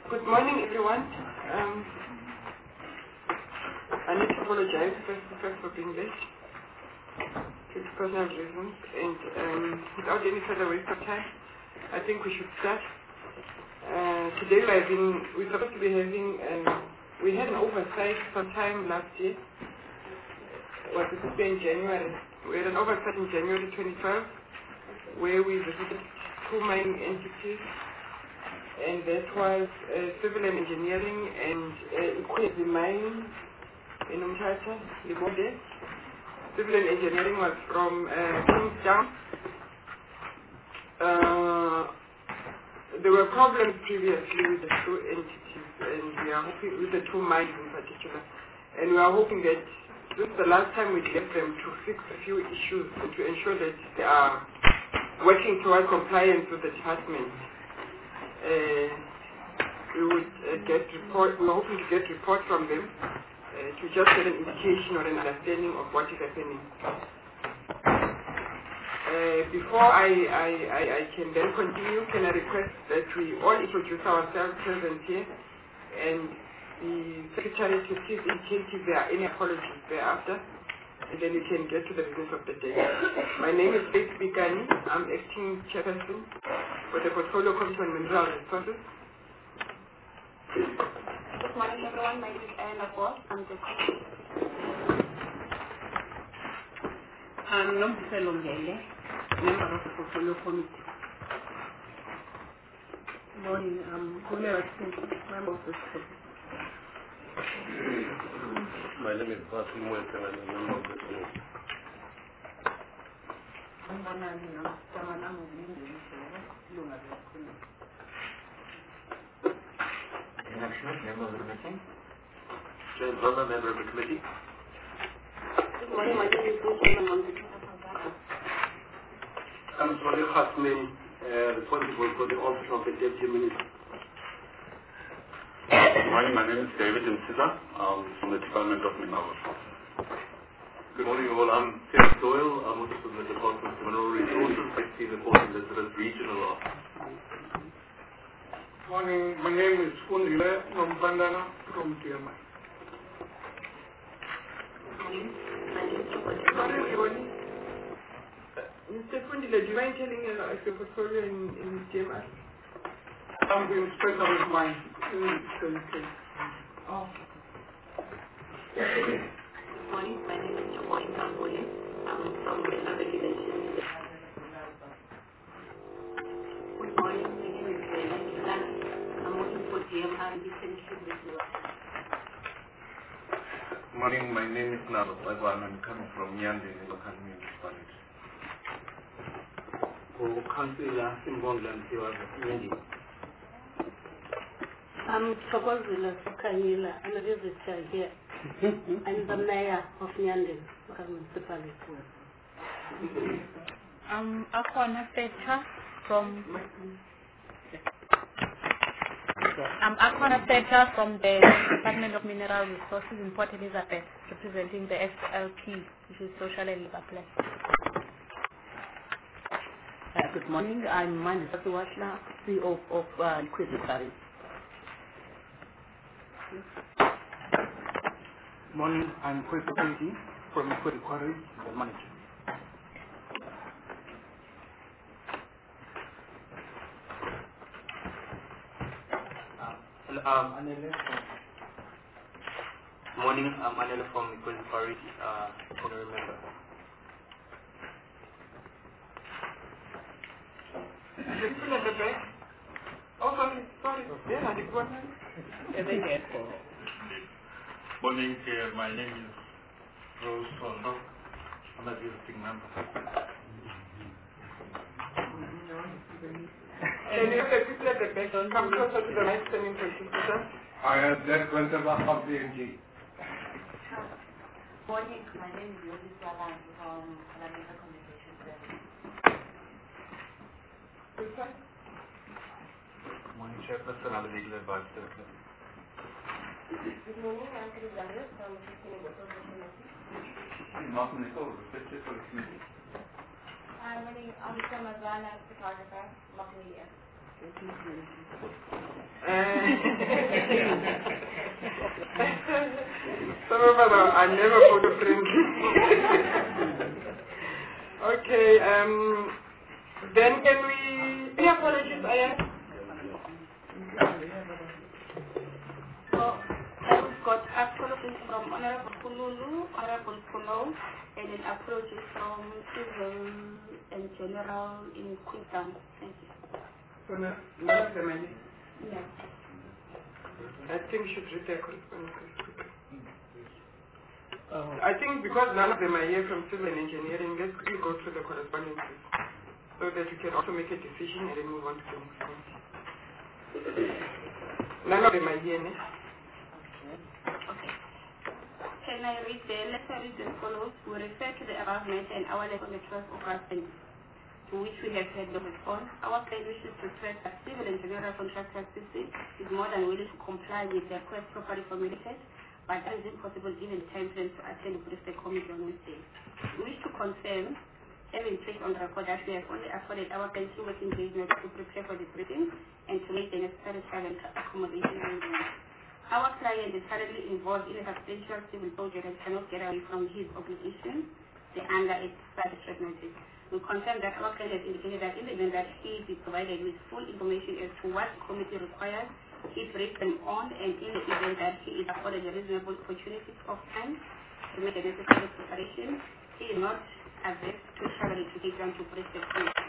Good morning, everyone. I need to apologize first for being late due to personal reasons. And without any further waste of time, I think we should start. Today we're supposed to be having, we had an oversight sometime last year. Was it in January? We had an oversight in January 2012 where we visited two mining entities, and that was civil and engineering and Ikwezi mine in Umtata, Libode. Civil and engineering was from Kingstown. There were problems previously with the two entities, and we are hoping, with the two mines in particular, and we are hoping that this is the last time we get them to fix a few issues and to ensure that they are working towards compliance with the department. We would we are hoping to get report from them to just get an indication or an understanding of what is happening. Before I can then continue, can I request that we all introduce ourselves present here, and the Secretary to please indicate if there are any apologies thereafter, and then we can get to the business of the day. My name is Faith Bikani. I'm acting chairperson for the Portfolio Committee on Mineral Resources. Good morning, everyone. My name is Anna Boss. I'm the Nomfiselo Ngele, member of the Portfolio Committee. Good morning. I'm Gunera Smith, member of the committee. My name is Basil Mwete, and I'm a member of the committee. Member of the committee. James London, member of the committee. Good morning. My name is Lucia. I'm on the I'm Swali Hasmin, responsible for the office of the Deputy Minister. Good morning, my name is David Msiza. I'm from the Department of Minerals. Good morning, all. I'm Tim Doyle. I'm also from the Department of Mineral Resources. I see the Port Elizabeth Regional Office. Morning, my name is Fundile Nombandana from TMI. Sorry, everyone. Mr. Fundile, do you mind telling us your portfolio in TMI? I'm the inspector of mine in State. Oh. Good morning. My name is Joy Tamboli. I'm from the Regulations. Good morning. My name is Bella. I'm working for DMR Definition Business. Good morning, my name is Nalo Paiwan. I'm coming from Nyandi in the local municipality. Councillor Simbonga Mtiwa Nyandi. I'm Thokozile Sokanyila. I'm a visitor here. I'm the mayor of Nyandi municipality. I'm Akwana Feta from the Department of Mineral Resources in Port Elizabeth, representing the SLP, which is Social and Labour Plan. Good morning. I'm Mani Satuwashla, CEO of Ikwezi Quarries. Morning, I'm Kwesi Kwesi from Ikwezi Quarries, the manager. Morning, I'm Anela from Ikwezi Quarries, honorary member. The people at the back? Oh, sorry. Yeah, I did one. Morning, my name is Rose Tondo. I'm a visiting member. And if the people at the back come closer to the mic and introduce themselves. I have that Quentin of the NG. Morning. My name is Yoli Salan from Alameda Communication Service. Morning, Chairperson. I'm a legal advisor to the committee. Good morning. I'm Chris from the Martin Nicole, respected for the committee. Hi, my name is Anita Mazana, photographer, Macalia. Some of us are never photo friendly. Okay, then can we... Any apologies, Ayaan? So, we've got apologies from Honorable Kululu, Honorable Kuno, and an apology from Civil and General in Queenstown. Thank you. So none of them are here. No. I think we should read their correspondence quickly. I think because none of them are here from civil and engineering, let's quickly go through the correspondences so that we can also make a decision and then move on to the next point. None of them are here, ne? Okay. Can I read the letter read as follows? We refer to the above matter in our letter on the 12th of August, to which we have had no response. Our client wishes to stress that civil and general contractor assistance is more than willing to comply with the request properly formulated, but that is impossible given the time frame to attend the State Committee on Wednesday. We wish to confirm, having placed on the record that we have only afforded our client 2 working days notice to prepare for the briefing and to make the necessary travel accommodation arrangements. Our client is currently involved in a substantial civil project and cannot get away from his obligation under its statutory notice. We confirm that our client has indicated that in the event that he be provided with full information as to what the committee requires, he briefs them on, and in the event that he is afforded a reasonable opportunity of time to make the necessary preparation, he is not averse to traveling to Cape Town to brief the committee.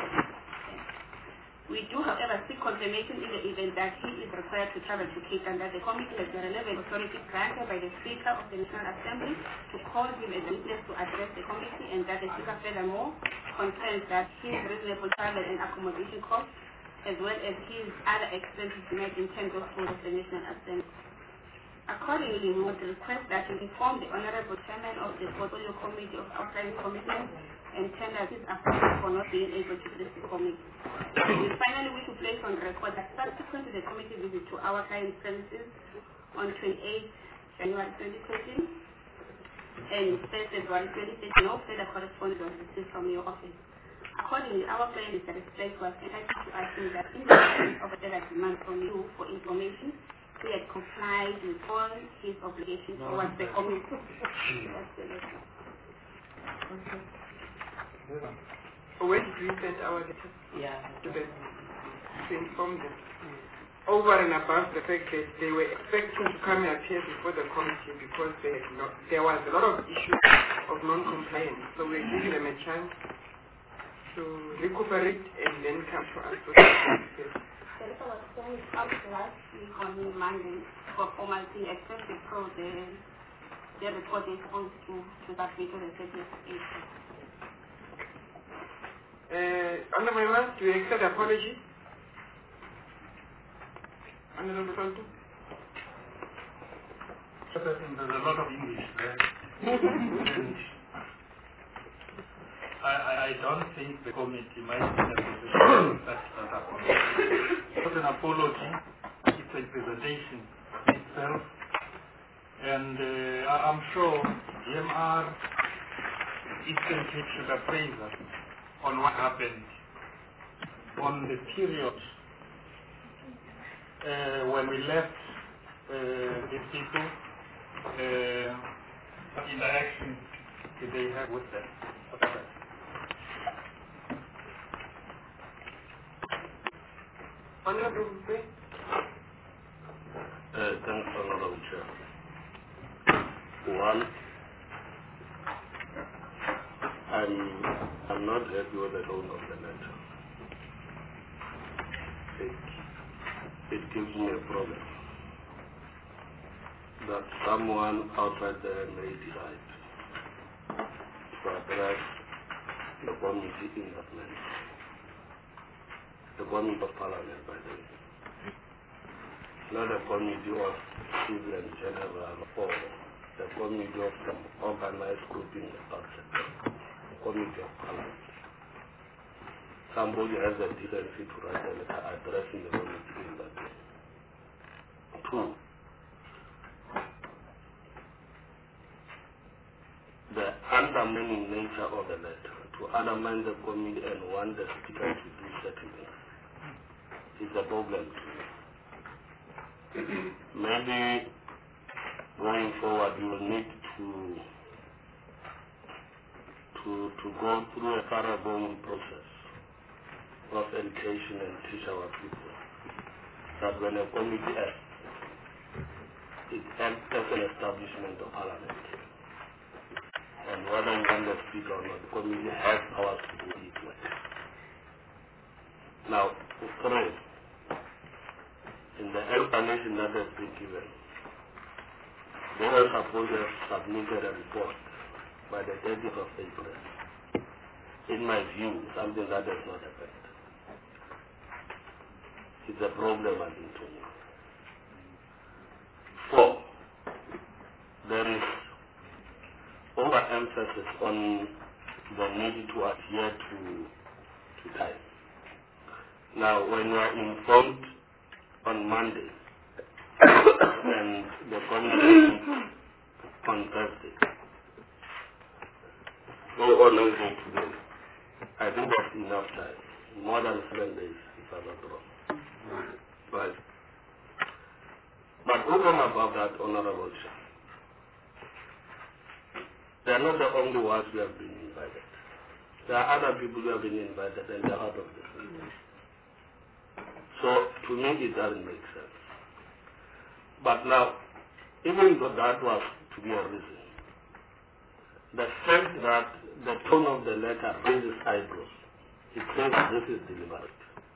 We do, however, seek confirmation in the event that he is required to travel to Cape Town that the committee has the relevant authority granted by the Speaker of the National Assembly to call him as a witness to address the committee, and that the Speaker furthermore confirms that his reasonable travel and accommodation costs as well as his other expenses met in terms of food of the National Assembly. Accordingly, we would request that you inform the Honorable Chairman of the Portfolio Committee of Outlying Commitments and tender his apology for not being able to visit the committee. We finally wish to place on record that subsequent to the committee visit to our client's premises on 28 January 2013 and 3 February 2013, no further correspondence was received from your office. Accordingly, our client is satisfied was entitled to assume that in the absence of a further demand from you for information, he had complied with all his obligations towards the committee. That's the letter. Okay. Where did we send our letter? To them, to inform them. Over and above the fact that they were expecting to come and appear before the committee because there was a lot of issues of non-compliance. So we're giving them a chance to recuperate and then come to us. The letter was sent out last week on Monday for formality, except the report is supposed to that week on the 30th of April. Honorable Member, do you accept the apology? Honorable Sultan? There's a lot of English there. And I don't think the committee might be in a position to accept that apology. It's not an apology, it's a presentation itself. And I'm sure DMR Eastern Cape should appraise us on what happened on the period when we left these people, what interaction did they have with them? Honorable Mbe? Thanks, Honorable Chair. One, I'm not happy with the tone of the letter. It gives me a problem that someone outside there may decide to address the committee in that manner. The committee of Parliament, by the way. Not a committee of civil and general or the committee of some organized group in the third sector. The committee of Parliament. Somebody has a decency to write a letter addressing the committee in that way. Two, the undermining nature of the letter, to undermine the committee and want the speaker to do certain things, is a problem to me. go through a thoroughgoing process of education and teach our people that when a committee acts, it acts as an establishment of parliament. And whether you can speak or not, the committee has powers to do its work. Now, three, in the explanation that has been given, they were supposed to have submitted a report by the 30th of April. In my view, something that has not happened. It's a problem, I think, to me. 4, there is overemphasis on the need to adhere to time. Now, when you are informed on Monday and the committee on Thursday, go on Wednesday today, I think that's enough time. More than 7 days, if I'm not wrong. But over and above that, Honorable Chair, they are not the only ones who have been invited. There are other people who have been invited and they are out of this meeting. So, to me, it doesn't make sense. But now, even though that was to be a reason, the fact that the tone of the letter raises eyebrows, it says this is deliberate.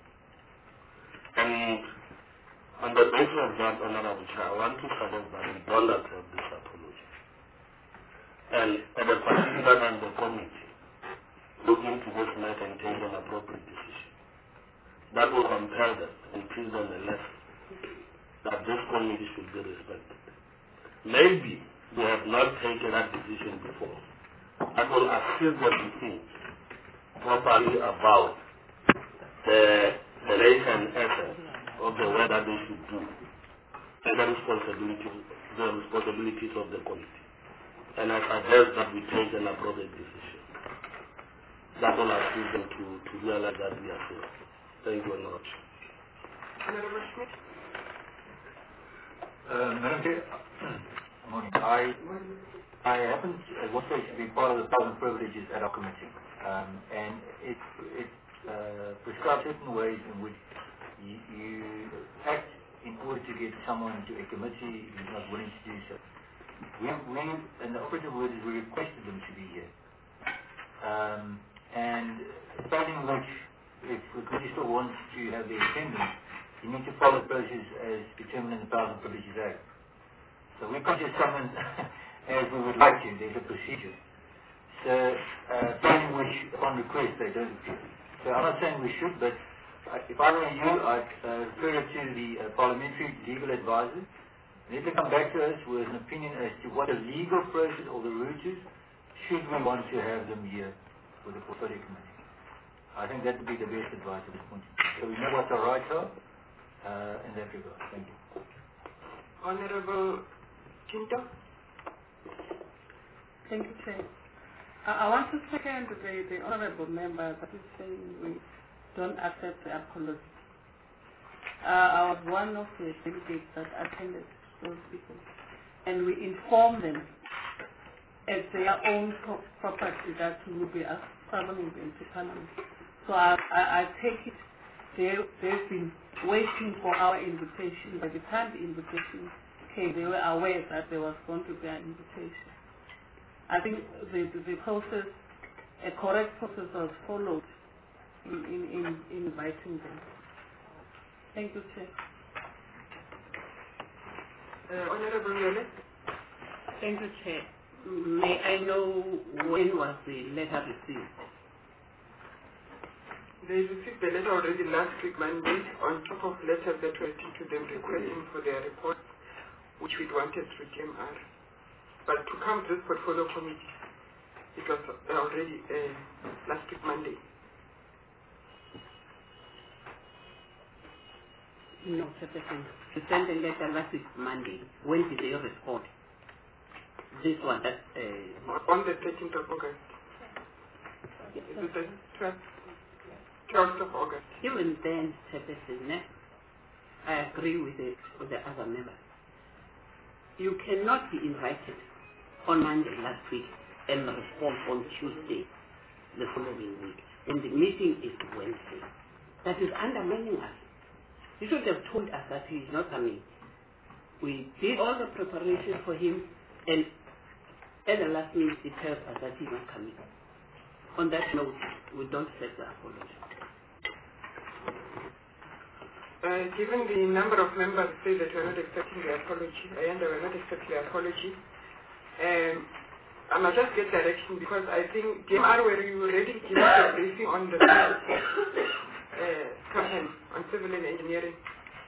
And on the basis of that, Honorable Chair, I want to suggest that we don't accept this apology. And at the particular time, the committee look into this matter and take an appropriate decision. That will compel them and teach them a lesson that this committee should be respected. Maybe they have not taken that decision before. That will assist them to think properly about the nature and essence of the work that they should do and the responsibilities of the committee. And I suggest that we take an appropriate decision. That will assist them to realize that we are safe. Thank you very much. Honorable Schmidt. Madam Chair, good morning. I happen to also to be part of the Powers and Privileges ad hoc committee, and it prescribes certain ways in which you act in order to get someone to a committee who's not willing to do so. We and the operative word is we requested them to be here. And starting which, if the committee still wants to have the attendance, you need to follow the process as determined in the Powers and Privileges Act. So we can't just summon as we would like to. There's a procedure. So, starting which, upon request, they don't appear. So I'm not saying we should, but if I were you, I'd refer it to the parliamentary legal advisor. Let them come back to us with an opinion as to what the legal process or the route is, should we want to have them here for the portfolio committee. I think that would be the best advice at this point. So we know what our rights are in that regard. Thank you. Honorable Kinto. Thank you, Chair. I want to second the honorable member that is saying we don't accept the apology. I was one of the delegates that attended those people, and we informed them as their own property that we will be summoning them to Parliament. So I take it they've been waiting for our invitation. By the time the invitation came, they were aware that there was going to be an invitation. I think the process, a correct process was followed in inviting them. Thank you, Chair. Honorable Yole. Thank you, Chair. May I know when was the letter received? They received the letter already last week, Monday, on top of letters that were sent to them requesting for their report, which we wanted through GMR. But to come to this portfolio committee, it was already last week, Monday. No, Secretary. You sent a letter last week, Monday. When did they respond? This one, that's... On the 13th of August. Is it the 12th of August? Even then, Secretary, I agree with the other members. You cannot be invited on Monday last week and respond on Tuesday. the following week. And the meeting is Wednesday. That is undermining us. You should have told us that he is not coming. We did all the preparation for him, and at the last minute he tells us that he's not coming. On that note, we don't accept the apology. Given the number of members say that we're not accepting the apology, and we're not accepting the apology, I must just get direction because I think DMR were you already given the briefing on the campaign on civil and engineering.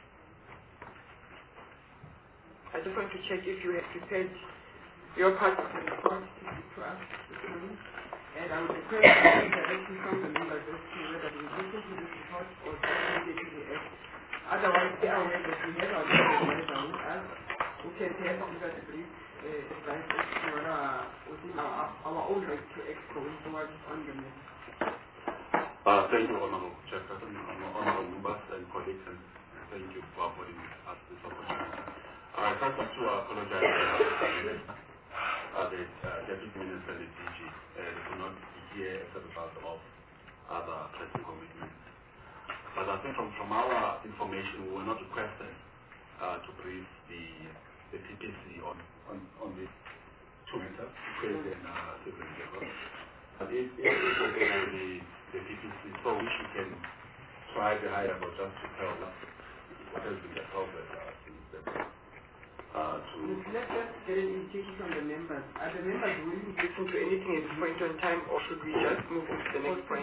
I just want to check if you have prepared your part of the report to us this morning. And I would request direction from the members as to whether we listen to this report or send it to the F. Otherwise, they are aware that we have our advisor with us who can help give us a brief advice as to whether within our own right to act going forward on the matter. Thank you, Honorable Chairperson, Honorable members and colleagues, and thank you for affording us this opportunity. I first want to apologize to the Deputy Minister and the DG. They could not be here as a result of other pressing commitments. But I think from our information, we were not requested to brief the PPC on these two matters, trade and civil endeavor. But it is okay the PPC, so which we can try the higher level just to tell us what has been the problem since then. Let's just get an indication from the members. Are the members willing to listen to anything at this point in time, or should we just move on to the next point?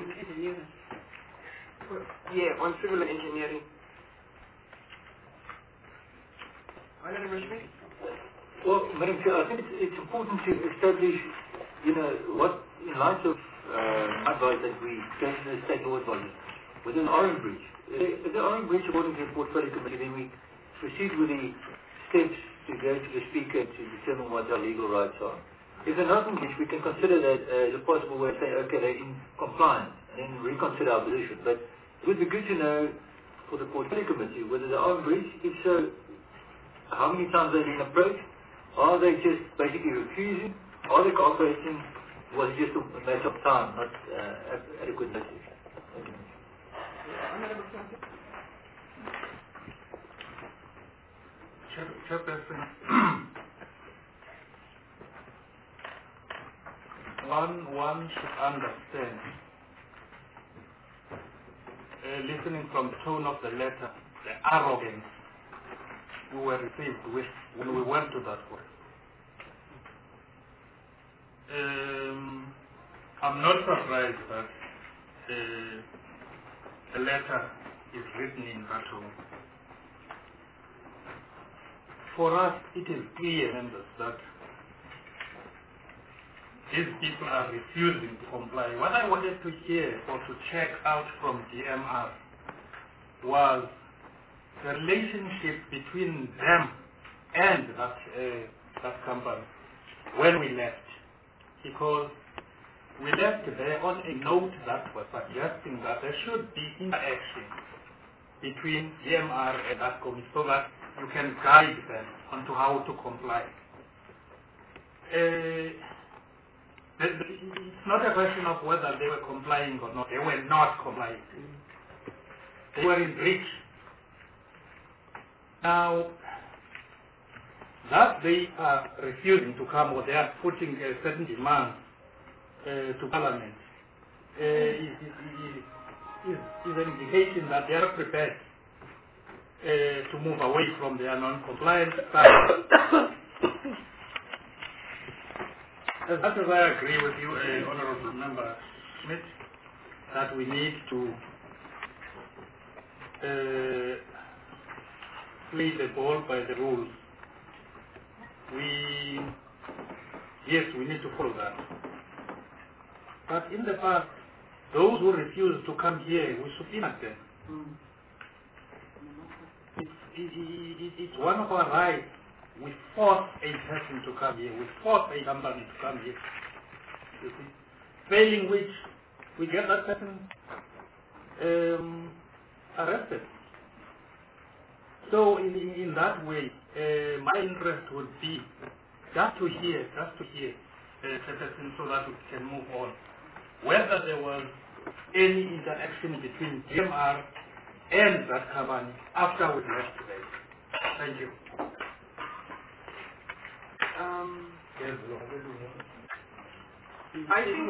Yeah, on civil engineering. Honorable Schmidt? Well, Madam Chair, I think it's important to establish, what, in light of advice that we gave to the state law advisors, with an Orange Breach. If the Orange Breach, according to the Portfolio Committee, then we proceed with the steps to go to the Speaker to determine what our legal rights are. If they're not in breach, we can consider that as a possible way of saying, okay, they're in compliance, and then reconsider our position. But it would be good to know for the Portfolio Committee whether they are in breach. If so, how many times they've been approached? Are they just basically refusing? Are they cooperating? Was it just a matter of time, not adequate notice? Thank you. Chairperson, one should understand, listening from the tone of the letter, the arrogance we were received with when we went to that work. I'm not surprised that the letter is written in that tone. For us, it is clear, members, that these people are refusing to comply. What I wanted to hear or to check out from DMR was the relationship between them and that company when we left. Because we left there on a note that was suggesting that there should be interaction between DMR and that company so that you can guide them onto how to comply. It's not a question of whether they were complying or not. They were not complying. They were in breach. Now, that they are refusing to come or they are putting certain demands to Parliament is an indication that they are prepared to move away from their non-compliant style. As much as I agree with you, Honourable Member Schmidt, that we need to play the ball by the rules. Yes, we need to follow that. But in the past, those who refuse to come here, we subpoenaed them. It's one of our rights. We force a person to come here. We force a company to come here. You see? Failing which, we get that person arrested. So in that way, my interest would be just to hear the person so that we can move on. whether there was any interaction between DMR and that company after we left today. Thank you. I think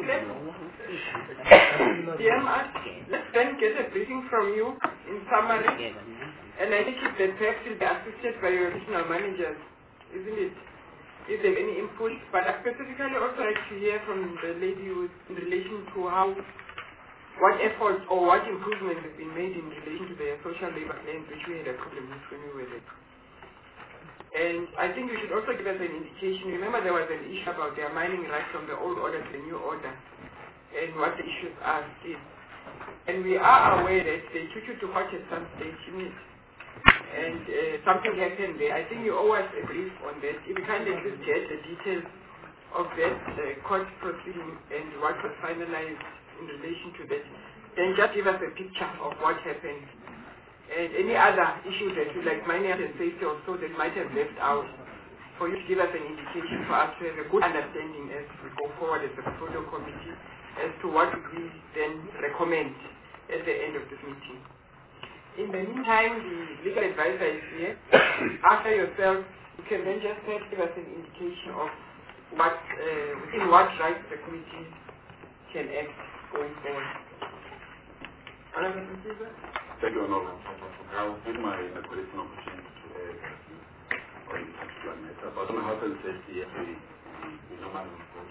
let's then get a briefing from you in summary, and I think that perhaps will be assisted by your regional managers, isn't it? If there any input, but I specifically also like to hear from the lady in relation to what efforts or what improvements have been made in relation to the social labor plans which we had a problem with when we were there. And I think you should also give us an indication. Remember there was an issue about their mining rights from the old order to the new order and what the issues are still. And we are aware that they took you to court at some stage, isn't it? And something happened there. I think you owe us a brief on that. If you can't just get the details of that court proceeding and what was finalized in relation to that, then just give us a picture of what happened. And any other issues that you like, mining and safety or so that might have left out, for you to give us an indication for us to have a good understanding as we go forward as a portfolio committee as to what we then recommend at the end of this meeting. In the meantime, the legal advisor is here. After yourself, you can then just give us an indication of what, within what rights the committee can act going forward. Honorable Mr. Thank you, Honorable. I'll give my colleagues an opportunity to add on this particular matter. But on health and safety, we normally report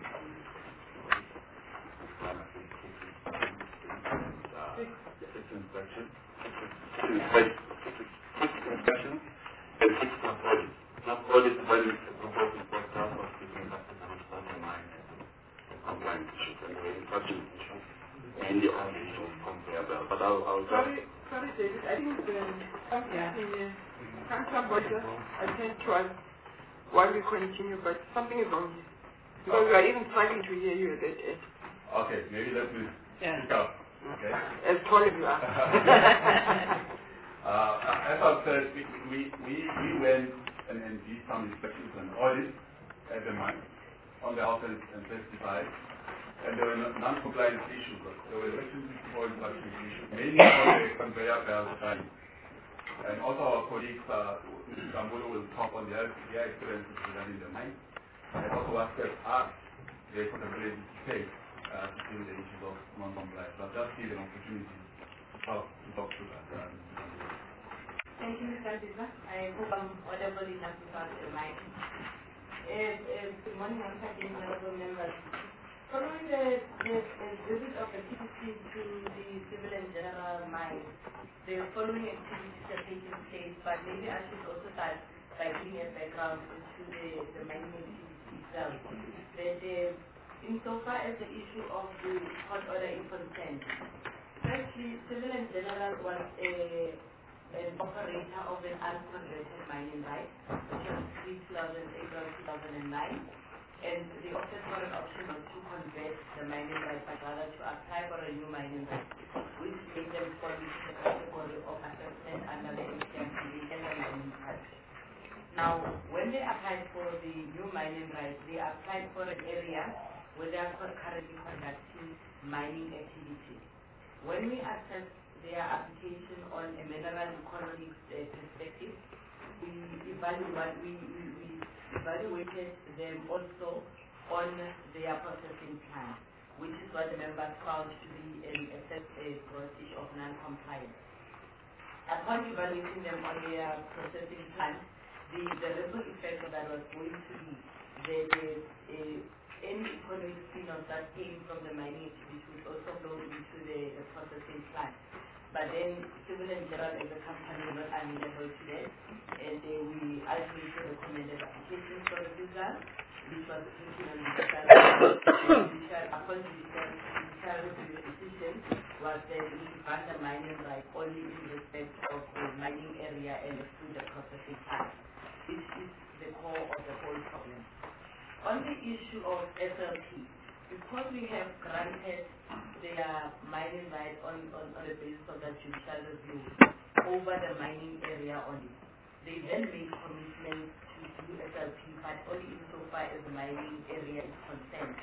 six inspections, and six audits. Not audits when the proposed report starts off with investment and understanding compliance issues and the inspection issues. Mainly on the issue of comparable. But I'll sorry, David, I think can somebody just attend to us while we continue, but something is wrong here. Because we are even struggling to hear you at that end. Okay, maybe let me speak up. Okay. As tall as you are. As I said, we went and did some inspections and audits at the mine on the health and safety side. And there were non-compliance issues. There were section 64 inspection issues, mainly on the conveyor belt side. And also our colleagues, Sambulo will talk on their experiences regarding the mine. And also what steps are the possibility to take to deal with the issues of non-compliance. So I'll just give an opportunity to talk to that. Thank you, Mr. Disa. I hope I'm audible enough to start the mic. Good morning once again, honorable members. Following the visit of the TPC to the civil and general mine, the following activities are taking place, but maybe I should also start by giving a background into the mining activity itself. Insofar as the issue of the court order is concerned, firstly, civil and general was an operator of an unconverted mining right, which was 2008 or 2009. And the option for an option was to convert the mining right, but rather to apply for a new mining right, which made them fall into the category of assessment under the HMPD and the mining right. Now, when they applied for the new mining right, they applied for an area where they are currently conducting mining activity. When we assessed their application on a mineral economics perspective, we evaluated them also on their processing plan, which is what the members found to be a gross issue of non-compliance. Upon evaluating them on their processing plan, the ripple effect of that was going to be that any economic spin-off that came from the mining activity would also flow into the processing plan. But then Civil and General as a company were not amenable to that, and we ultimately recommended applications for the visa, which was written on the upon the decision was that we should grant the mining right only in respect of the mining area and through the processing plant, which is the core of the whole problem. On the issue of SLP, because we have granted their mining right on the basis of that judicial review over the mining area only, they then made commitments to do SLP, but only insofar as the mining area is concerned.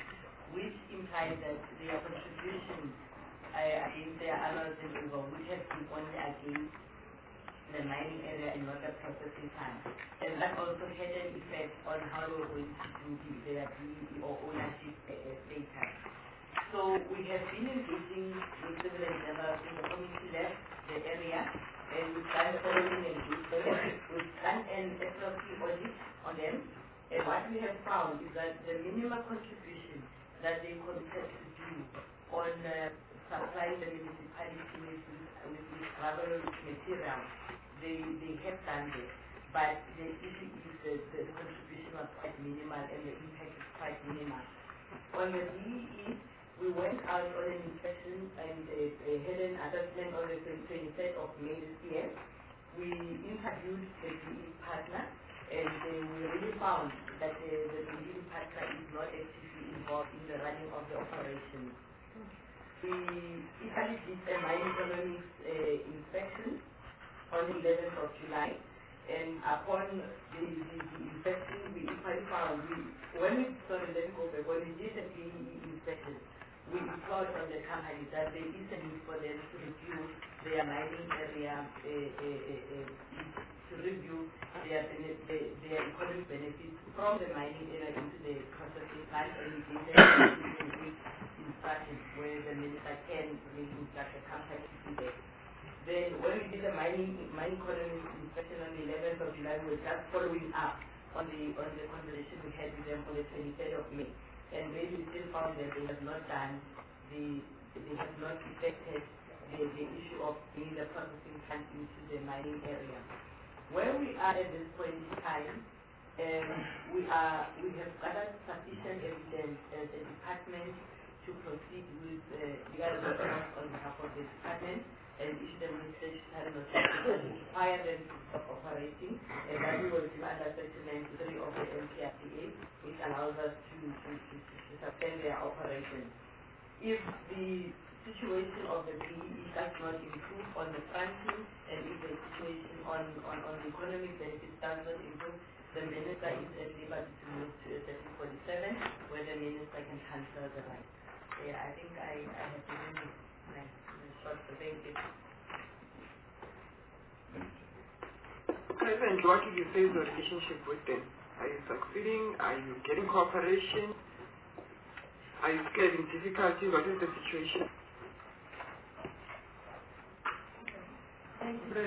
which implies that their contribution against their annual deliverable would have been only against the mining area and not the processing plant. And that also had an effect on how they were going to do their DE or ownership status. So we have been engaging with civil engineers in the community left the area, and we've done the following engagement. We've done an SLC audit on them, and what we have found is that the minimum contribution that they committed to do on supplying the municipality with gravel material, they have done this. But the issue is the contribution was quite minimal and the impact is quite minimal. On the DE, we went out on an inspection and had an assessment on the 23rd of May this year. We interviewed the DE partner, and we really found that the DE partner is not actively involved in the running of the operation. We Italy did a mine economics inspection on the 11th of July, and upon the inspection, we equally found, when we did the DE inspection, we employed on the company that there is a need for them to review their mining area, to review their economic benefits from the mining area into the processing plant, and we did that with instructions where the minister can really instruct the company to do that. Then when we did the mining economic inspection on the 11th of July, we were just following up on the conversation we had with them on the 23rd of May. And then we still found that they have not done they have not effected the issue of bringing the processing plant into the mining area. Where we are at this point in time, we have gathered sufficient evidence as a department to proceed with legal response on behalf of the department and issue them with statutory notification to require them to stop operating, and that we will do under Section 93 of the MPRDA, which allows us to suspend their operations. If the situation of the DE does not improve on the fronting, and if the situation on the economic benefits does not improve, the minister is at liberty to move to a 3047, where the minister can transfer the right. Yeah, I think I have given my short debate. President, what would you say is the relationship with them? Are you succeeding? Are you getting cooperation? Are you having difficulties? What is the situation? Thank you.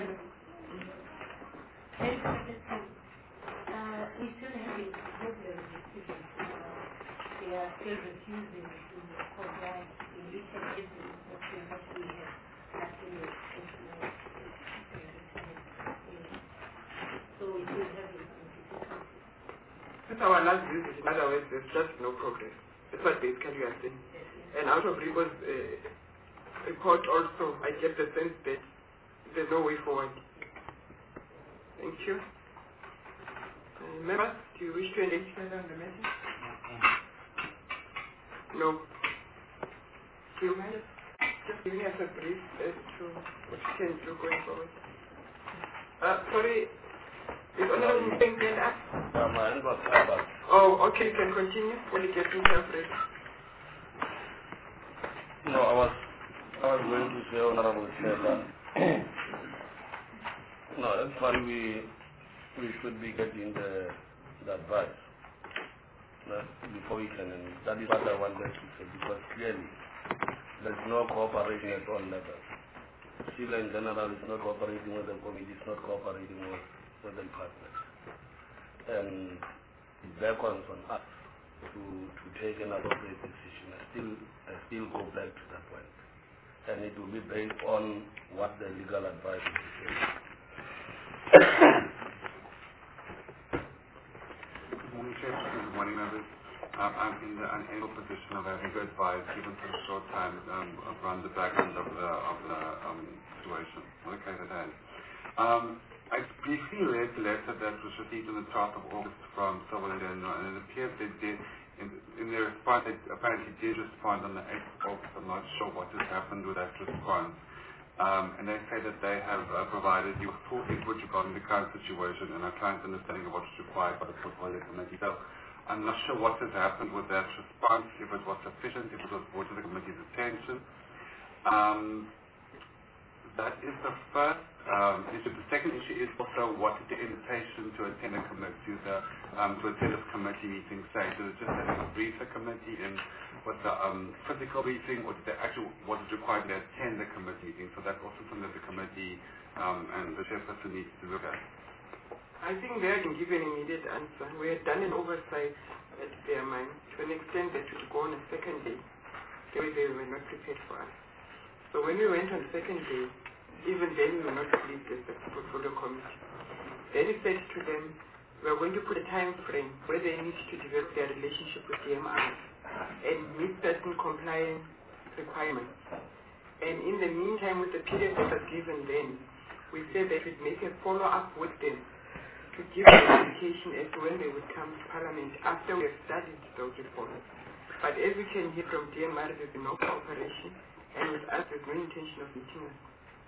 We still having problems with students. They are still refusing to comply in each and every instruction that we have actually implemented. So we still having some difficulties. Since our last visit, in other words, there's just no progress. That's what basically you are saying. And out of Ribo's report also, I get the sense that there's no way forward. Thank you. Members, do you wish to engage further on the matter? No. Do you mind just giving us a brief as to what you can do going forward? Sorry, is Honorable Mpeng stand up? Oh, okay, you can continue when you get yourself ready. No, I was going to say, Honorable Chair, no, actually we should be getting the advice before we can, and that is what I wanted to say, because clearly there's no cooperation at all levels. Civil in general is not cooperating with the committee, is not cooperating with the department. And it beckons on us to take an appropriate decision. I still go back to that point. And it will be based on what the legal advice is saying. Good morning, Chair. Good morning, members. I'm in the unable position of having to advise, given for a short time, around the background of the situation. Okay, that has. I briefly read the letter that was received on the 12th of August from Civil Engineering, and it appears that in their response, they apparently did respond on the 8th of August. I'm not sure what has happened with that response. And they say that they have provided you full input regarding the current situation and our client's understanding of what is required by the portfolio committee. So I'm not sure what has happened with that response, if it was sufficient, if it was brought to the committee's attention. That is the first issue. The second issue is also what did the invitation to attend a committee, to attend this committee meeting say? Did it just say to brief the committee and what the physical briefing, or did they actually, what is required to attend the committee meeting? So that's also something that the committee and the chairperson needs to look at. I think they can give an immediate answer. We had done an oversight at their mind to an extent that we would go on a second day. They were not prepared for us. So when we went on the second day, even then we were not pleased as the portfolio committee. Then we said to them, we are going to put a time frame where they need to develop their relationship with the MR and meet certain compliance requirements. And in the meantime, with the period that was given then, we said that we'd make a follow-up with them to give an indication as to when they would come to Parliament after we have studied those reports. But as we can hear from DMR, there's been no cooperation, and with us, there's no intention of meeting us.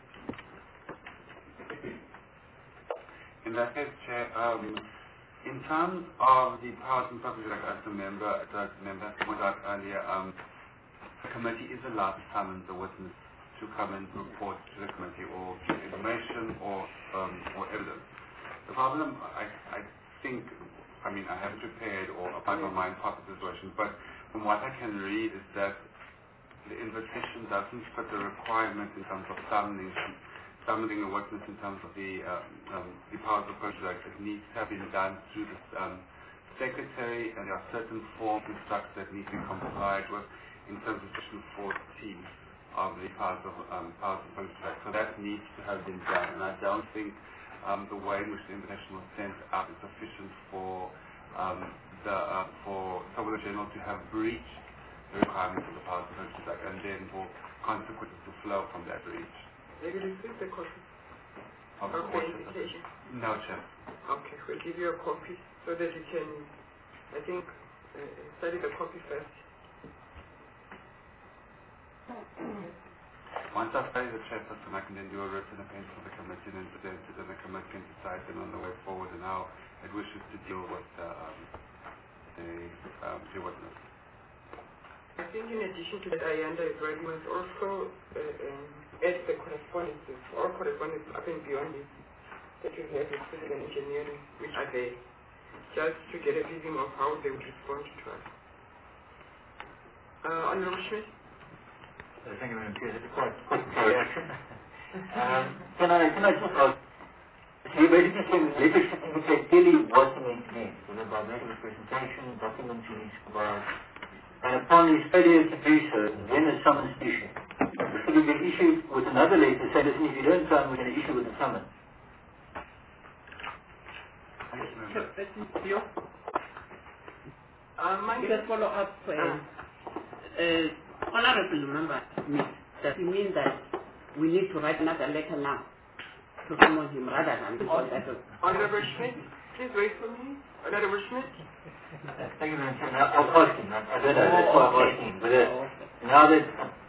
In that case, Chair, in terms of the powers and privileges, like as the member pointed out earlier, the committee is allowed to summon the witness to come and report to the committee or give information or evidence. The problem, I think, I mean, I haven't prepared or applied my mind part of the situation, but from what I can read is that the invitation doesn't fit the requirement in terms of summoning a witness in terms of the powers of privilege. It needs to have been done through the secretary, and there are certain forms and structures that need to be complied with in terms of section 14 of the powers of privilege. So that needs to have been done, and I don't think the way in which the invitation was sent out is sufficient for the General to have breached the requirements of the powers of privilege, and then for consequences to flow from that breach. Have you received the copy of the invitation? No, Chair. Okay, we'll give you a copy so that you can, I think, study the copy first. Once I've studied the chairperson, I can then do a written opinion for the committee and then present it, and the committee can decide then on the way forward and how it wishes to deal with the witness. I think in addition to that, Ayanda is right, we must also add the correspondences, or correspondence up and beyond this, that we have with civil engineering, which are there, just to get a feeling of how they would respond to us. Honorable Schmidt? Thank you, Madam Chair. That's quite quick reaction. Can I just ask, so you basically saying the letter should indicate clearly what's the intent, so that by making a presentation, documents you need to provide, and upon his failure to do so, then a summons issued. Should it be issued with another letter, say, listen, if you don't come, we're going to issue with a summons? Just follow up. Honorable member, does it mean that we need to write another letter now to summon him rather than before that? Honorable Schmidt, please wait for me. Honorable Schmidt? Thank you, Madam Chair. I was asking, I don't know, that's why I'm asking. But now that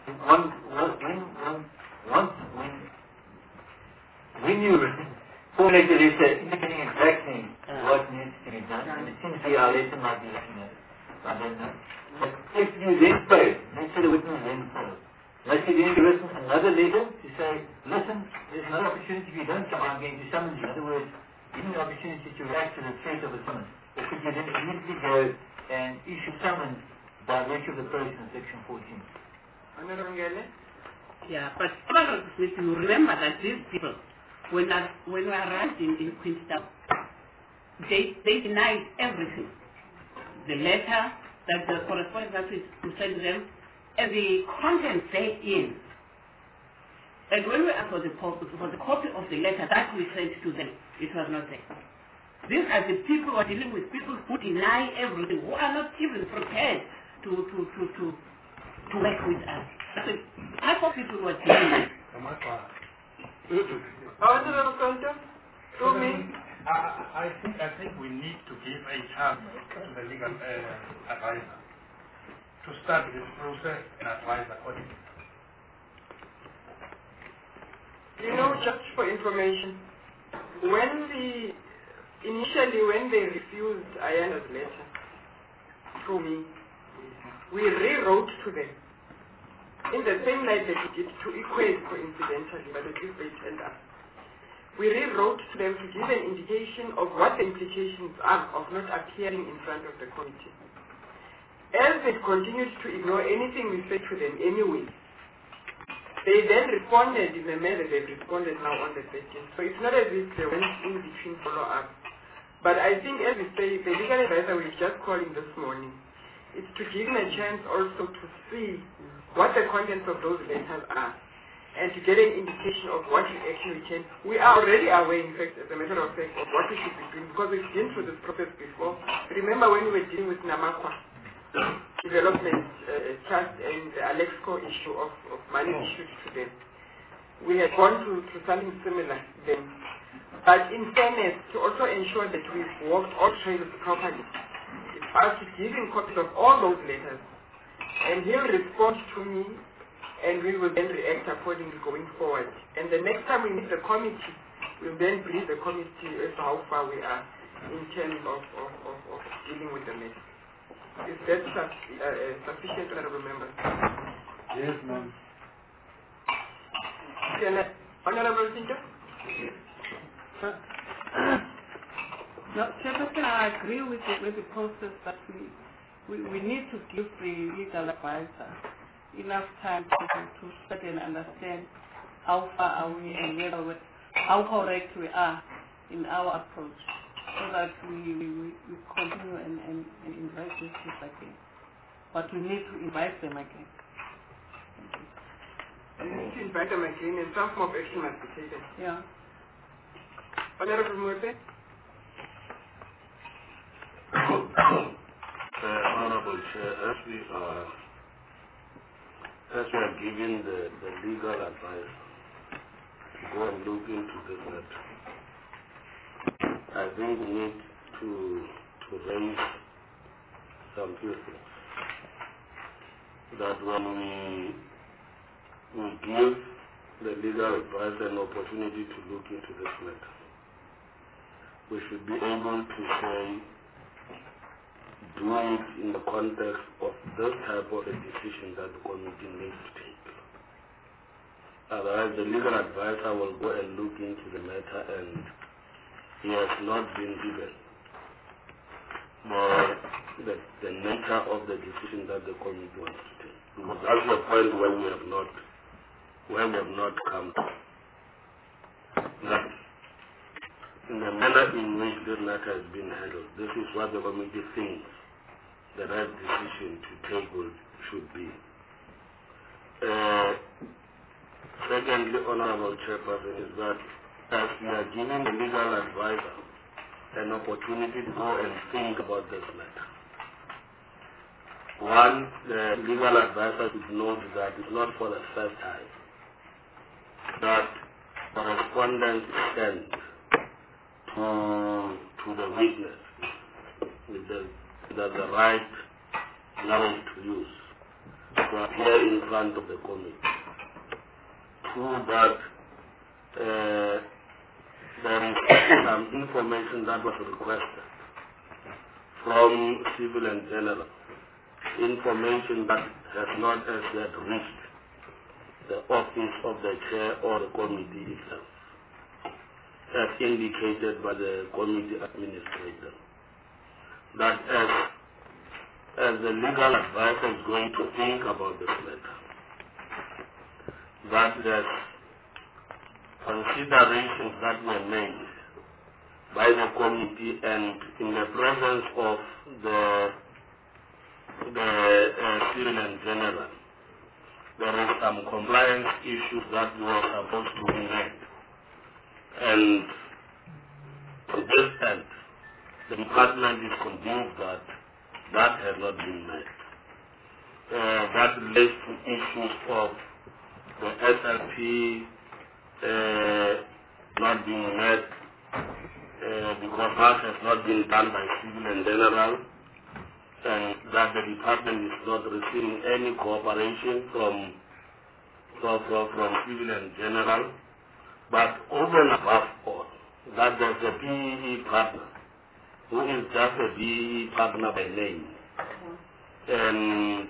when you formulate the letter indicating exactly what needs to be done, and it seems to be our letter might be looking at it. I don't know. But if you then fail, let's say the witness then fails, must you then give witness another letter to say, listen, there's another opportunity if you don't come, I'm going to summons you. In other words, give me an opportunity to react to the threat of a summons. Or could you then immediately go and issue summons by virtue of the process in section 14? Honorable Ngele? Yeah, but Honorable Smith, you remember that these people, when we arrived in Queenstown, they denied everything. The letter that the correspondent office to send them, and the content therein. And when we asked for the copy of the letter that we sent to them, it was not there. These are the people who are dealing with people who deny everything, who are not even prepared to work with us. I thought people were dealing with. Honorable Conto, to me. I think we need to give a chance to the legal advisor to start this process and advise accordingly. You know, just for information, when they refused Ayanda's letter, through me, we rewrote to them in the same night that we did to equate coincidentally, but at least they turned up. We rewrote to them to give an indication of what the implications are of not appearing in front of the committee. As they continued to ignore anything we said to them anyway, they then responded in the manner they've responded now on the 13th. So it's not as if they went in between follow-up. But I think, as we say, the legal advisor we're just calling this morning, it's to give him a chance also to see what the contents of those letters are and to get an indication of what you actually can. We are already aware, in fact, as a matter of fact, of what we should be doing because we've been through this process before. Remember when we were dealing with Namakwa Development Trust and the Alexco issue of money issued to them. We had gone to something similar then. But in fairness, to also ensure that we've worked all trails properly, it's us to give him copies of all those letters. And he'll respond to me, and we will then react accordingly going forward. And the next time we meet the committee, we'll then brief the committee as to how far we are in terms of dealing with the matter. Is that sufficient, honorable members? Yes, ma'am. Honorable Teacher? No, Chairperson, I agree with the process that we need to give the legal advisor enough time to study and understand how far are we and how correct we are in our approach, so that we continue and invite these people again. But we need to invite them again. We need to invite them again, and some form of action must be taken. Yeah. Honorable Murphy? Honorable Chair, as we are giving the legal advice to go and look into this matter, I think we need to raise some few things. That when we give the legal advisor an opportunity to look into this matter, we should be able to say, do it in the context of this type of a decision that the committee needs to take. Otherwise, the legal advisor will go and look into the matter and he has not been given the nature of the decision that the committee wants to take. Because that's the point where we have not come to. That in the manner in which this matter has been handled, this is what the committee thinks the right decision to take should be. Secondly, Honorable Chairperson, is that as we are giving the legal advisor an opportunity to go and think about this matter. One, the legal advisor should note that it's not for the first time that correspondence is sent to the witness with the right language to use to appear in front of the committee. Two, that there is some information that was requested from civil and general, information that has not as yet reached the office of the chair or the committee itself, as indicated by the committee administrator. That as the legal advisor is going to think about this matter, that there's considerations that were made by the committee and in the presence of the civil and general, there is some compliance issues that were supposed to be met. And to this end, the department is convinced that that has not been met. That relates to issues of the SLP not being met because that has not been done by civil and general, and that the department is not receiving any cooperation from civil and general. But over and above all, that there's a BEE partner who is just a BEE partner by name, and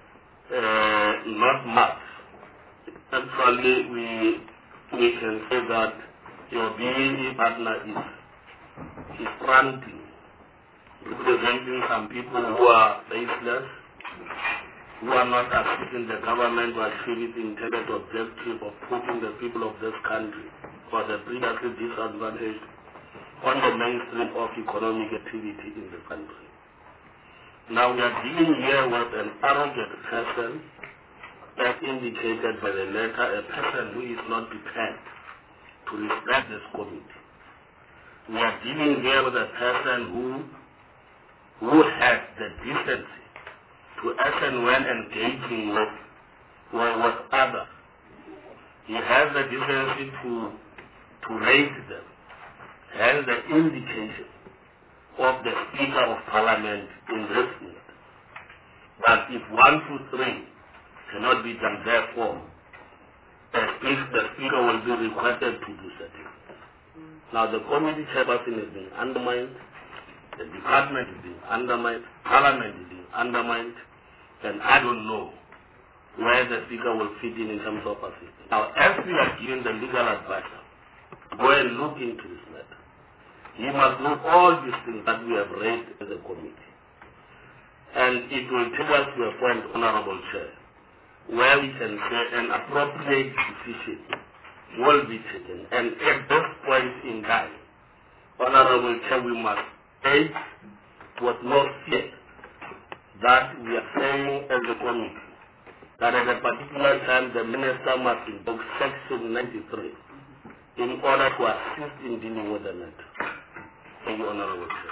not much. Actually, we can say that your BAE partner is fronting, representing some people who are faceless, who are not assisting the government to achieve its intended objective of putting the people of this country for the previously disadvantaged on the mainstream of economic activity in the country. Now we are dealing here with an arrogant person, as indicated by the letter, a person who is not prepared to respect this committee. We are dealing here with a person who has the decency to as and when engaging with others. He has the decency to raise them, has the indication of the Speaker of Parliament in this minute. But if 1, 2, 3 cannot be done, therefore, the Speaker will be requested to do something. Now the committee chairperson is being undermined, the department is being undermined, Parliament is being undermined, and I don't know where the Speaker will fit in terms of assistance. Now, as we are giving the legal advisor, go and look into this matter. He must know all these things that we have raised as a committee. And it will take us to a point, Honorable Chair, where we can say an appropriate decision will be taken. And at this point in time, Honorable Chair, we must take with no fear that we are saying as a committee that at a particular time the Minister must invoke Section 93 in order to assist in dealing with the matter. Thank you, Honorable Chair.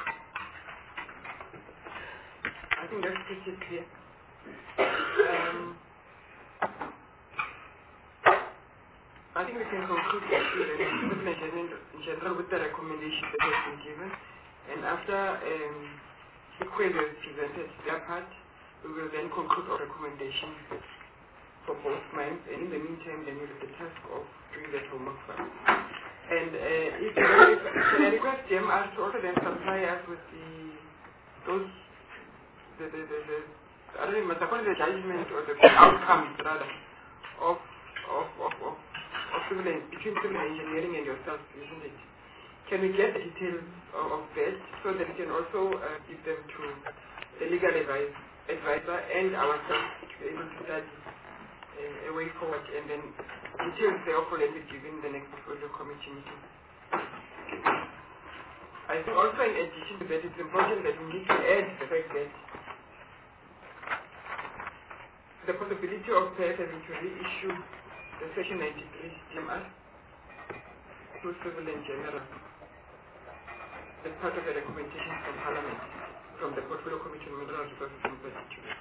I think that's pretty clear. I think we can conclude in general with the recommendations that have been given. And after Equal has presented their part, we will then conclude our recommendations for both minds. And in the meantime, then we'll have the task of doing that homework for us. And can I request DMR to also then supply us with I don't know, the judgment or the outcomes rather of between civil engineering and yourself, isn't it? Can we get the details of that so that we can also give them to the legal advisor and ourselves to be able to study a way forward, and then details therefore will be given the next portfolio committee meeting. I think also in addition to that, it's important that we need to add the fact that the possibility of PEF having to reissue the Section 93 DMR to civil in general as part of the recommendations from Parliament, from the Portfolio Committee on Mineral Resources in particular.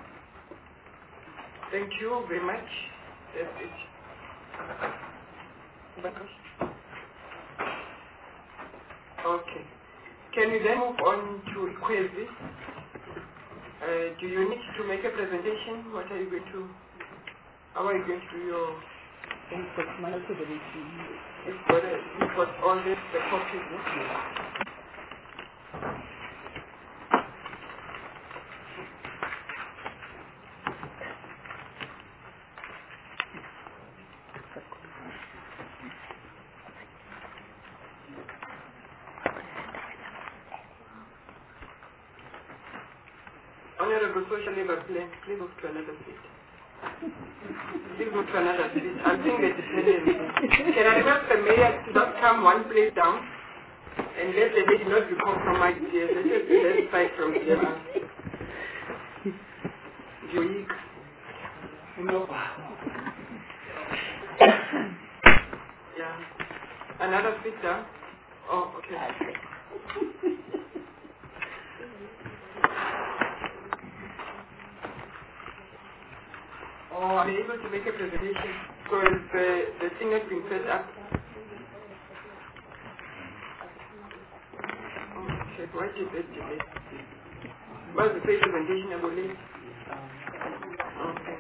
Thank you very much. That's it. Okay. Can we then move on to Kwezi? Do you need to make a presentation? What are you going to? How are you going to do your? You've got all this, the copies. Honorable Social Labor Plan, please move to another seat. Please move to another seat. I'm seeing the dependent. Can I request the mayor to not come one place down and let the lady not be compromised here? Let's fight from here. Joik. No. Yeah. Another seat down? Oh, okay. Oh, I'm able to make a presentation because the thing has been set up. Okay, why did that delay? What's the same presentation I believe? Okay.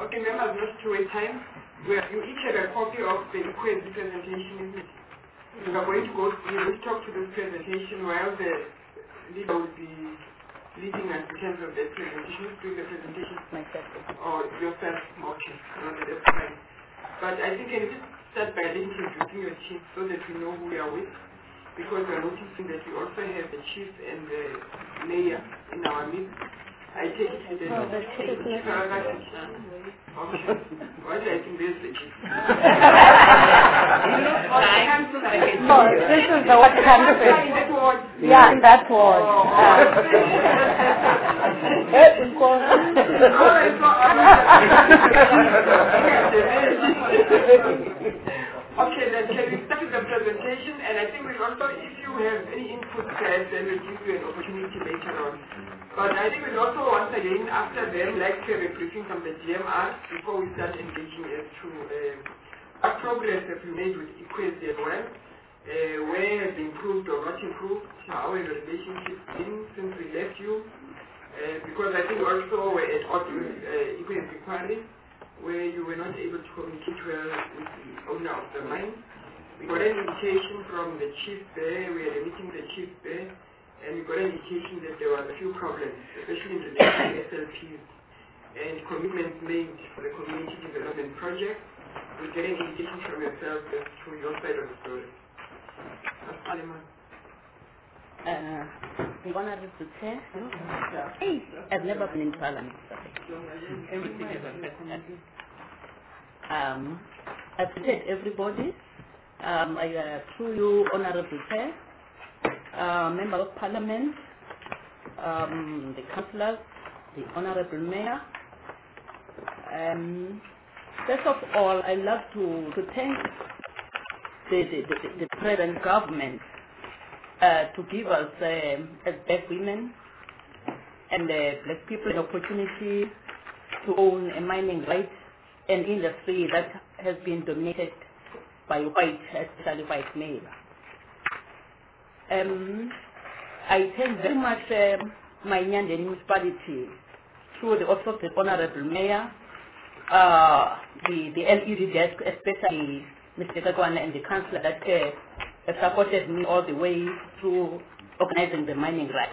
asking members not to waste time. You each have a copy of the quiz presentation, isn't it? We are going to go talk to this presentation while the leader will be leading us in terms of the presentation. Who's doing the presentation? Myself. Or yourself? Okay, that's fine. But I think I just start by introducing your chief so that we know who we are with. Because we are noticing that we also have the chief and the mayor in our midst. I take it that the chief is okay. What I think there's the chief. No, this is the what country. Yeah, in that ward. Okay, then can we start with the presentation? And I think we'll also, if you have any input, then we'll give you an opportunity later on. But I think we'll also, once again, after them, like to have a briefing from the GMR before we start engaging as to what progress have we made with Equate as well, where has improved or not improved, how has the relationship been since we left you, because I think also we're at odds with Equate Equality, where you were not able to communicate well with the owner of the mine. We got an indication from the chief there, we had a meeting with the chief there, and we got an indication that there were a few problems, especially in relation to SLPs and commitments made for the community development project. We get an indication from yourself as to your side of the story. The honorable chair, I've never been in parliament. I appreciate everybody. Through you, honorable chair, member of parliament, the councillors, the honorable mayor. First of all, I love to thank the present government to give us as black women and black people an opportunity to own a mining right, an industry that has been dominated by white, especially white male. I thank very much my Nyande municipality through the office of the honorable mayor, the LED desk, especially Mr. Kakwana and the councillor that have supported me all the way through organizing the mining rights.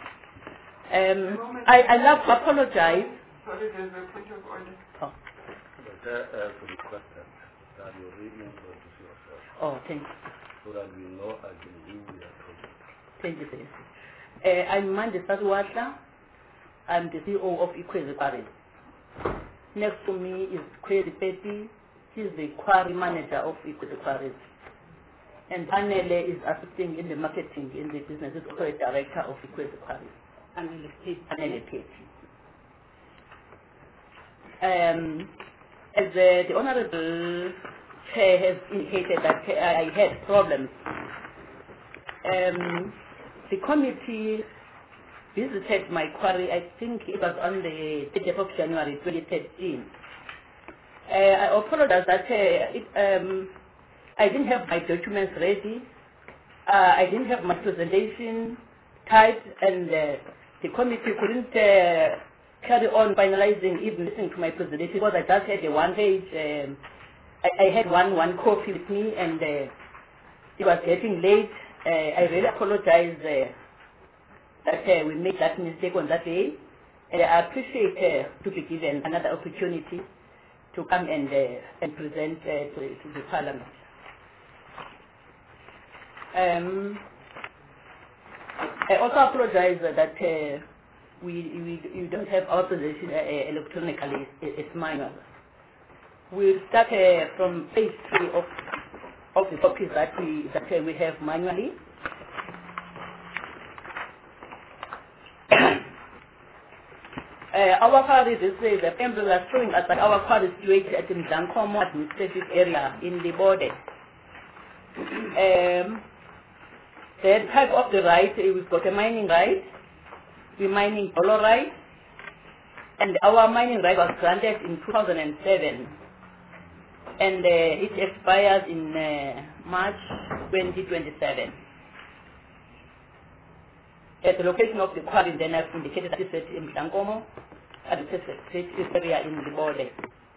I love to apologize. Sorry, there's a point of order. Oh. But to request that you reintroduce yourself. Oh, thank you. So that we know again who we are talking to. Thank you. I'm Mande Sadwatla. I'm the CEO of Equate Quarry. Next to me is Kweli Petty. He's the quarry manager of Equate Quarries. And Anele is assisting in the marketing in the business. He's also a director of Equate Quarries. Anele Petty. As the honorable chair has indicated that I had problems, the committee visited my quarry, I think it was on the 30th of January 2013. I apologize that I didn't have my documents ready. I didn't have my presentation typed, and the committee couldn't carry on finalizing, even listening to my presentation, because I just had a one-page. I had one copy with me, and it was getting late. I really apologize that we made that mistake on that day, and I appreciate to be given another opportunity to come and present to the Parliament. I also apologize that you don't have our presentation electronically. It's manual. We'll start from page 3 of the copies that we have manually. Our quarry, this is the umbrella showing us that our quarry is situated at the Mzankomo administrative area in the border. The type of the right, we've got a mining right, we're mining dolomite, and our mining right was granted in 2007, and it expires in March 2027. At the location of the quarry, then I've indicated that it's in Mzankomo, administrative area in the border.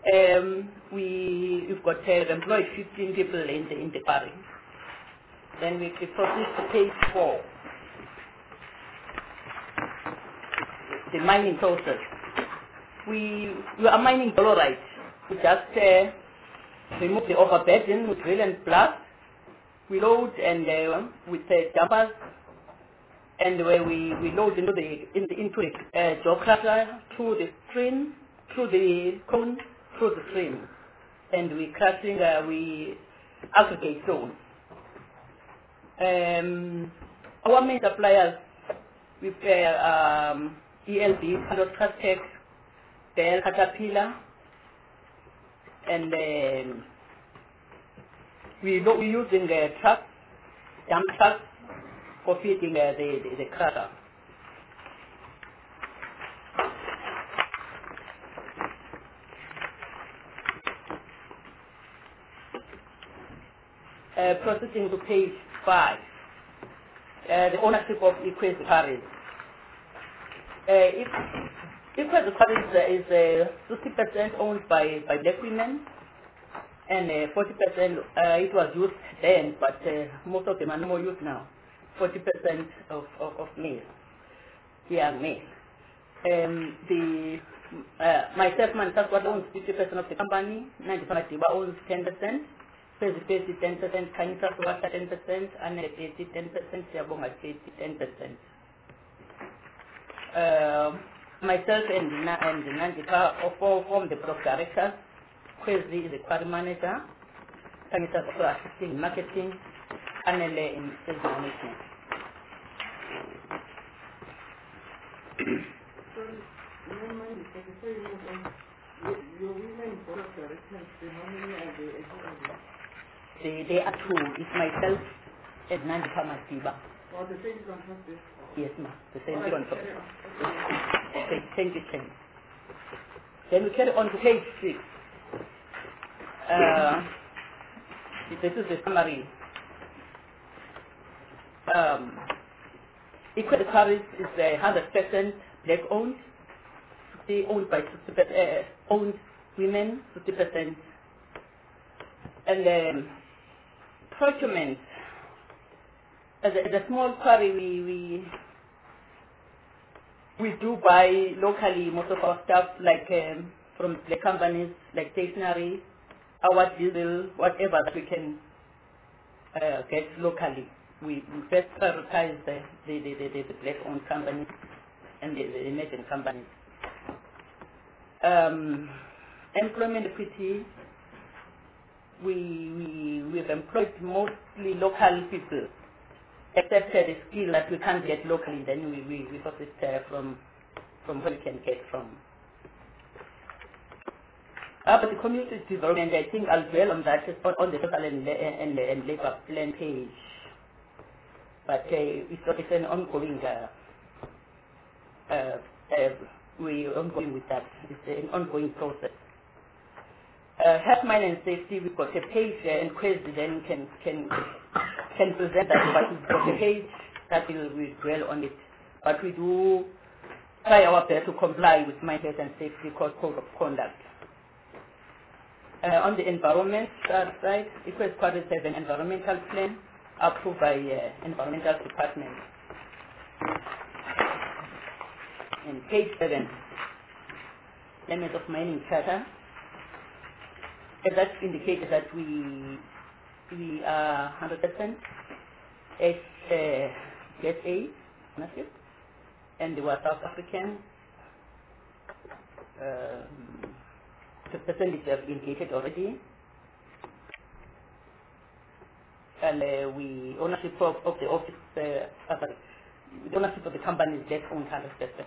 We've got employed 15 people in the quarry. Then we proceed to page 4, the mining process. We are mining dolomite. We just remove the overburden with drill and blast. We load and with dumpers, and where we load into the jaw crusher through the stream, through the cone, through the stream, and we crushing, we aggregate stone. Our main suppliers, we ELB, Pilot Trustec, Bell, Caterpillar, and we're using trucks, dump trucks, for feeding the crusher. Processing to page 5. The ownership of Equus Quarries. Equus Quarries is 60% owned by black women, and 40% it was used then, but most of them are no more used now. 40% of male, young male. Myself, Mantaswat owns 50% of the company, 95 owns 10%, Pesi 10%, Kanisa Swata 10%, and 10%, Siabonga 10%. Myself and Nandika form the board of directors. Kwezi is the quarry manager, Kanisa Swata assisting marketing, Anele in sales management. Your women board of directors, how many are they? They are 2. It's myself and Nandika Masiba. Oh, the same contract is? Yes, ma'am. The same contract. Okay, thank you, Chen. Then we carry on to page 6. This is the summary. Equus Quarries is 100% black owned, owned by 60% owned women, 50%. And procurement. As a small quarry, we do buy locally most of our stuff, like from the companies, like stationery, our diesel, whatever that we can get locally. We first prioritize the black-owned companies and the emerging companies. Employment equity, we've employed mostly local people, except the skill that we can't get locally, then we source it from where we can get from. But the community development, I think I'll dwell on that on the social and labor plan page. But it's an ongoing, we're ongoing with that. It's an ongoing process. Health, mine and safety, we've got a page and Kwezi then can present that, but we've got a page that we dwell on it. But we do try our best to comply with my health and safety code of conduct. On the environment side, Equus Quarries have an environmental plan approved by environmental department. And page 7, limits of mining charter. And that indicates that we are 100% SA ownership, and we are South African. The percentage have indicated already, and we ownership of the office, the ownership of the company is less owned 100%.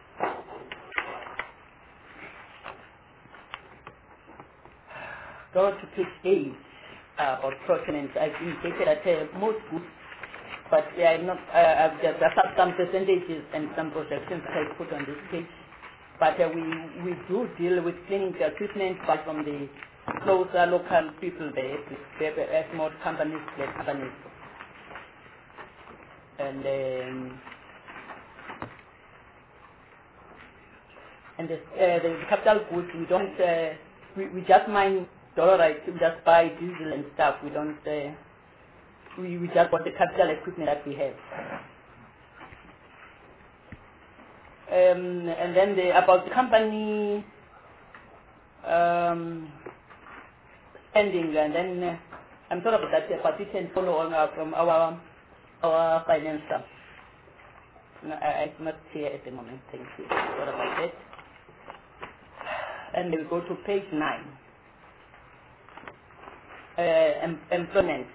Go to page 8 about procurement. I've indicated that most goods, but I'm not. I've just some percentages and some projections that I put on this page. But we do deal with cleaning equipment, but from the closer local people there, small companies, big companies. And the capital goods, we we just mine dollarites, we just buy diesel and stuff. We don't, we just bought the capital equipment that we have. And then about the company spending, and then I'm sorry about that, but you can follow on from our finance staff. No, I'm not here at the moment, thank you. Sorry about that. And we go to page 9. Employment.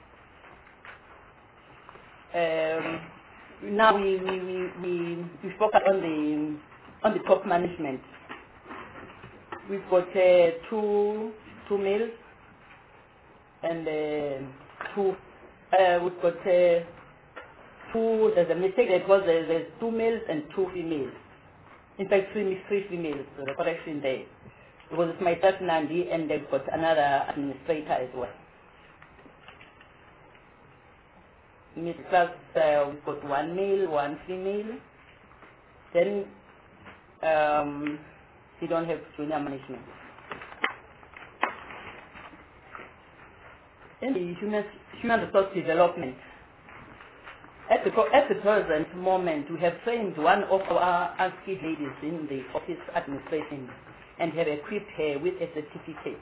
Now we focus on the top management. We've got two males and we've got two. There's a mistake. There's 2 males and 2 females. In fact, three females. So the correction there. Because it's myself, Nandi, and they've got another administrator as well. Middle class, we've got 1 male, 1 female. Then you don't have junior management. In the human resource development, at the present moment, we have trained one of our unskilled ladies in the office administration and have equipped her with a certificate.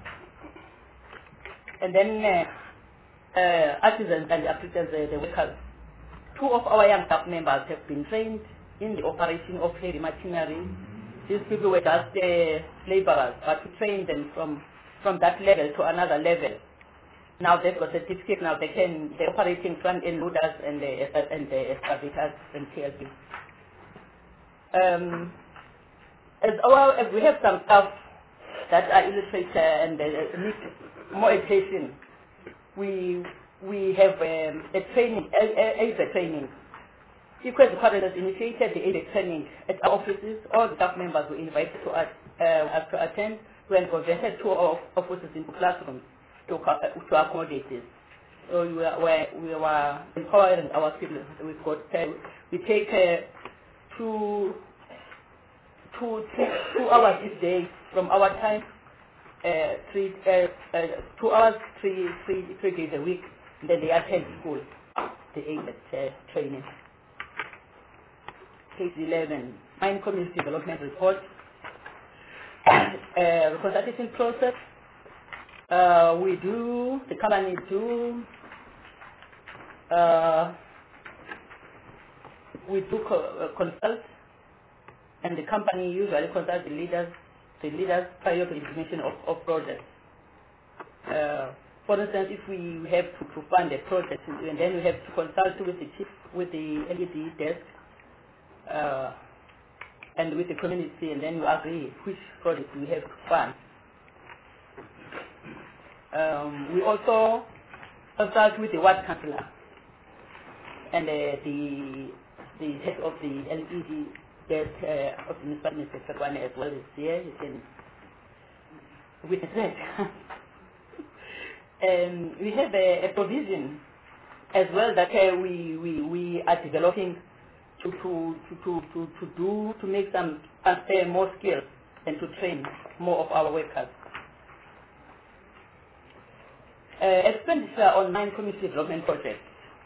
And then artisans and applicants, the workers, 2 of our young staff members have been trained in the operation of heavy machinery. These people were just laborers, but we trained them from that level to another level. Now they've got a certificate. Now they're operating front-end loaders and the excavators and TLB. As we have some staff that are illiterate and need more education, we have a training, ASA training. Equal Department has initiated the ASA training at our offices. All the staff members were invited to attend. We have converted 2 offices into classrooms to accommodate this. So we were empowering our people. We take 2 hours each day from our time, 2 hours, 3 days a week. And then they attend school, the ASA training. Page 11, Mine Community Development Report. Consultation process. The company consult, and the company usually consult the leaders prior to implementation of projects. For instance, if we have to fund a project, and then we have to consult with the chief, with the LED desk, and with the community, and then you agree which project we have to fund. We also consult with the ward councillor and the head of the LED desk of the municipal sector as well as here. You can witness that. We have a provision as well that we are developing to make some transfer more skills and to train more of our workers. Expenditure on mine community development projects.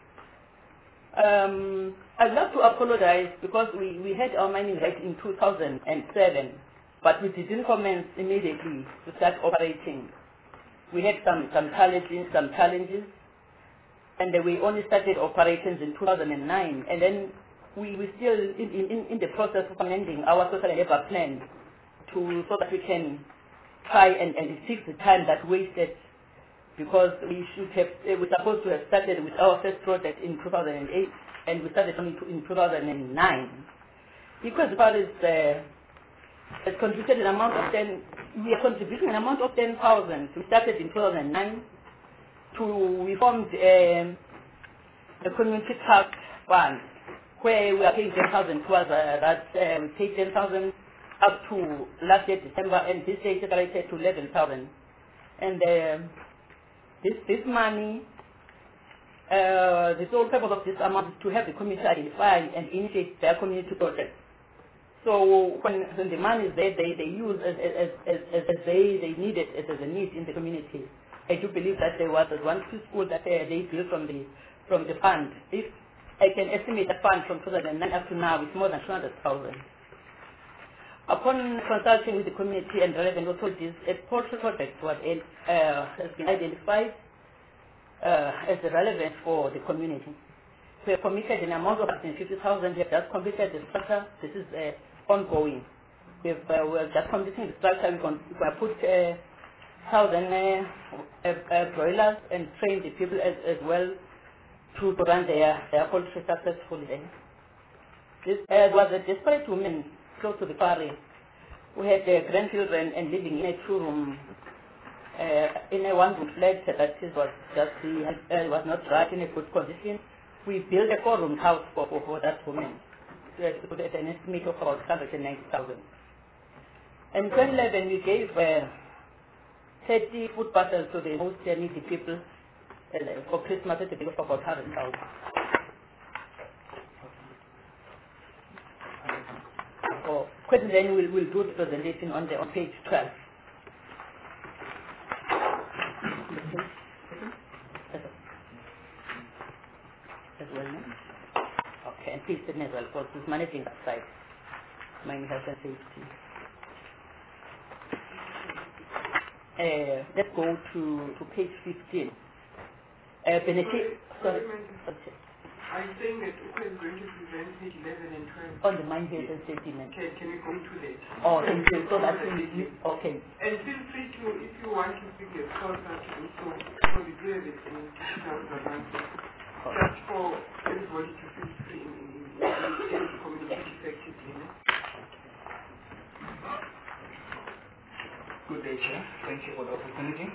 I'd love to apologize because we had our mining right in 2007, but we didn't commence immediately to start operating. We had some challenges, and we only started operations in 2009, and then we were still in the process of amending our social and labor plan so that we can try and fix the time that wasted, because we're supposed to have started with our first project in 2008, and we started only in 2009. Because the part has contributed an amount of we are contributing an amount of 10,000. We started in 2009 we formed a community trust fund where we are paying 10,000 towards that. We paid 10,000 up to last year December, and this year separated to 11,000. And this money, the sole purpose of this amount is to help the community identify and initiate their community projects. So when the money is there, they use as they needed as a need in the community. I do believe that there was one school that they built from the fund. If I can estimate the fund from 2009 up to now, it's more than 200,000. Upon consulting with the community and relevant authorities, a portal project has been identified as relevant for the community. We have committed an amount of 150,000. We have just completed the structure. This is ongoing. We're just completing the structure. We're going to put 1,000 broilers and train the people as well to run their poultry successfully. This was a desperate woman close to the quarry. We had grandchildren and living in a two-room, in a one-room flat that was not right in a good condition. We built a four-room house for that woman at an estimate of about 190,000. And in 2011, we gave 30 food parcels to the most needy people for Christmas at a bill of about 100,000. So, question then we'll do the presentation on page 12. As well, no? Okay, and please sit as well, because who's managing that side? Mine health and safety. Let's go to page 15. Sorry. I'm saying that Uko is going to present page 11 and 12. On the mine health and safety. Can we go to that? Oh, thank you. So that's okay. And feel free to, if you want to bring your closer to do so we do have it in just for everybody to feel free and to communicate effectively. Good day, Chair. Thank you for the opportunity.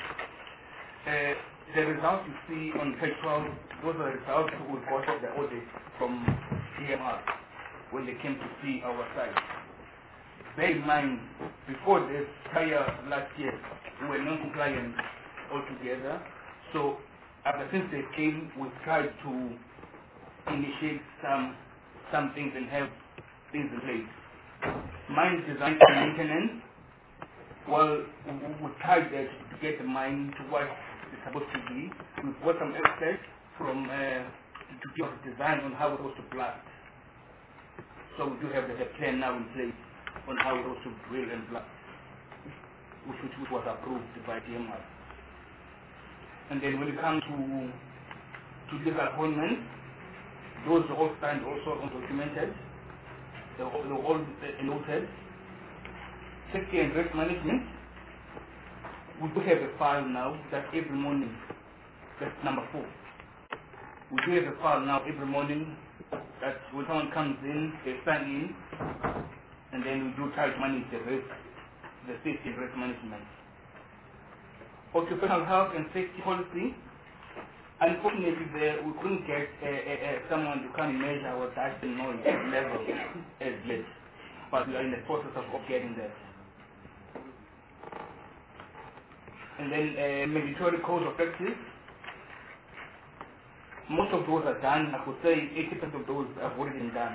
The results you see on page 12, those are the results we got of the audit from DMR when they came to see our site. Bear in mind, before this, prior last year, we were non-compliant altogether. So, since they came, we tried to initiate some things and have things in place. Mine design and maintenance. Well, we tried to get the mine to what it's supposed to be. We've got some experts from to give us design on how it was to blast. So we do have the plan now in place on how it was to drill and blast, which was approved by DMR. And then when it comes to legal appointments, those are all signed, also documented. They're all noted. Safety and risk management, we do have a file now that every morning, that's number 4. We do have a file now every morning that when someone comes in, they sign in, and then we do try to manage the risk, the safety and risk management. Occupational health and safety policy, unfortunately we couldn't get someone to come and measure our dust and noise level as yet, but we are in the process of getting that. And then mandatory code of practice. Most of those are done. I could say 80% of those have already been done.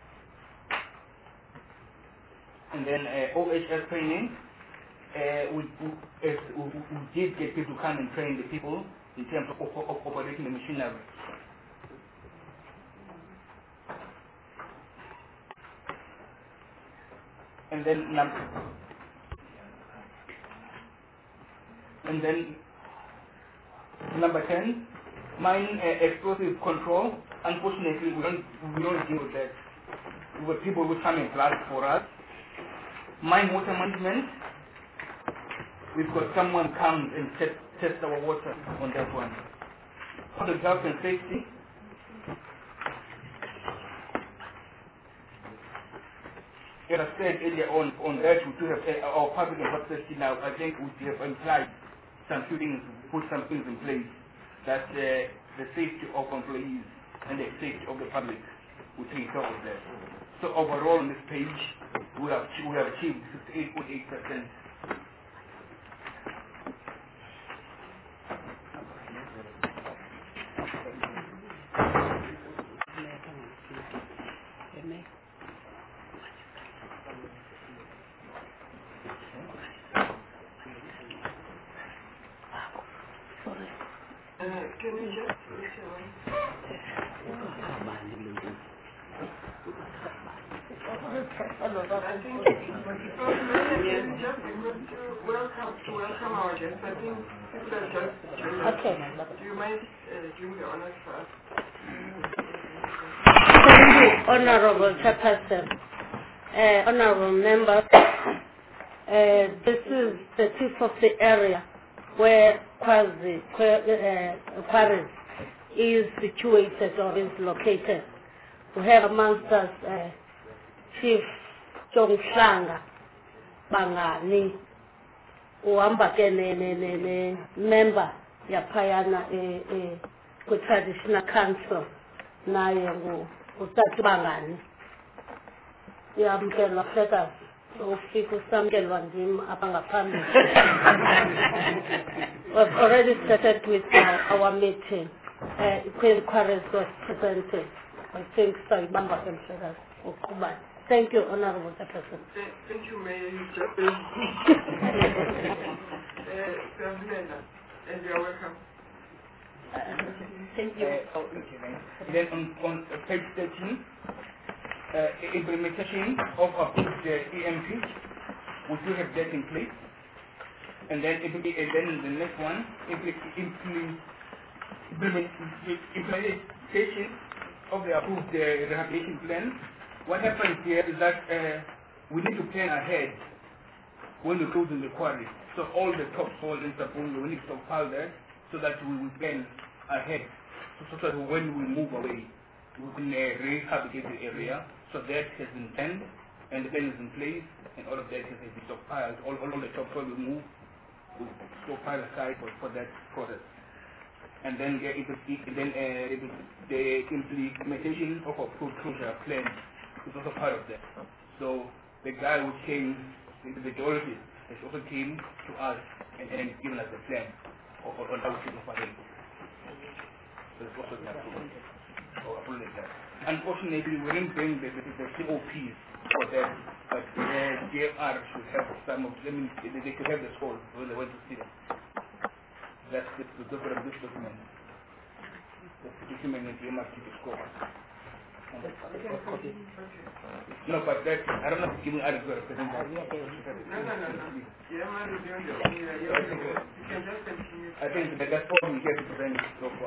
And then OHS training. We did get people to come and train the people in terms of operating the machinery. And then number 10, mine explosive control. Unfortunately, we don't deal with that. We have people who come and blast for us. Mine water management. We've got someone comes and test our water on that one. Public health and safety. As I said earlier on that we do have our public and health safety now. I think we have implied some few things, put some things in place that the safety of employees and the safety of the public will take care of that. So overall on this page, we have achieved 58.8%. Can you just I think just welcome our guests. I think people are just joining. Okay. Do you mind doing the honors for us? Thank you, Honorable Chairperson. Honorable members, this is the tip of the area where Quarries is situated or is located. We have amongst us Chief Jonghlanga Bangani, uhamba ke ne member yaphayana ku-Traditional Council naye ngutata Bangani. Yamkelwa hlekazi ufika usamkelwa ndim apha ngaphambili. We've already started with our meeting. Quarries was presented. I think sayibamba ke mhlekazi uqhubana. Thank you, Honorable Chairperson. Thank you, Mayor. You just and you are welcome. Thank you. Then on page 13, implementation of approved EMP, we do have that in place. And then the next one, implementation of the approved rehabilitation plan. What happens here is that we need to plan ahead when we close in the quarry. So all the topsoil and Sapong, we need to stockpile that so that we will plan ahead. So that when we move away, we can rehabilitate the area. So that has been planned, and the plan is in place, and all of that has been stockpiled. All the topsoil will move, we stockpile aside for that process. And then the implementation of a closure plan is also part of that. So the guy who came, the geologist, has also came to us and given us a plan on how to operate. So it's also the approval that. Unfortunately, we didn't bring the COPs for that, but the DFR should have some of them. They could have the scores when they went to see them. That's the document of this document. The document is DMR to score. No, but that, I don't know if giving others to represent that. No. I think that that's all we have to present so far.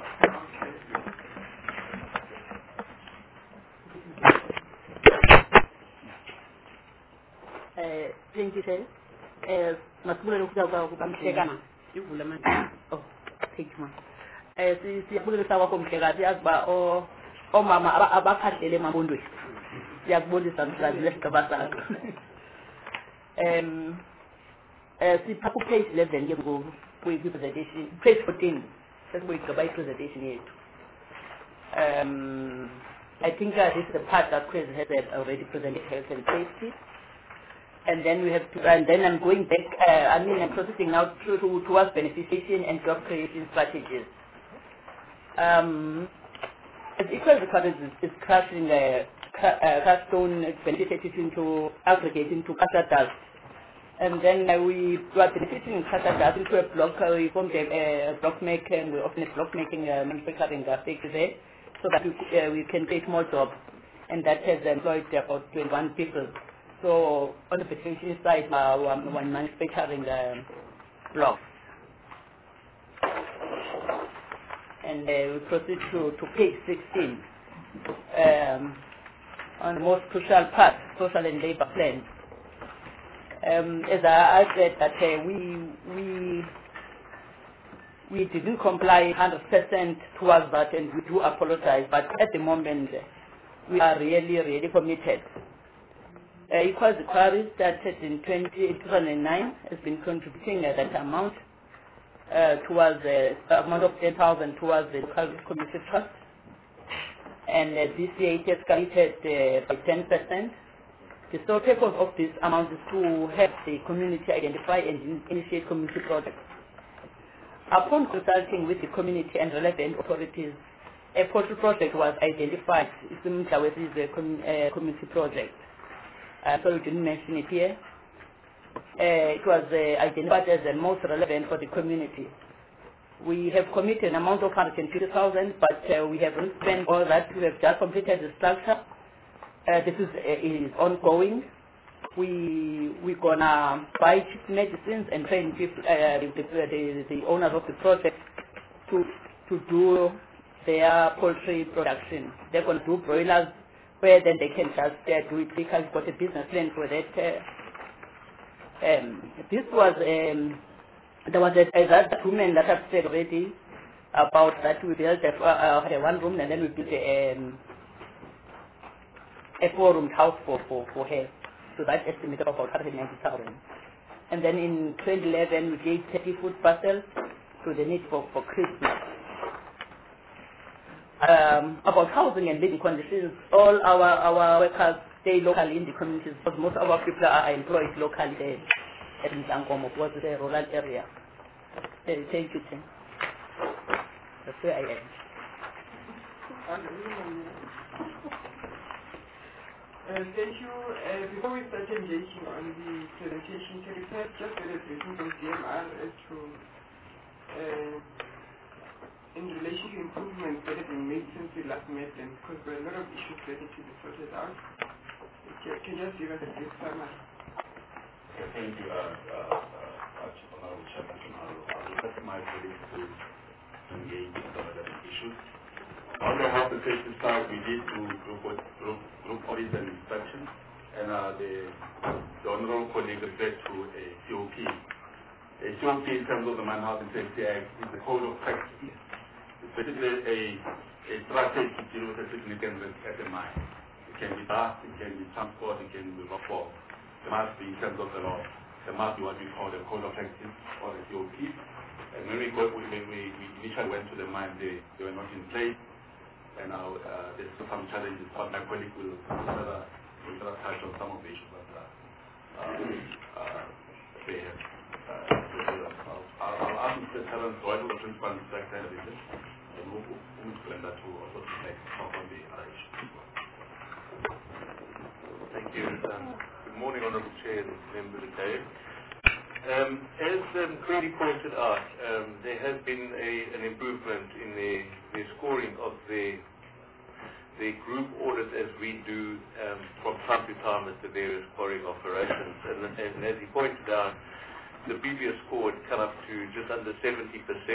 Thank you, sir. Masibulele ukuzakwa kukamhlekana. Oh, thank you, ma'am. Siyabulelisa kwakho Mhlekazi yazi ba omama abakhahlele emabondweni. Siyakubonisa mhlazi lesigaba sakho. Sipha ku page 11 ke ngoku kwi-presentation, page 14 sesibuyigqiba i-presentation yethu. I think this is the part that Chris has already presented, health and safety. And then we have to, and then I'm going back, I'm processing now towards beneficiation and job creation strategies. As equal because is crushing cast stone beneficiation into aggregating to cast dust. And then we are benefiting cast dust into a block, we formed a block making, we often block making manufacturing things there, so that we can create more jobs. And that has employed about 21 people. So on the beneficiation side, one manufacturing block. And we proceed to page 16 on the most crucial part, social and labor plans. As I said that we didn't comply 100% towards that, and we do apologize. But at the moment, we are really committed. Equals Quarries started in 2009, has been contributing that amount towards the amount of 10,000 towards the community trust, and this year it escalated by 10%. The sole purpose of this amount is to help the community identify and initiate community projects. Upon consulting with the community and relevant authorities, a portal project was identified. It's a community project. So we didn't mention it here. It was identified as the most relevant for the community. We have committed an amount of 150,000, but we haven't spent all that. We have just completed the structure. This is ongoing. We're gonna buy cheap medicines and train people, the owners of the project to do their poultry production. They're gonna do broilers where then they can just do it because we've got a business plan for that. This was there was a document that I've said already about that. We built a one room and then we built a 4-room house for her. So that estimate of about 190,000. And then in 2011 we gave 30 food parcels to the need for Christmas. About housing and living conditions, all our workers stay locally in the communities because most of our people are employed locally there at Nzankomo, because it's a rural area. Thank you, Tim. That's where I am. Thank you. Before we start engaging on the presentation, can you perhaps just get a briefing from DMR as to, in relation to improvements that have been made since we last met them, because there are a lot of issues that need to be sorted out. Can you just give us a brief summary? Thank you, Honorable Chairman. I'll let my colleagues to engage in some of the issues. On the health and safety side, we did do group audits and inspections, and the Honorable colleague referred to a COP. A COP in terms of the Mine Health and Safety Act is the code of practice. It's basically a strategy to deal with a significant risk at the mine. It can be dust, it can be transport, it can be rockfall. There must be, in terms of the law, there must be what we call the code of practice or the COP. And when we initially went to the mine, they were not in place. And now there's some challenges, but my colleague will further touch on some of the issues that they have. I'll ask Mr. Terence Doyle, the Principal Inspector Division, and we'll explain that to also take talk on the other issues. Thank you. Good morning, Honourable Chair and members of the day. As Craig pointed out, there has been an improvement in the scoring of the group audit as we do from time to time at the various quarrying operations. And as he pointed out, the previous score had come up to just under 70%,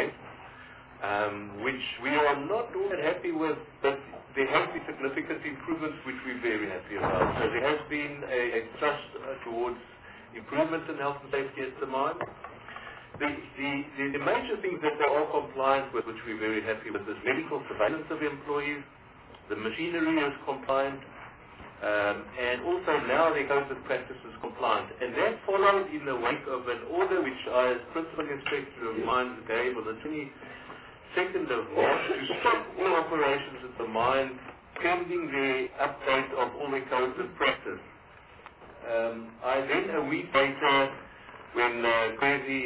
which we are not all that happy with, but there have been significant improvements which we're very happy about. So there has been a thrust towards improvements in health and safety at the mine. The major things that they are compliant with, which we're very happy with, is medical surveillance of employees, the machinery is compliant, and also now their codes of practice is compliant. And that followed in the wake of an order which I, as Principal Inspector of Mines, gave on the 22nd of March to stop all operations at the mine pending the update of all the codes of practice. I then, a week later, when Kwesi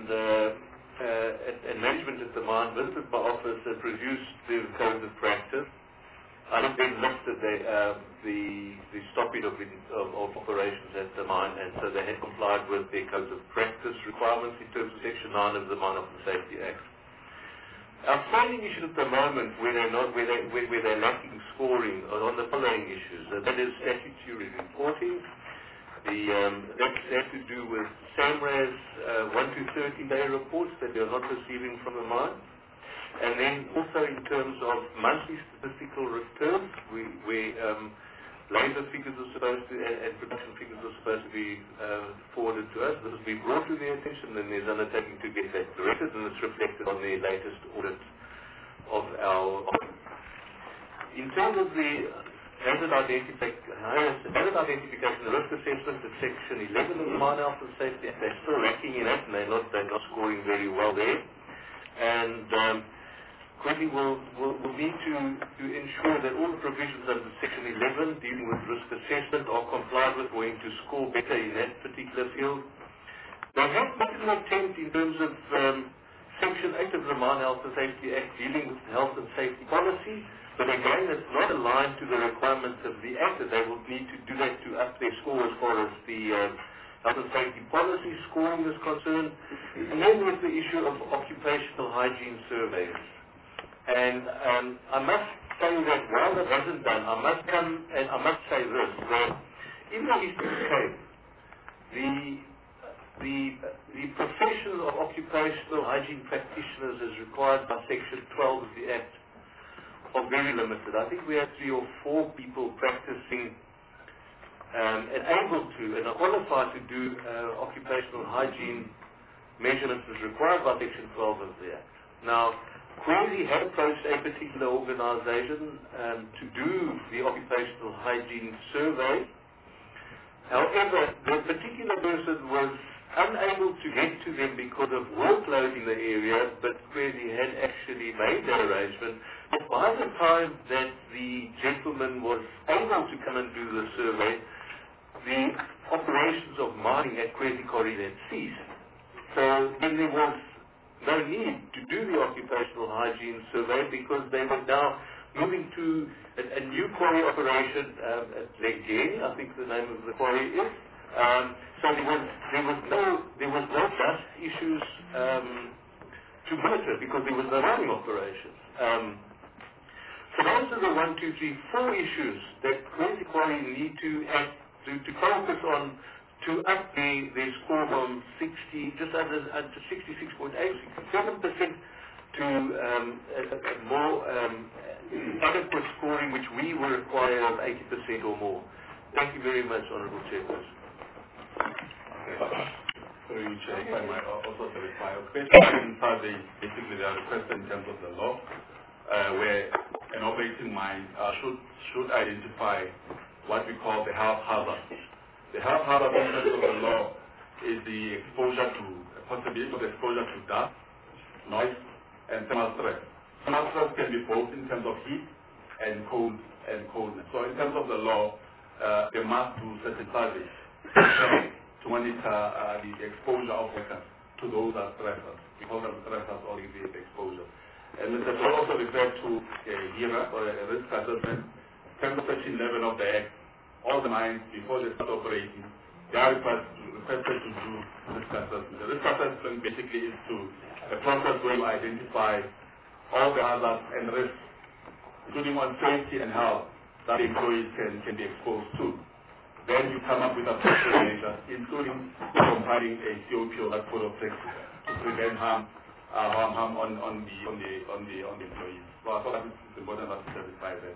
and management at the mine visited my office and produced the codes of practice, I then lifted the stoppage of operations at the mine, and so they had complied with their codes of practice requirements in terms of Section 9 of the Mine Health and Safety Act. Our standing issues at the moment, where they're lacking scoring, are on the following issues. That is statutory reporting. That's had to do with SAMRA's 1 to 13-day reports that they are not receiving from the mine. And then also in terms of monthly statistical returns, where labour figures are supposed to, and production figures are supposed to be forwarded to us. This has been brought to their attention, and there's undertaking to get that corrected, and it's reflected on the latest audit of our. In terms of the hazard identification and risk assessment, the Section 11 of the Mine Health and Safety Act, they're still lacking in it, and they're not scoring very well there. And Kwesi will need to ensure that all the provisions under Section 11 dealing with risk assessment are complied with, going to score better in that particular field. They have made an attempt in terms of Section 8 of the Mine Health and Safety Act dealing with health and safety policy, but again it's not aligned to the requirements of the Act, and they will need to do that to up their score as far as the health and safety policy scoring is concerned, and then there's the issue of occupational hygiene surveys. And I must say that while that wasn't done, I must say this, that in the Eastern Cape, the profession of occupational hygiene practitioners as required by Section 12 of the Act are very limited. I think we have 3 or 4 people practicing and able to and are qualified to do occupational hygiene measurements as required by Section 12 of the Act. Now, Kwezi had approached a particular organization to do the occupational hygiene survey. However, the particular person was unable to get to them because of workload in the area, but Kwezi had actually made that arrangement. But by the time that the gentleman was able to come and do the survey, the operations of mining at Kwezi Quarry had ceased. So then there was no need to do the occupational hygiene survey because they were now moving to a new quarry operation at Legeni, I think the name of the quarry is. So there was no dust issues to monitor because there was no mining operations. So those are the 1, 2, 3, 4 issues that Kwezi Quarry need to focus on to up their score from 60, just under 66.8, 67% to a more adequate scoring, which we will require of 80% or more. Thank you very much, Honourable Chairperson. Sorry, Chair, if I might also clarify. Basically, they are requested in terms of the law, where an operating mine should identify what we call the health hazard. The health hazard in terms of the law is the exposure to, possibility of exposure to dust, noise, and thermal stress. Thermal stress can be both in terms of heat and coldness. So in terms of the law, they must do certain surveys to monitor the exposure of workers to those as stressors. We call them stressors or the exposure. And Mr. Paul also referred to a HERA, or a risk assessment. In terms of Section 11 of the Act, all the mines, before they start operating, they are requested to do risk assessment. The risk assessment basically is a process where you identify all the hazards and risks, including on safety and health, that employees can be exposed to. Then you come up with appropriate measures, including compiling a COP or that code of practice to prevent harm on the employees. So I thought it's important that we clarify that.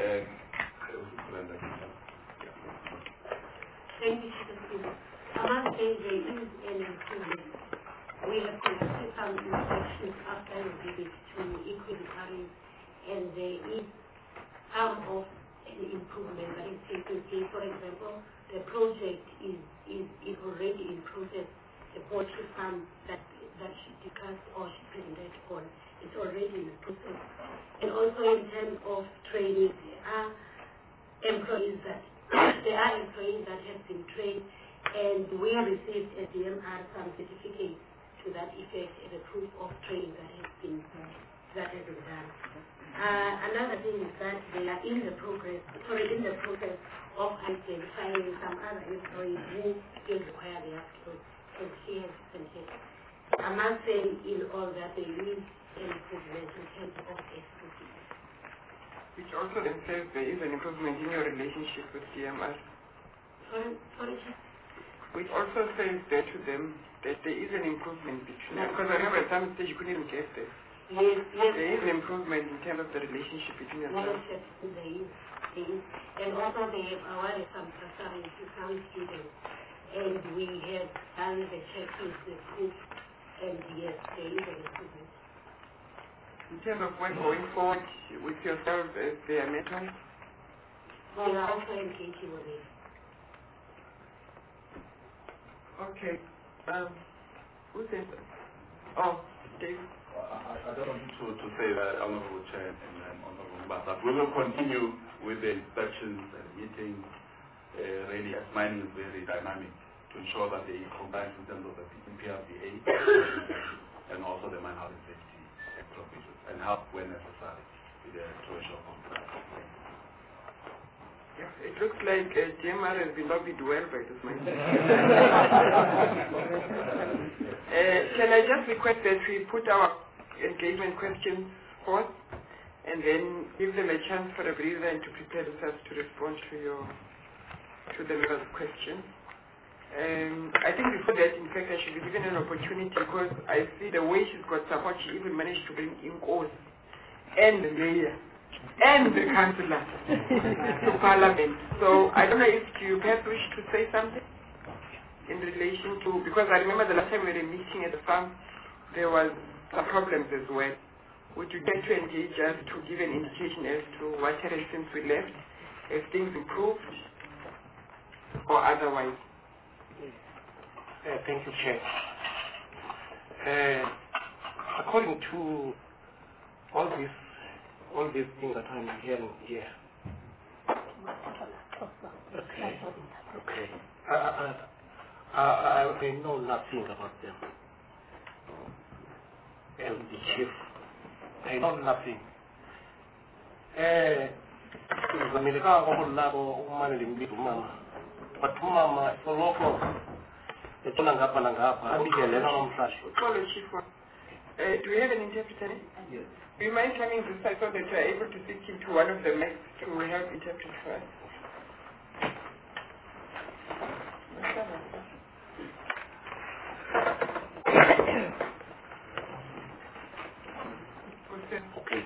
Thank you, Mr. I must say there is an improvement. We have conducted some inspections after a visit to Equity Quarries, and there is some of an improvement that is taking place. For example, the project is already in process. The poultry farm that she discussed or she presented on, it's already in the process. And also in terms of training, there are employees that have been trained, and we have received at DMR some certificates to that effect as a proof of training that has been done. Another thing is that they are in the process of identifying some other employees who still require their skills, and she has presented. I must say in all that there is an improvement in terms of expertise. Which also then says there is an improvement in your relationship with DMR. Sorry? Which also says that to them that there is an improvement between them. Because I remember at some stage you couldn't even get there. Yes. There is an improvement in terms of the relationship between yourselves. Yes, there is. And also they have awarded some bursaries to some students. And we have done the checklist, the proof, and yes, there is an improvement. In terms of when going forward with yourselves as their mentors? We are also engaging with it. Okay. Who's this? Oh, David. I don't want to say that Honourable Chair and Honourable Mbasa. We will continue with the inspections and meetings. Really, as mining is very dynamic, to ensure that they comply in terms of the PRBA and also the mine health and safety provisions, and help when necessary with the to ensure compliance. It looks like DMR has been lobbied well by this man. Can I just request that we put our engagement questions forth and then give them a chance for a breather and to prepare themselves to respond to the members' questions. I think before that, in fact, I should be given an opportunity because I see the way she's got support, she even managed to bring in Nkosi and the mayor and the councillor to Parliament. So I don't know if you perhaps wish to say something in relation to, because I remember the last time we were meeting at the farm, there was some problems as well. Would you get to engage us to give an indication as to what happened since we left? Have things improved or otherwise? Thank you, Chair. According to all these things that I'm hearing here, okay. I know nothing about them. And the chief, I know nothing. But mama, for local. Do we have an interpreter? Yes. Do you mind coming this side so that you are able to speak into one of the mics to help interpret for us? Okay,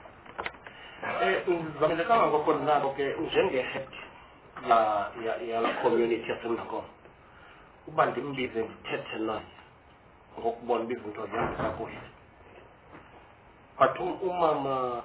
thank you. Uba ndimbize ndithethe naye ngokubona uba izinto zihambisa kakuhle. But umama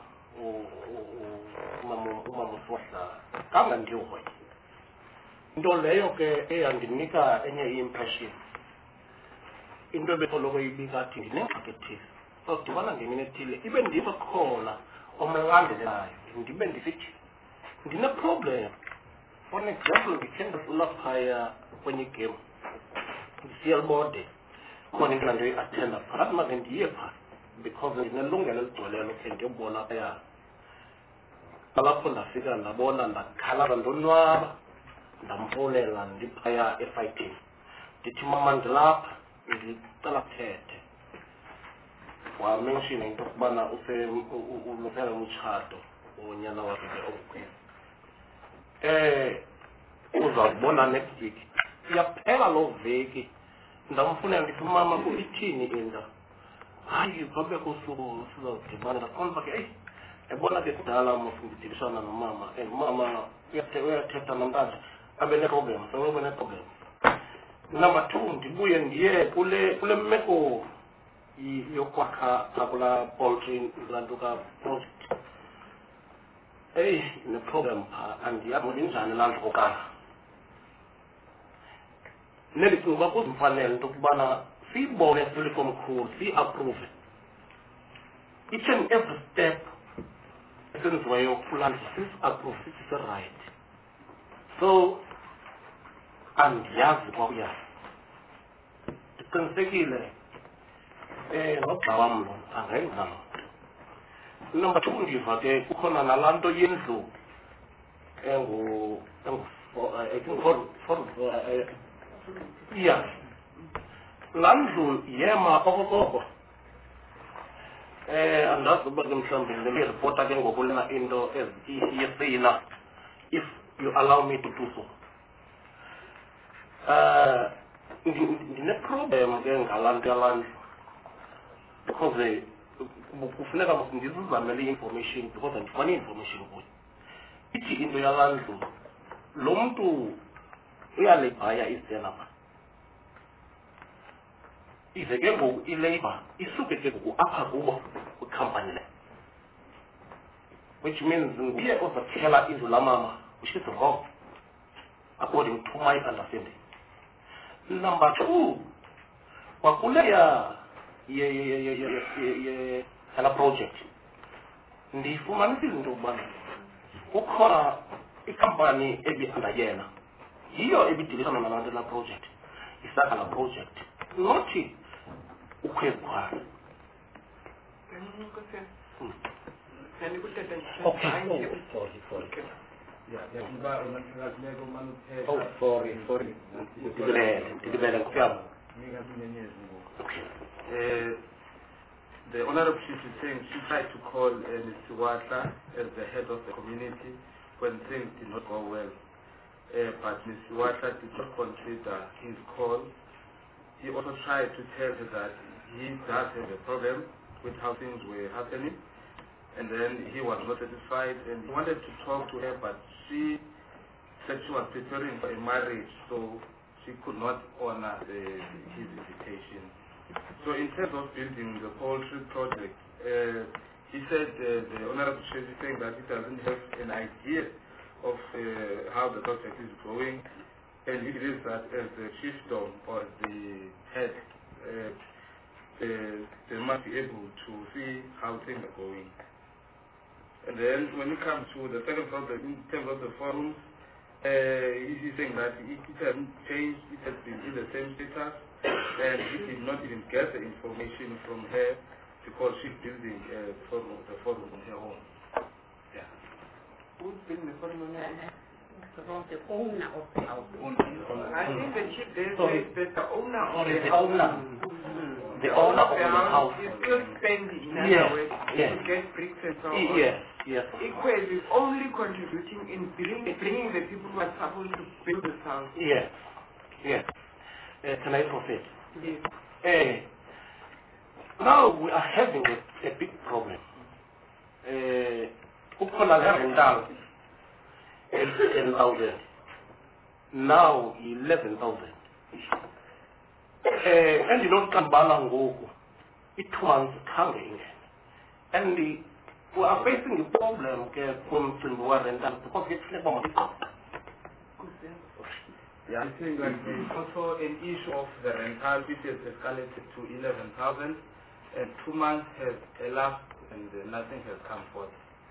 uSohla kangandihoyi. Into leyo ke eyandinika enye i-impression. Into ebesoloko ibika athi ndinengxaki ethile. So sidibana ngemini ethile ibe ndibe khona omlandelayo ndibe ndisithi ndine-problem. For example, ndikhe ndifuna phaya kwenye game. Ndisiyalibode khona into ndoyi-athenda phakathi maze ndiye phaa because ndinelungelo eligcweleyo lokhe ndiyobona phaya. Alapho ndafika ndabona ndakhalaza ndonwaba ndamfowunela ndiphaya efighting. Ndithi mama ndilapha ndicela kuthethe. Wamenshina into yokubana ulungele umtshato wonyana wakhe omkhulu. Uzawubona next week. Iyaphela loo veki ndamfunela ndithi mama ithini into. Hayi kwabekho usuku sizawudibana ndaqonda uba ke yabona ke kudala mosindidibisana nomama and umama uyathetha nomntana abe ne-problem sewebe ne-problem. Number 2, ndibuye ndiye kule meko yokwakha kulaa poultry lanto ka-project. Ne-problem phaa andiyazi injani laa nto okanye. Nelicinga uba kuzimfanele into yokubana siyibone silikomkhulu siyi-approve each and every step esenziweyo kulanto sisi-approve sithi se-right. So andiyazi kwakuyazi ndiqinisekile nogxa wam lo angayenza loo nto. Number 2, ndiva ke kukhona nalaa nto yendlu laa ndlu yema okokoko. Andazi uba ke mhlawumbi ndiniripota ke ngoku lena into yesina if you allow me to do so. Ndine-problem ke ngalaa nto yalaa ndlu because kufuneka ndizizamele i-information because andifani i-information kuyo. Ithi into yalaa ndlu lo mntu uyalebhaya izenapha ize ke ngoku ilabor isuke ke ngoku apha kubo kwikhampani le, which means nguye ozakhela indlu lamama, which is wrong according to my understanding. Number 2, kwakuleya yala project ndifumanisile into yokubana kukhona ikhampani ebi-andayena yiyo ebidilisana nabantu la project isakha la project nothi ukhwezikhwana. Okay, sorry. Oh, sorry. The Honorable Chief is saying she tried to call Mr. Watla as the head of the community when things did not go well. But Mr. Watla did not consider his call. He also tried to tell her that he does have a problem with how things were happening. And then he was not satisfied and he wanted to talk to her, but she said she was preparing for a marriage, so she could not honor his invitation. So in terms of building the poultry project, he said the Honorable Chief is saying that he doesn't have an idea of how the project is going, and he believes that as the chiefdom or the head, they must be able to see how things are going. And then when it comes to the second project, in terms of the forums, he's saying that it hasn't changed, it has been in the same status, and he did not even get the information from her because she's building the forum on her own. Yeah. Who's building the forum on her own? The owner of the house. I think the chief there says that the owner of the The owner of the house is still spending in other words to get bricks and so on. Yes. Equal is only contributing in bringing the people who are supposed to build this house. Yes. Can I proceed? Yes. Now we are having a big problem. Ukona le rental 10,000. Now 11,000. And you know Kambala ngoku. It was coming. And we are facing a problem from Tundua rental because it's never. Yeah, I think that there's also an issue of the rental which has escalated to 11,000 and 2 months has elapsed and nothing has come forth.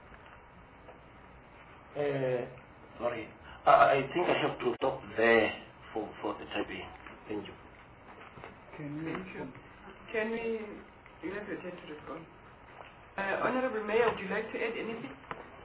Sorry, I think I have to stop there for the time being. Thank you. Can we, you have your turn to respond. Honorable Mayor, would you like to add anything?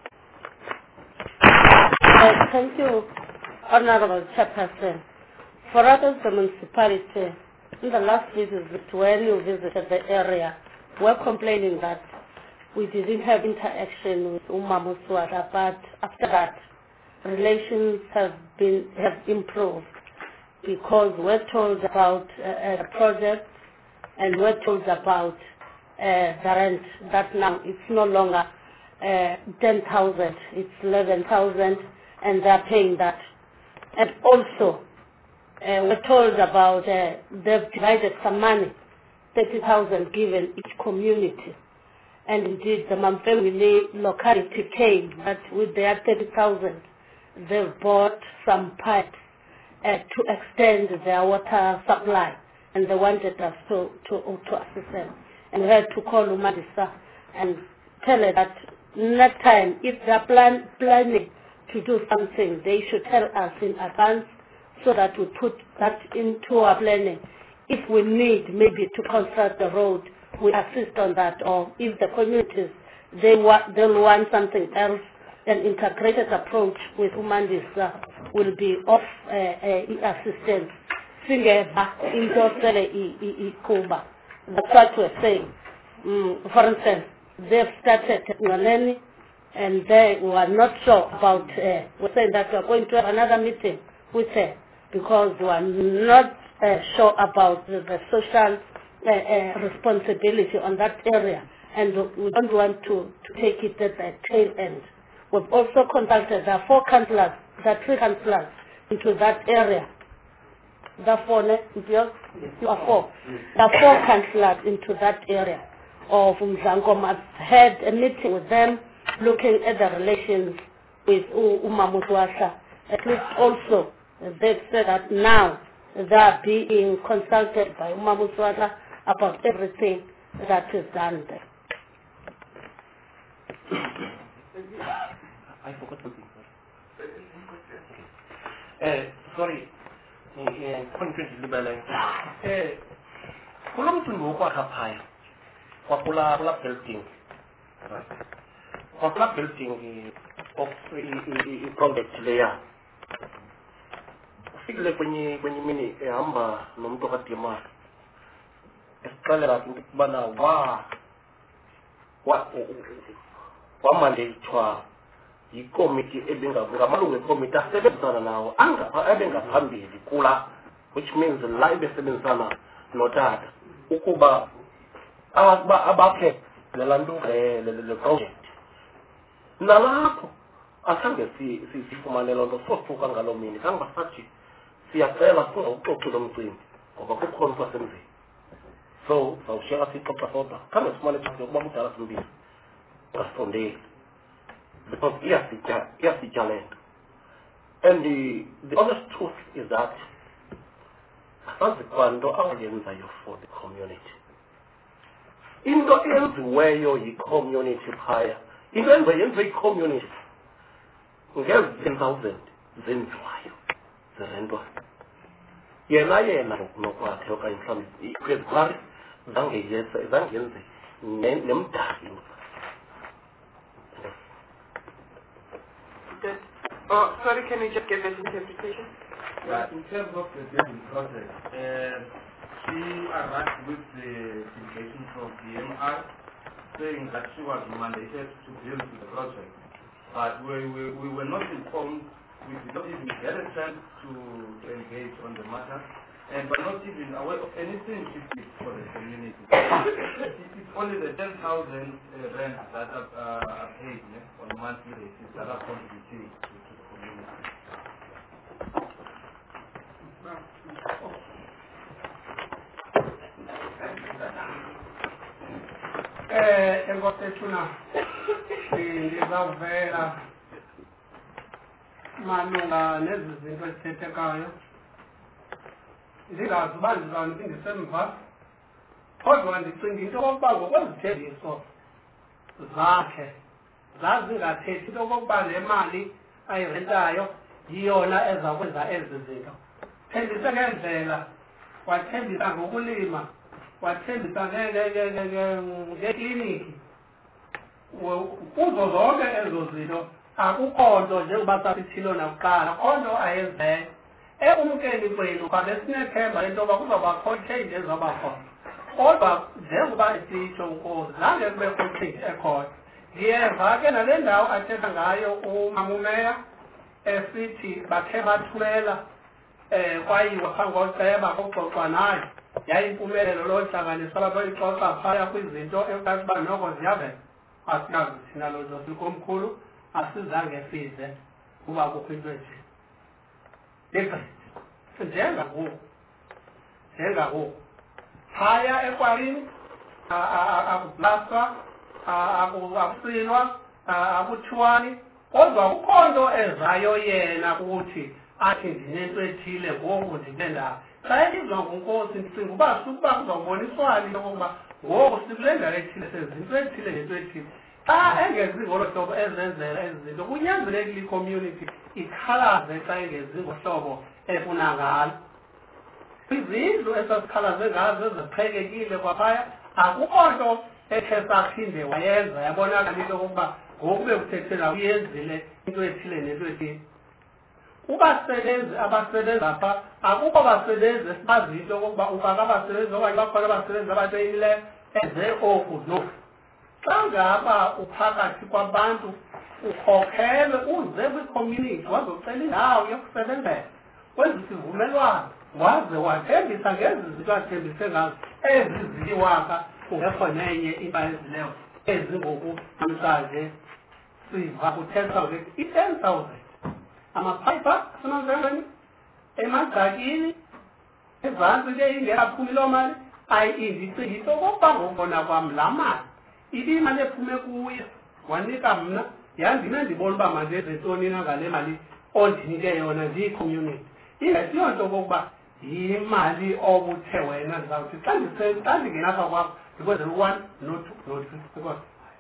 Thank you, Honorable Chairperson. For us as the municipality, in the last visit when you visited the area, we're complaining that we didn't have interaction with Muswata, but after that, relations have improved because we're told about a project and we're told about the rent that now it's no longer 10,000, it's 11,000 and they're paying that. And also, we're told about they've divided some money, 30,000 given each community. And indeed, the Mampemile locality came that with their 30,000, they've bought some pipes to extend their water supply, and they wanted us to assist them. And we had to call Umadisa and tell her that next time, if they're planning to do something, they should tell us in advance so that we put that into our planning. If we need maybe to construct the road, we assist on that, or if the communities, they'll want something else, an integrated approach with Umandisa will be of assistance. Singeva into Kuba. That's what we're saying. For instance, they've started learning and they were not sure about, we're saying that we're going to have another meeting with her because we are not sure about the social responsibility on that area, and we don't want to take it at the tail end. We've also contacted the 3 councillors into that area. The 4 councillors into that area of Mzankom. I've had a meeting with them looking at the relations with Umamutwasa. At least also, they've said that now they are being consulted by Umamutwasa about everything that is done there. I forgot something. Sorry. Building of i-project leya ufikile kwenye imini ehamba nomuntu okadimari esixelela into ukubana wamandethwa yikomiti ngamalungu ekomiti asebenzisana nawo abengaphambili kula, which means la ebesebenzisana notata ukuba abakhe lelanto le project. Nalapho asange sifumane loo nto sothuka ngaloo mini kangoba sathi siyacela singawuxoxi lo mcimbi ngoba kukhona kwasemzini. So sawushiyeka sixoxa sodwa khange sifumane ixesha yokuba kudala simbili ungasondeli because iyasitya le nto. And the honest truth is that asazi kwanto awayenzayo for the community. Into eyenziweyo yi-community phaya, into yenziwe yi-community ngezi-10,000 zenziwayo zirentwa yena nokwakhe okanye mhlawumbi ikwezikari zangenze nemdali. Oh, sorry, can you just give us interpretation? Yeah, in terms of the building project, she arrived with the delegation from DMR saying that she was mandated to build the project. But we were not informed, we did not even get a chance to engage on the matter, and we're not even aware of anything she did for the community. It's only the 10,000 rent that are paid on a monthly basis that are contributing to the community. Engosethuna ngizavela malunga nezi zinto ezithethekayo ndingazi uba ndizawuthi ndisemva, kodwa ndicinga into okokuba ngokwezithembiso zakhe zazingathethi into okokuba le mali ayirentayo yiyona ezakwenza ezi zinto. Thembise ngendlela, wathembisa ngokulima, wathembisa ngekliniki, kuzo zonke ezo zinto akukho nto njengoba sasithilo nakuqala, akho nto ayenzeyo. Umkeni kwenu kwabesinethemba into yoba kuzawubakho change ezawuba khona, kodwa njengoba esitsho Nkosi zange kubekho change ekhona. Ndiyeva ke nale ndawo athetha ngayo umamumeya esithi bakhe bathumela kwayiwa phambi koceba kuxoxwa naye, yayimpumelelo loo ntlanganiso ababayixoxa phaya kwizinto ekathi uba noko ziyavela. Asikazi thina loo nto sikomkhulu asizange size kuba kukho into enje. Njengangoku phaya ekwalini akublastwa, akusilwa, akuthiwani, kodwa kukho nto ezayo yena ukuthi athi ndinento ethile ngoku ndibe ndawo. Xa elizwa nguNkosi ndicinga uba sukuba kuzawuboniswana into yokokuba ngoku sikule ndawo ethile sezinto ethile ngento ethile. Xa engezi ngolo hlobo ezenzela ezi zinto kunyanzelekile i-community ikhalaze xa engezi ngohlobo efuna ngalo. Izindlu esasikhalaze ngazo eziqhekekile kwaphaya akukho nto ethe saphinde wayenza yabonakala into yokokuba ngoku bekuthethelwa uyenzile into ethile nento ethile. Kubasebenzi abasebenza pha akukho basebenzi esibaziyo into yokokuba ufake abasebenzi okanye bakhona abasebenzi abatheyimileyo enze oku noku. Xa ngaba uphakathi kwabantu ukhokhelwe uze kwi-community wazocela indawo yokusebenzela kwenza isivumelwano waze wathembisa ngezi zinto athembise ngazo eziziliwaka kungekho nenye into ayenzileyo ezingoku namhlanje siva kuthethwa ngethi i-10,000 amaphayipha asemazengweni emagxakini ezantsi ke ingeyaphumi loo mali ndicinga into okokuba ngokubona kwam laa mali ibimali ephume kuye wanika mna yandime ndibona uba mandenze ntoni na ngale mali ondinike yona ndiyi-community. Ingesiyo nto okokuba yimali obuthe wena ndizawuthi xa ndingenapha kwakho ndikwenzela u-1 no-2 no-3.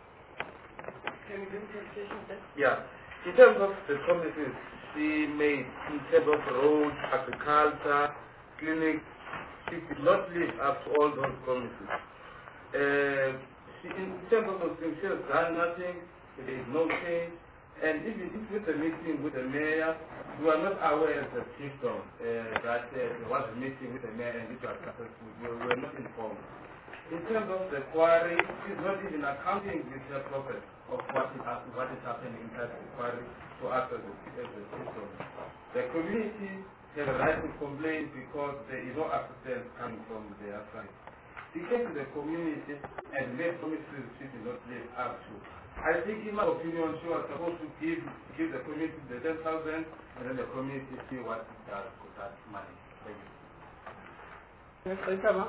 Yeah. In terms of the promises she made, in terms of roads, agriculture, clinics, she did not live up to all those promises. In terms of those things, she has done nothing, there is no change, And even if with the meeting with the mayor, we are not aware as the chiefdom that there was a meeting with the mayor and it was successful. We were not informed. In terms of the quarry, it is not even accounting with the progress of what is happening inside the quarry to us as a chiefdom. The community has a right to complain because there is no assistance coming from their side. We came to the community and made promises which did not live up to. I think, in my opinion, she was supposed to give the community the 10,000 and then the community see what it does with that money. Thank you.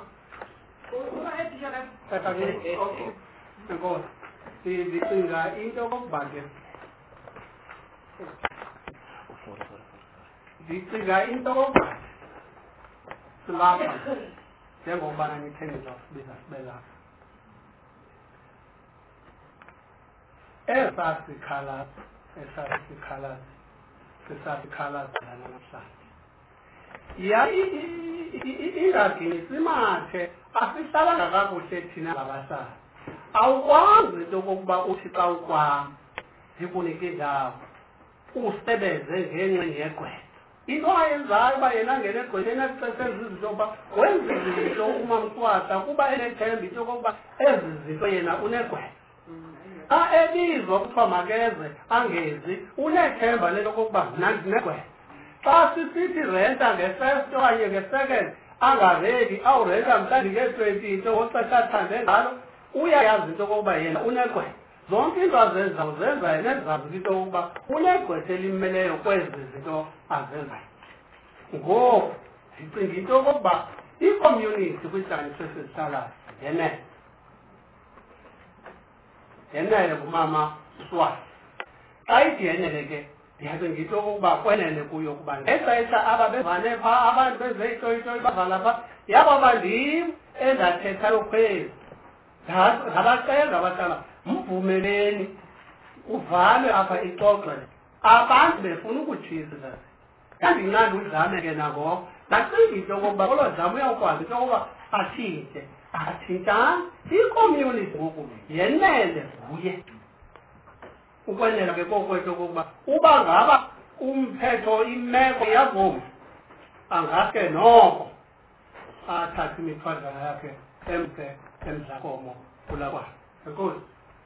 Ndicinga into yokuba silapha njengokubana nithengisa sibiza sibe lapha. Esasikhalaza lana namhlanje. Ingagini simathe asihlalanga kakuhle thina ngabahlali. Awukwazi into okokuba uthi xa ukwam ndikunike indawo usebenze ngenxa yegqwetha. Into ayenzayo uba yena angene egqwetheni exesha izinto yokuba wenza izinto uMamswata kuba enethemba into yokokuba ezi zinto yena unegqwetha. Xa ebizwa kuthiwa makeze angezi unethemba lento okokuba mna ndinegqwetha. Xa sisithi renta nge-first okanye nge-second angaredi awurenta mhlawumbi nge-20 into ngoxesha athande ngalo uyayazi into okokuba yena unegqwetha. Zonke into azenzayo zenza yena ezazi into yokuba unegqwetha elimmeleyo kwezi zinto azenzayo. Ngoku ndicinga into yokokuba i-community kwisihlanganiso esihlalayo yenele ngumama Swati. Xa ithi yenele ke ndiyacinga into yokokuba kwenene kuyo ukuba ngexesha ababevane phaa abantu benze itoyitoyi bavala phaa yaba bandim endathethayo khwezi ngabacela abahlala mvumeleni uvalwe apha ixoxwe abantu befuna ukutshisa kandinqanda udlame ke nangoko ndacinga into yokokuba kolo dlame uyawukwazi into yokuba athinte athintani i-community ngoku yenele kuye ukwenela ke kokwethu okokuba uba ngaba umphetho imeko yavuma angake noko athathe imithwadlana yakhe emse emdlakomo kula kwakhe. Enkosi.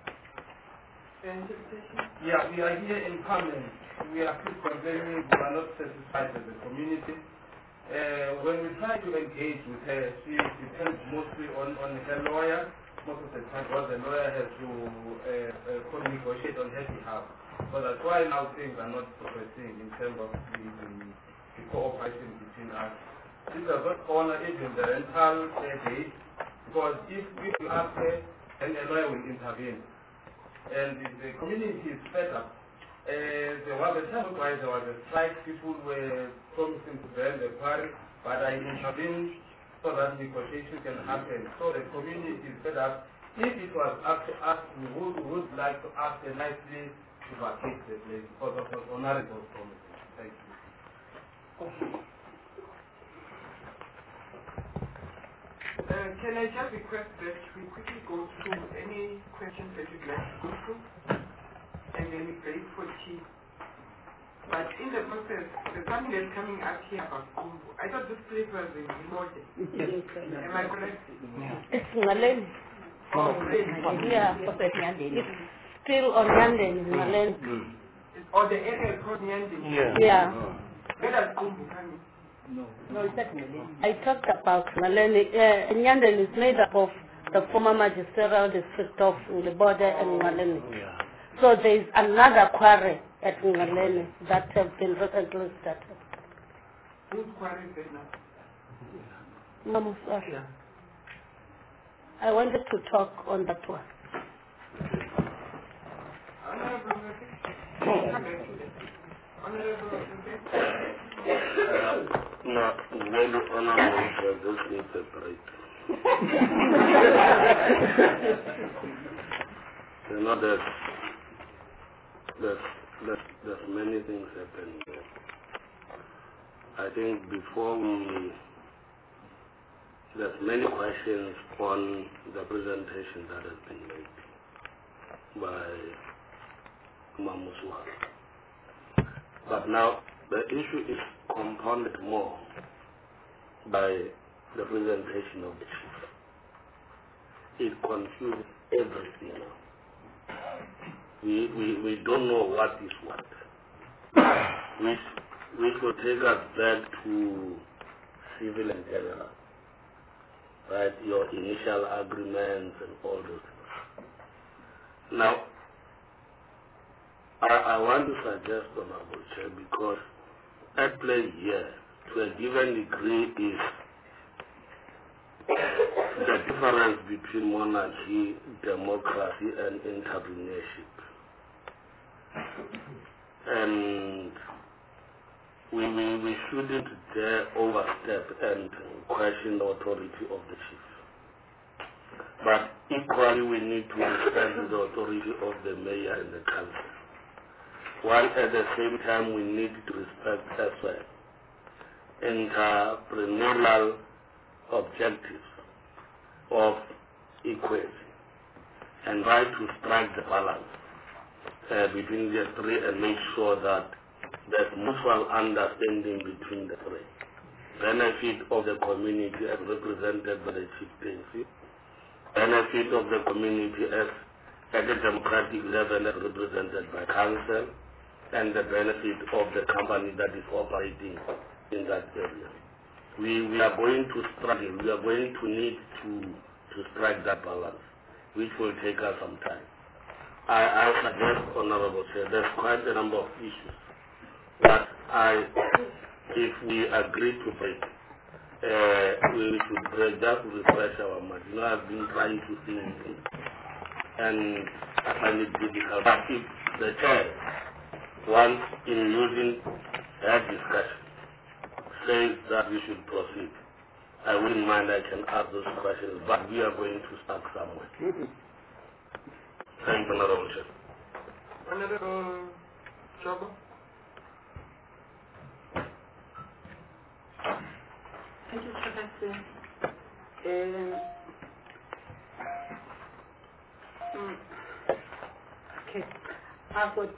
Yeah, we are here in Parliament. We are still complaining, we are not satisfied with the community. When we try to engage with her, she depends mostly on her lawyer. Most of the time, what the lawyer has to negotiate on her behalf. So that's why now things are not progressing in terms of the cooperation between us. This does not honor even the rental days, because if you ask her, then a lawyer will intervene. And the community is fed up. There was a time where there was a strike, people were promising to burn the quarry, but I intervened so that negotiation can happen. So the community is fed up. If it was up to us, we would like to ask them nicely to vacate the place because of the honorable promises. Thank you. Can I just request that we quickly go through any questions that you'd like to go through, and then we break for tea. But in the process, there's something that's coming up here about Kumbu. I thought this place was in Limode. Am I correct? It's Ngaleni. Oh, really? Yeah. It's still on Nyandeni, Ngaleni. Or the area is called Nyandeni? Yeah. Where does Kumbu come in? No, it's not Ngaleni. I talked about Ngaleni. Nyandeni is made up of the former magisterial district of Limode and Ngaleni. So there is another quarry at Ngaleni that has been recently started. Whose quarry is that now? Mamuswata. I wanted to talk on that one. No, very honorable, just need a break. You know that there's many things happening there. I think before there's many questions on the presentation that has been made by Mamusuha. But now the issue is compounded more by the presentation of the chief. It confuses everything now. We don't know what is what. Which will take us back to civil and general. Right, your initial agreements and all those things. Now, I want to suggest, Honorable Chair, because at play here, to a given degree, is the difference between monarchy, democracy, and entrepreneurship. And we shouldn't dare overstep and question the authority of the chief. But equally, we need to respect the authority of the mayor and the council. While at the same time, we need to respect as well entrepreneurial objectives of equity and try to strike the balance between the three and make sure that there's mutual understanding between the three. Benefit of the community as represented by the chieftaincy, benefit of the community as at the democratic level as represented by council, and the benefit of the company that is operating in that area. We are going to struggle, we are going to need to strike that balance, which will take us some time. I suggest, Honorable Chair, there's quite a number of issues that if we agree to break, we should break, just to refresh our mind. You know, I've been trying to think, and I find it difficult. But if the Chair, once in using that discussion, says that we should proceed, I wouldn't mind, I can ask those questions, but we are going to start somewhere. Thank you, Honorable Chair. Honorable Jobo? Thank you, Professor. Okay, I've got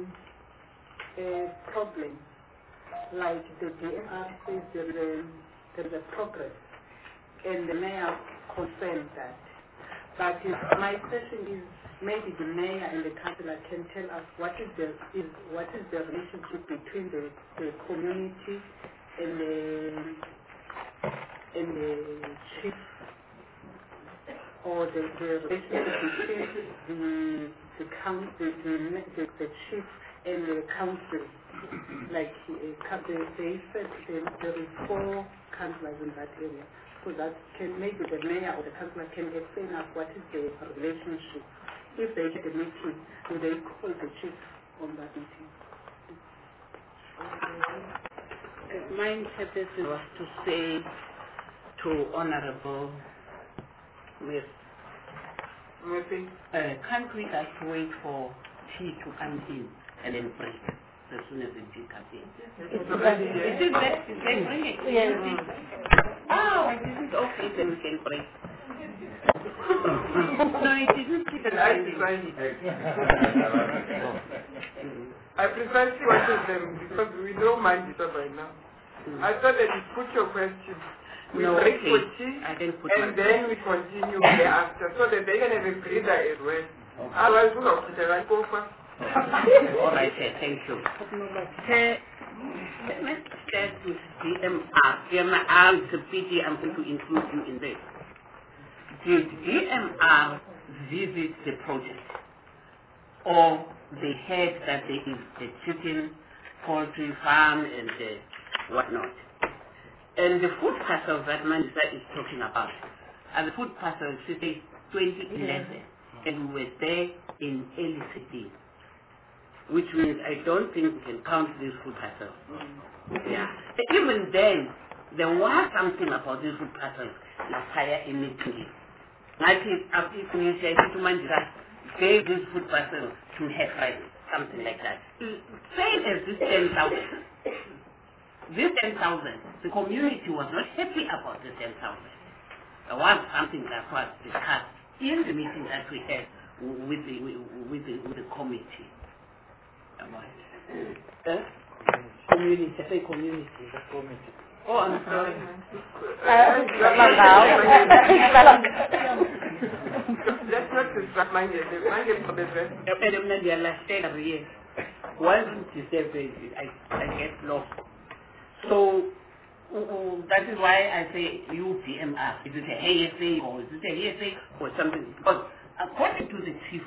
a problem. Like the DMR says there is a progress, and the mayor confirmed that. But my question is, maybe the mayor and the councillor can tell us what is the relationship between the community and the chief, or the relationship between the chief and the council. Like they said, there is 4 councillors in that area. So that maybe the mayor or the councillor can explain us what is the relationship. If they get a meeting, do they call the chief on that meeting? My interpretation was to say to Honorable Miss Murphy, can't we just wait for tea to come in and then break as soon as the tea comes in? It is that, they bring it. Yes. Oh, it isn't okay, then we can break. No, it isn't. I precisely wanted them because we don't mind it right now. I thought that you put your question. We break for tea and then we continue thereafter so that they can have a breather as well. Otherwise, we'll have to go first. All right, thank you. Let's start with DMR. DMR is a pity, I'm going to include you in this. Did DMR visit the project? Or they heard that there is a chicken, poultry farm and whatnot? And the food parcels that Mandisa is talking about are the food parcels since 2011, and we were there in early 13. Which means I don't think we can count these food parcels. Yeah. Even then, there was something about these food parcels last higher in meeting. Like if you say to Mandira, gave these food parcels to her friends, something like that. Same as this 10,000. This 10,000, the community was not happy about the 10,000. There was something that was discussed in the meeting that we had with the committee. Community, I say community. Oh, I'm sorry. That's not distract my head. My head for the rest. Once it is there, I get lost. So that is why I say UDMR. Is it a ASA or is it a ASA or something? Because according to the chief,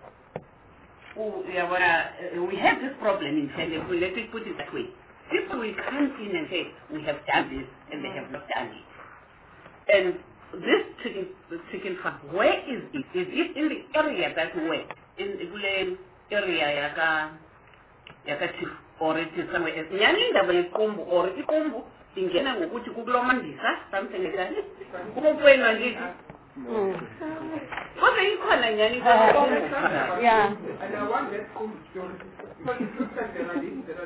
we have this problem in Chile. Let me put it that way. People will come in and say, we have done this, and they have not done it. And this chicken farm, where is it? Is it in the area that we were? In the area, yaka chief, or it is somewhere else? Nyani ndaba ikombo, or ikombo, ingena ngokuthi kukulomandisa, something like that. Kumupwena ngithi. Kodwa ikhona nyani ikombo. Yeah. And I want that combo story. Because it looks like there are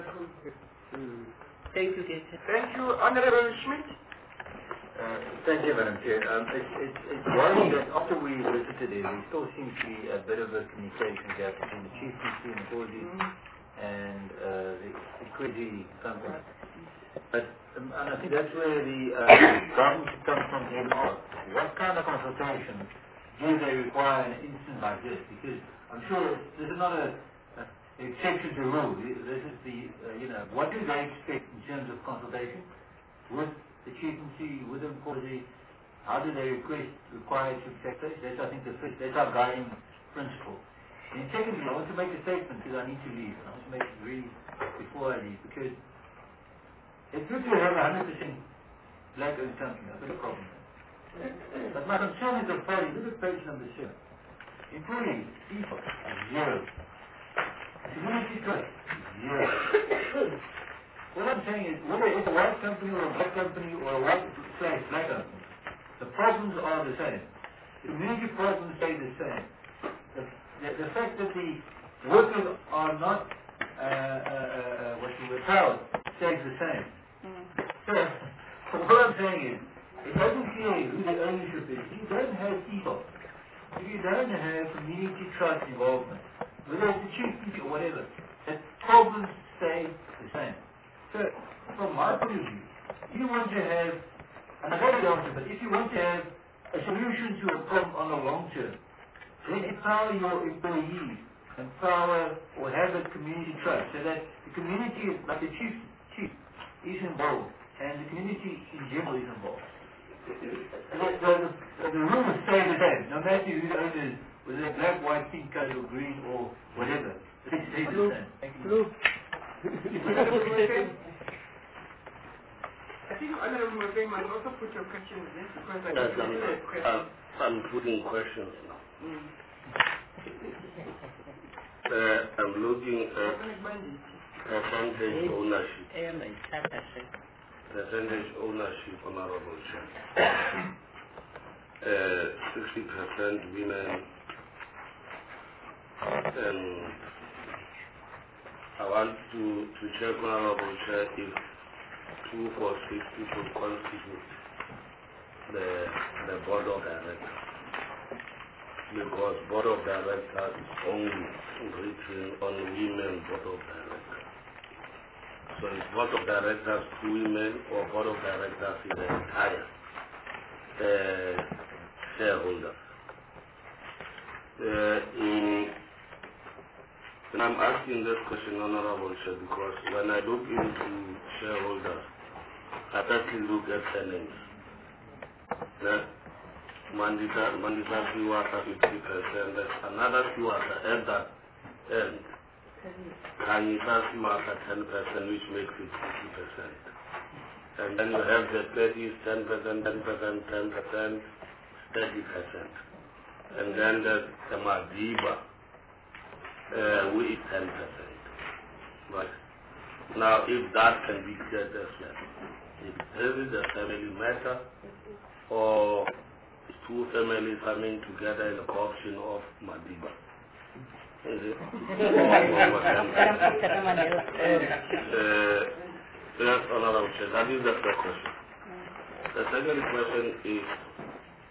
Thank you, Kate. Thank you, Honorable Schmidt. Thank you, Madam Chair. It's worrying that after we visited it, there still seems to be a bit of a communication gap between the Chief PC and Kozi and the Equity company. But and I think that's where the government should come from head on. What kind of consultation do they require in an instance like this? Because I'm sure this is not an exception to rule. This is the, what do they expect in terms of consultation with the chieftaincy, with the Kozi? How do they require to accept this? That's, I think, that's our guiding principle. And secondly, I want to make a statement because I need to leave. I want to make it really before I leave, because it's good to have 100% black-owned company. I've got a problem there. But my concern is the following. Look at page number 7. Employees, people, 0. Community trust, 0. What I'm saying is, whether it's a white company or a black company or a white/black company, the problems are the same. The community problems stay the same. The fact that the workers are not proud stays the same. So what I'm saying is, it doesn't care who the ownership is. If you don't have people, if you don't have community trust involvement, whether it's the chieftaincy or whatever, the problems stay the same. So, from my point of view, if you want to have, and I got the answer, but if you want to have a solution to a problem on the long term, then empower your employees, empower or have a community trust, so that the community, like the chief is involved, and the community in general is involved. The rules stay the same, no matter who the owner is, whether they're black, white, pink, color, or green, or whatever. They stay the same. Thank you. I think Honorable Murphy might also put your questions in because I think I'm putting questions now. I'm looking at percentage ownership. Percentage ownership, Honorable Chair. 60% women, and I want to check, Honorable Chair, if 2 or 6 people constitute the board of directors. Because board of directors is only written on women board of directors. So is board of directors 2 women or board of directors is the entire shareholders? And I'm asking this question, Honorable Chair, because when I look into shareholders, I actually look at the names. Mandisa Siwasa 50%, there's another Siwasa at that end. Kanyisa Siwasa 10%, which makes it 50%. And then you have the 30s, 10%, 10%, 10%, 30%. And then there's the Madiba, who is 10%. Right. Now, if that can be cleared as well, is it a family matter, or 2 families coming together in a corruption of Madiba? Is it? Yes, Honorable Chair, that is the first question. The second question is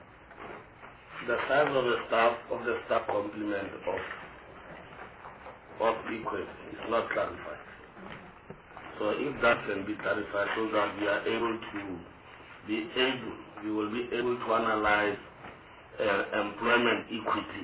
the size of the staff complement of of equity is not clarified. So if that can be clarified so that we are able to we will be able to analyze employment equity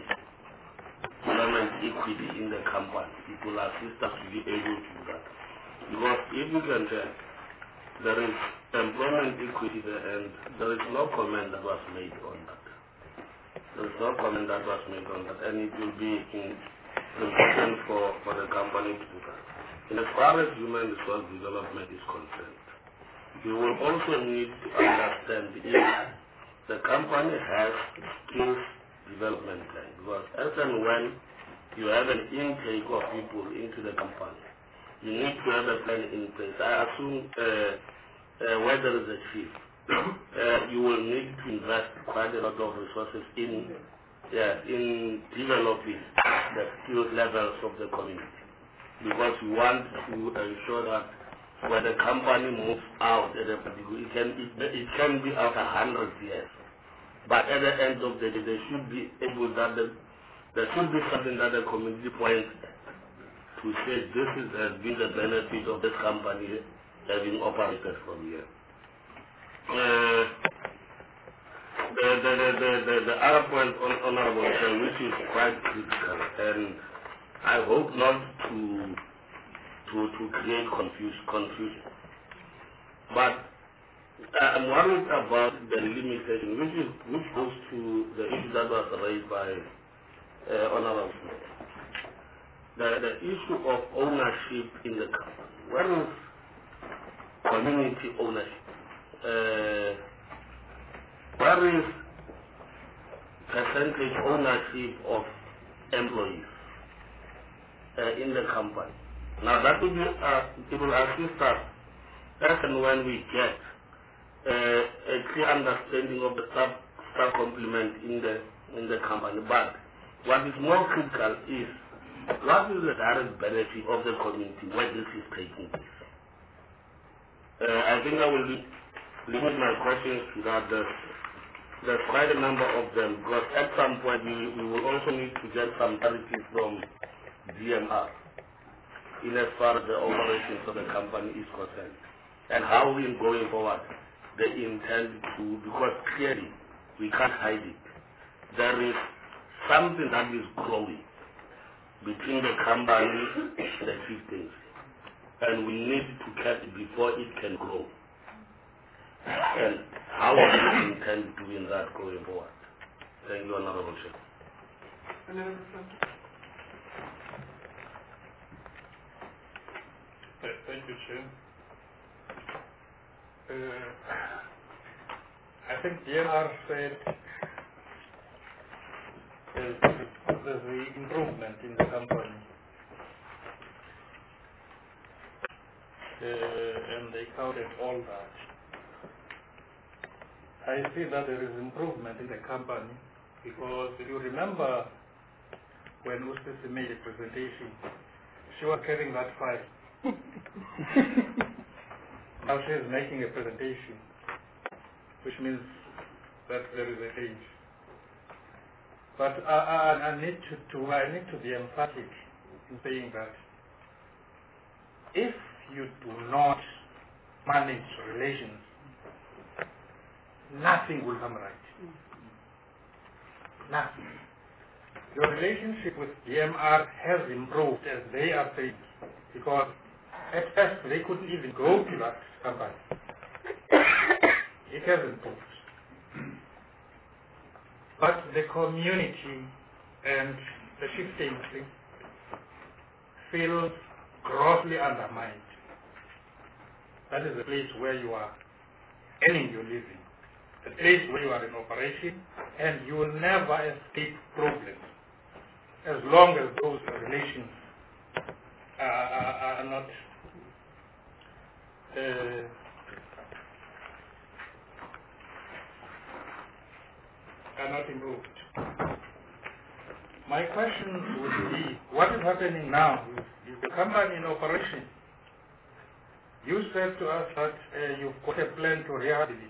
in the company. It will assist us to be able to do that. Because if you can tell, there is employment equity there and there is no comment that was made on that. There is no comment that was made on that, and it will be important for the company to do that. And as far as human resource development is concerned, you will also need to understand if the company has skills development plan, because as and when you have an intake of people into the company, you need to have a plan in place. I assume where there is a chief, you will need to invest quite a lot of resources in developing the skills levels of the community, because you want to ensure that when the company moves out at a particular, it can be after 100 years, but at the end of the day, they should be able that there should be something that the community points to say this has been the benefit of this company having operated from here. The other point, Honorable Chair, which is quite critical, and I hope not to create confusion. But I'm worried about the limitation, which goes to the issue that was raised by Honorable Smith. The issue of ownership in the company. Where is community ownership? Where is percentage ownership of employees in the company? Now that will be, it will assist us as and when we get a clear understanding of the staff complement in the company. But what is more critical is what is the direct benefit of the community when this is taking place. I think I will limit my questions to that. There's quite a number of them, because at some point we will also need to get some clarity from DMR in as far as the operations of the company is concerned, and how we going forward they intend to, because clearly we can't hide it. There is something that is growing between the company and the chieftains, and we need to catch it before it can grow. And how do we intend doing that going forward? Thank you, Honorable Chair. Thank you, Chair. I think DMR said there's the improvement in the company, and they counted all that. I see that there is improvement in the company, because if you remember when Ustisi made a presentation, she was carrying that file. Now she is making a presentation, which means that there is a change. But I need to be emphatic in saying that if you do not manage relations, nothing will come right. Nothing. Your relationship with DMR has improved, as they are saying, because at first they couldn't even go to that company. It has improved. But the community and the chieftaincy feels grossly undermined. That is the place where you are earning your living, the place where you are in operation, and you will never escape problems as long as those relations are not improved. My question would be, what is happening now? Is the company in operation? You said to us that you've got a plan to rehabilitate.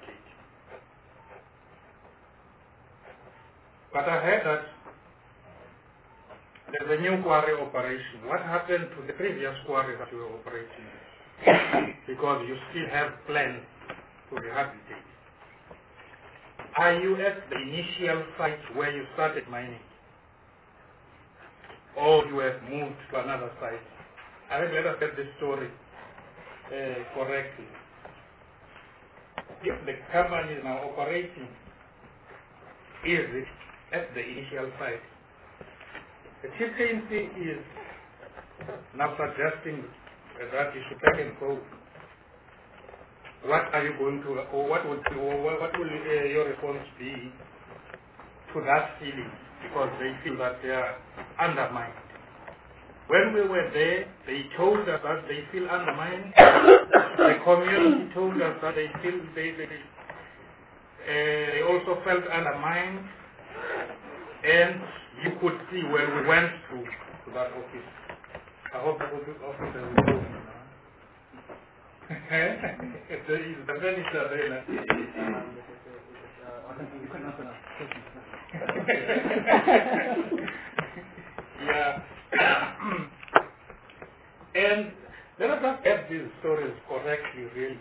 But I heard that there's a new quarry operation. What happened to the previous quarry that you were operating? Because you still have plans to rehabilitate. Are you at the initial site where you started mining? Or you have moved to another site? I think let us get this story correctly. If the company is now operating, is it at the initial site? The chieftaincy is now suggesting that you should take and go. What are you going to, or what will your response be to that feeling? Because they feel that they are undermined. When we were there, they told us that they feel undermined. The community told us that they feel they also felt undermined. And you could see when we went to that office. I hope the officer will go. If there is the furniture there. Yeah. And let us just get these stories correctly, really.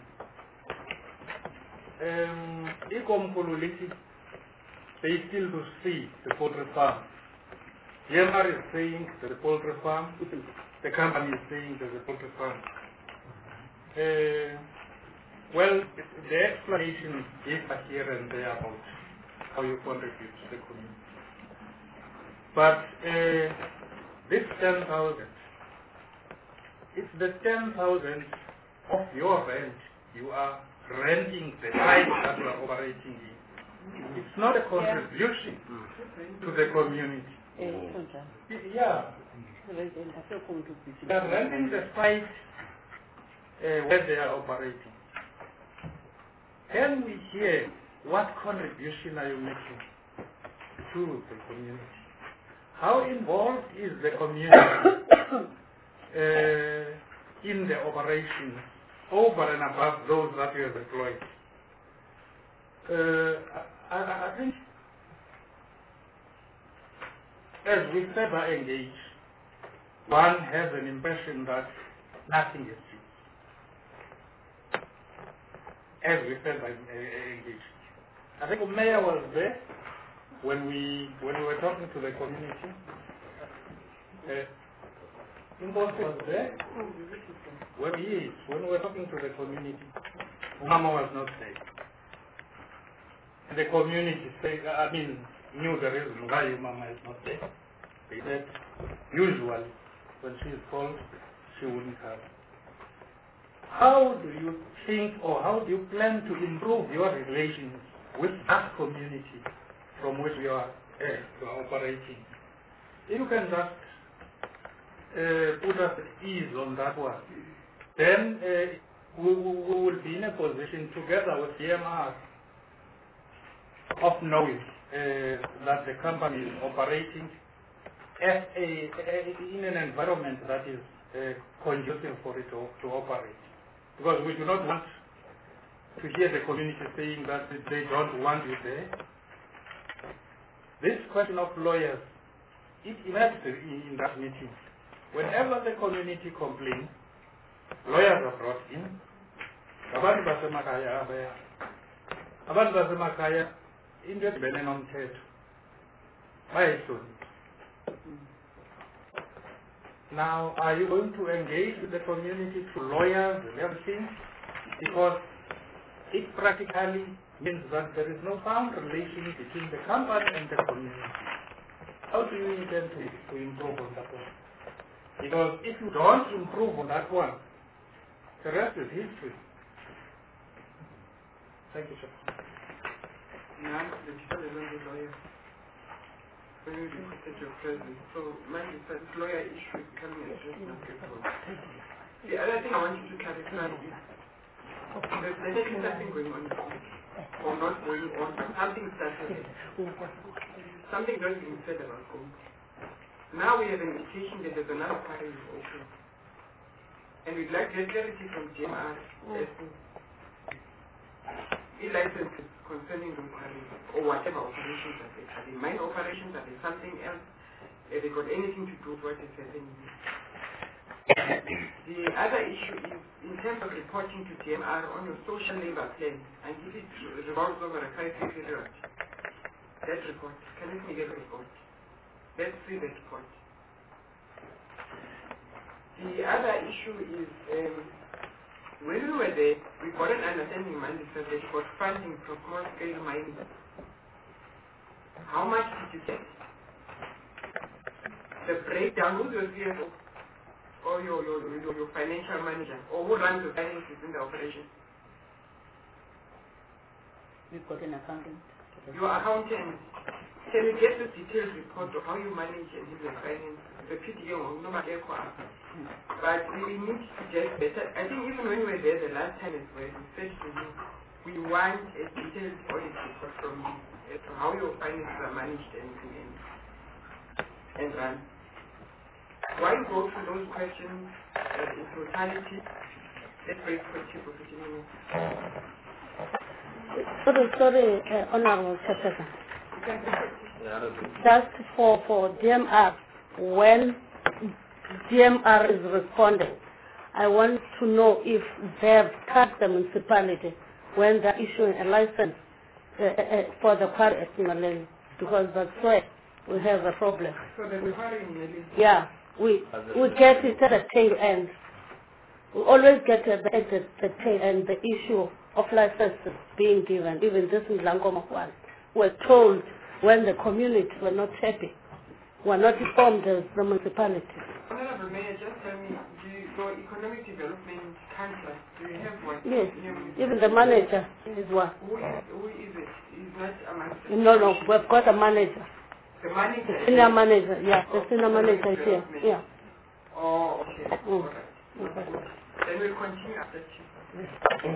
Ikomkululiti, they still to see the poultry farm. Yemar is saying there's a poultry farm. The company is saying there's a poultry farm. Well, the explanation is here and there about how you contribute to the community. But this 10,000, it's the 10,000 of your rent. You are renting the site that you are operating in. It's not a contribution to the community. Yeah. They are renting the site where they are operating. Can we hear what contribution are you making to the community? How involved is the community in the operation over and above those that you have employed? I think as we further engage, one has an impression that nothing is changed. As we further engage, I think the mayor was there when we were talking to the community. Inbox was there when we were talking to the community. Mama was not there. And the community said, knew the reason why Mama is not there. They said, usually, when she is called, she wouldn't come. How do you think, or how do you plan to improve your relations with that community from which you are operating? If you can just put us at ease on that one, then we will be in a position together with DMR of knowing that the company is operating in an environment that is conducive for it to operate. Because we do not want to hear the community saying that they don't want you there. This question of lawyers, it emerged in that meeting. Whenever the community complains, lawyers are brought in. Abantu basemakhaya abaya. Abantu basemakhaya into edibene nomthetho bayihlonipha. Now, are you going to engage with the community through lawyers and everything? Because it practically means that there is no sound relation between the company and the community. How do you intend to improve on that one? Because if you don't improve on that one, the rest is history. Thank you, sir. Now, the lawyer. When you requested your presence, so mind you, this lawyer issue is becoming a stress market. The other thing I want you to clarify is there's definitely something going on, or not going on, but something started. Something not being said about gold. Now we have an indication that there's another party is open. And we'd like to get clarity from GMR as to licenses concerning those quarries or whatever operations that they have. Mine operations, are they something else? they got anything to do with what is happening here. The other issue is in terms of reporting to DMR on your social labor plan, and if it revolves over a 5-year period, that report, can you get a report? Let's see the report. The other issue is when we were there, we got an understanding, Mandy said that you got funding from small-scale mining. How much did you get? The breakdown, who's your CFO? Or your financial manager? Or who runs the finances in the operation? We've got an accountant. Your accountant. Can you get the detailed report of how you manage and do the finance? The PDA or no matter what. But we need to get better. I think even when we were there the last time as well, we said to you, we want a detailed audit report from you as to how your finances are managed and run. Why go through those questions in totality? Let's wait for you for 15 minutes. Sorry, Honorable Chairperson. Just for DMR, when DMR is responding, I want to know if they have tasked the municipality when they're issuing a license for the quarry at Malene, because that's where we have a problem. So the quarry in Malene? Yeah, we get it at the tail end. We always get at the tail end the issue of licenses being given. Even this in Langoma one, we're told when the community were not happy, were not informed as the municipality. Honorable Mayor, just tell me, your economic development council, do you have one? Yes, even the manager is one. Who is it? He's not amongst the No, we've got a manager. The manager? The senior manager, yeah, the senior manager is here, yeah. Oh, okay. All right. Okay. Then we'll continue after you.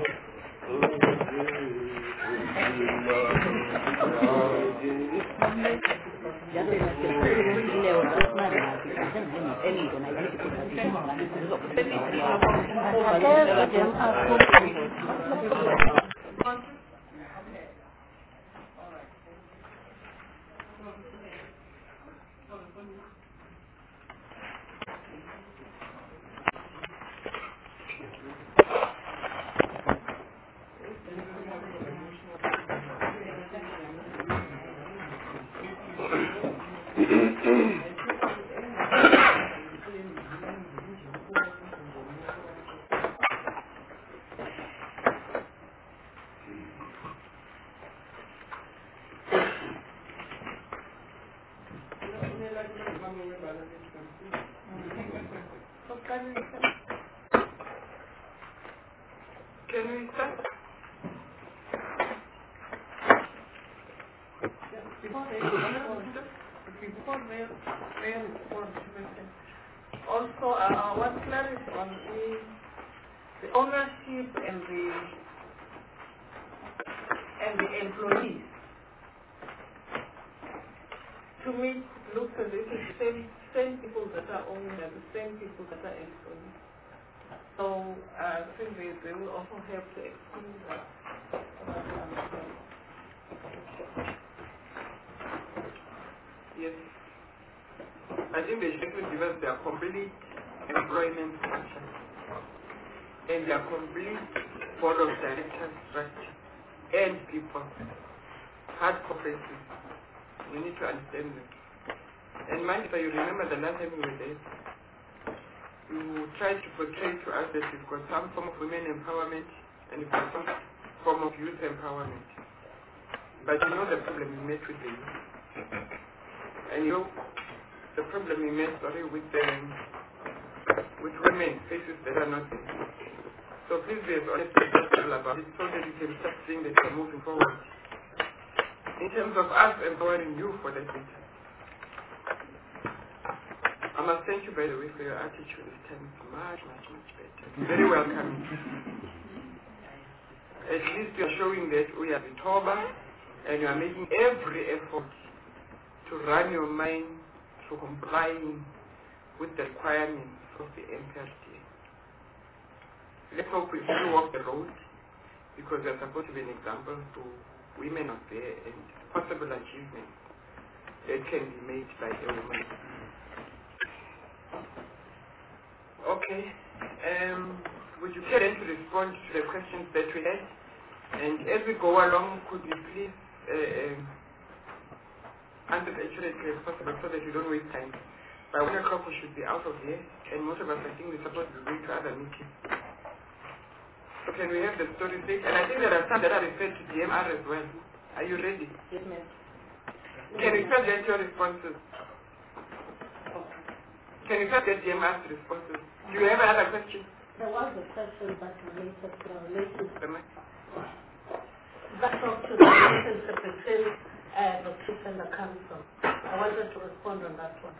Can we start? Before Mayor responds, also I want clarity on the ownership and the employees. To me, it looks as if it's the same people that are owning and the same people that are employees. So I think they will also have to explain that. Yes. I think they should give us their complete employment structure and their complete board of directors structure and people. Hard conferences. We need to understand them. And mind if you remember the last time we were there, you tried to portray to us that we've got some form of women empowerment and we've got some form of youth empowerment. But you know the problem we met with the youth. And you know the problem we met with women faces that are not there. So please be as honest as possible about it so that you can start seeing that we're moving forward. In terms of us empowering you for that matter. I must thank you, by the way, for your attitude this time. It's much, much, much better. Very welcoming. At least you're showing that we are Vitoba and you are making every effort to run your mind to complying with the requirements of the MPRDA. Let's hope we still walk the road because we are supposed to be an example to women out there and possible achievements that can be made by a woman. Okay. Would you care then to respond to the questions that we had? And as we go along, could you please answer as accurately as possible so that we don't waste time? By 1 o'clock we should be out of here, and most of us I think we're supposed to be going to other meetings. So can we have the story straight? And I think there are some that are referred to DMR as well. Are you ready? Yes, ma'am. Can you first get your responses? Can you first get DMR's responses? Do you have another question? There was a question that related to the relationship. That talked to the relationship between the chief and the council. I wanted to respond on that one.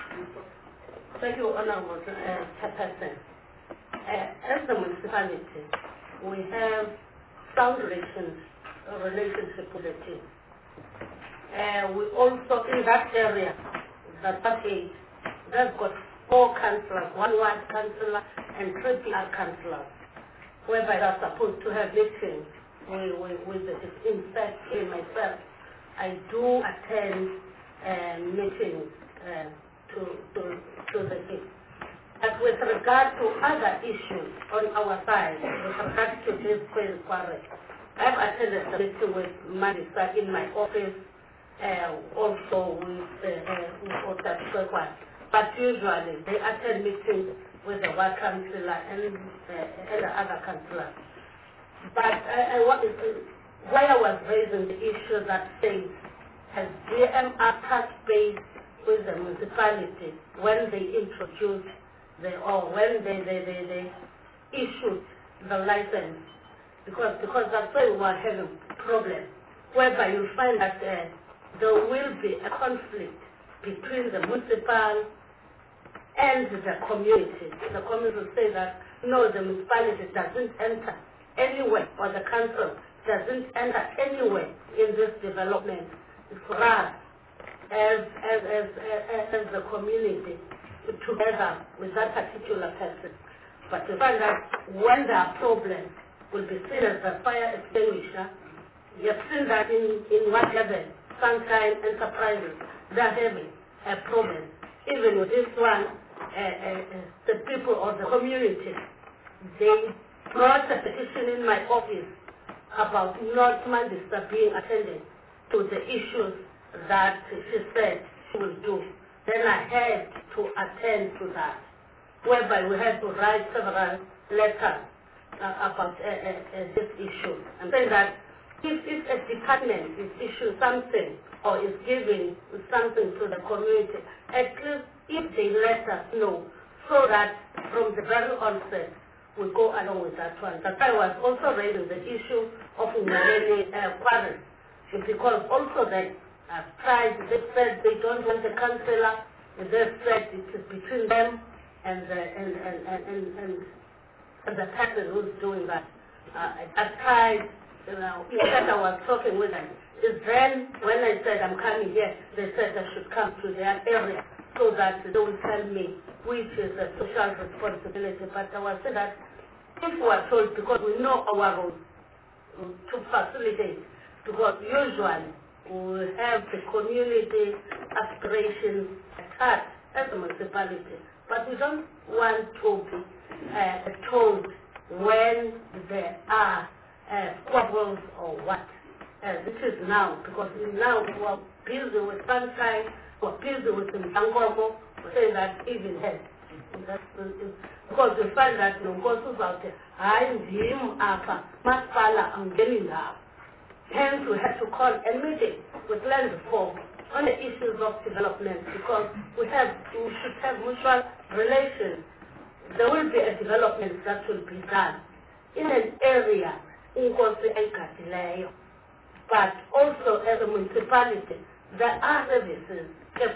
Thank you, Honorable Chairperson. As the municipality, we have sound relationship with the chief. We also, in that area, that package, they've got 4 councillors, 1 ward councillor and 3 PR councillors, whereby they're supposed to have meetings with the chief. In fact, myself, I do attend meetings to the chief. But with regard to other issues on our side, with regard to this query, I've attended a meeting with Marisa in my office, also with Otta Kwekwa. But usually they attend meetings with the ward councillor and the other councillors. But why I was raising the issue that says, has DMR touched base with the municipality when they introduced when they issued the license? Because that's why we were having problems, whereby you find that there will be a conflict between the municipal and the community. The community will say that, no, the municipality doesn't enter anywhere, or the council doesn't enter anywhere in this development. It's for us, as the community, together with that particular person. But you find that when there are problems, will be seen as the fire extinguisher. You have seen that in what level, Sunshine Enterprises, they're having a problem. Even with this one, the people of the community, they brought a petition in my office about not Mandisa being attended to the issues that she said she will do. Then I had to attend to that, whereby we had to write several letters about this issue. And saying that if a department is issuing something or is giving something to the community, at least if they let us know, so that from the very onset we go along with that one. But I was also raising the issue of Umoleni quarrel, because also they have tried, they said they don't want the councillor, they said it is between them and the person who's doing that. At times, in fact I was talking with them. Is then when I said I'm coming here, they said I should come to their area so that they will tell me which is a social responsibility. But I was saying that if we are told, because we know our role to facilitate, because usually we have the community aspirations at heart as a municipality, but we don't want to be told when there are squabbles or what. This is now, because now we are busy with Sunshine, we are busy with Mtangogo, we say that even head. Because we find that Nongosu's out there, I'm him apa, Masala, I'm getting up. Hence we have to call a meeting with land reform on the issues of development, because we should have mutual relations. There will be a development that will be done in an area but also as a municipality there are services.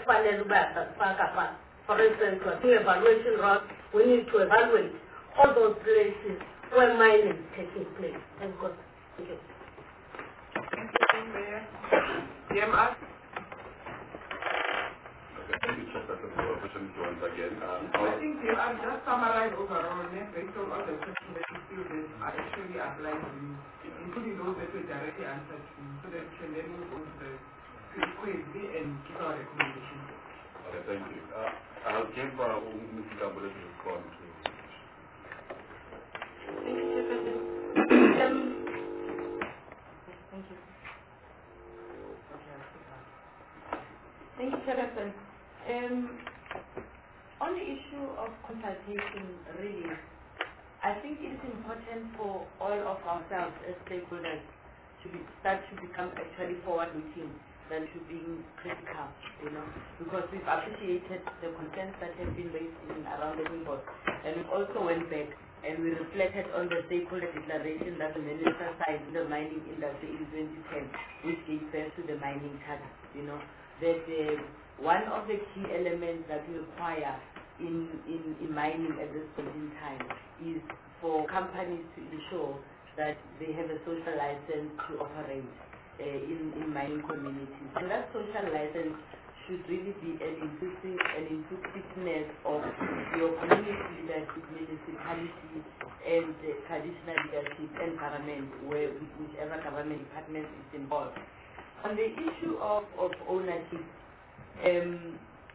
For instance, to evaluation route, we need to evaluate all those places where mining is taking place. Thank you. DMR? Thank you, Chairperson, for the opportunity once again. I think DMR just summarize overall based on all the questions that you feel that are actually applied to you, including those that we directly answered to you, so that we can then move on to the quiz and give our recommendations. Okay, thank you. I'll give Mr. Gambule to respond to Thank you, Chairperson. On the issue of consultation, really, I think it is important for all of ourselves as stakeholders to start to become actually forward-looking than to being critical, because we've appreciated the concerns that have been raised around the table, and we also went back and we reflected on the stakeholder declaration that the minister signed in the mining industry in 2010, which gave birth to the mining charter. That one of the key elements that we require in mining at this point in time is for companies to ensure that they have a social license to operate in mining communities. So that social license should really be an inclusiveness of your community leadership, municipality, and traditional leadership and government, whichever government department is involved. On the issue of ownership, and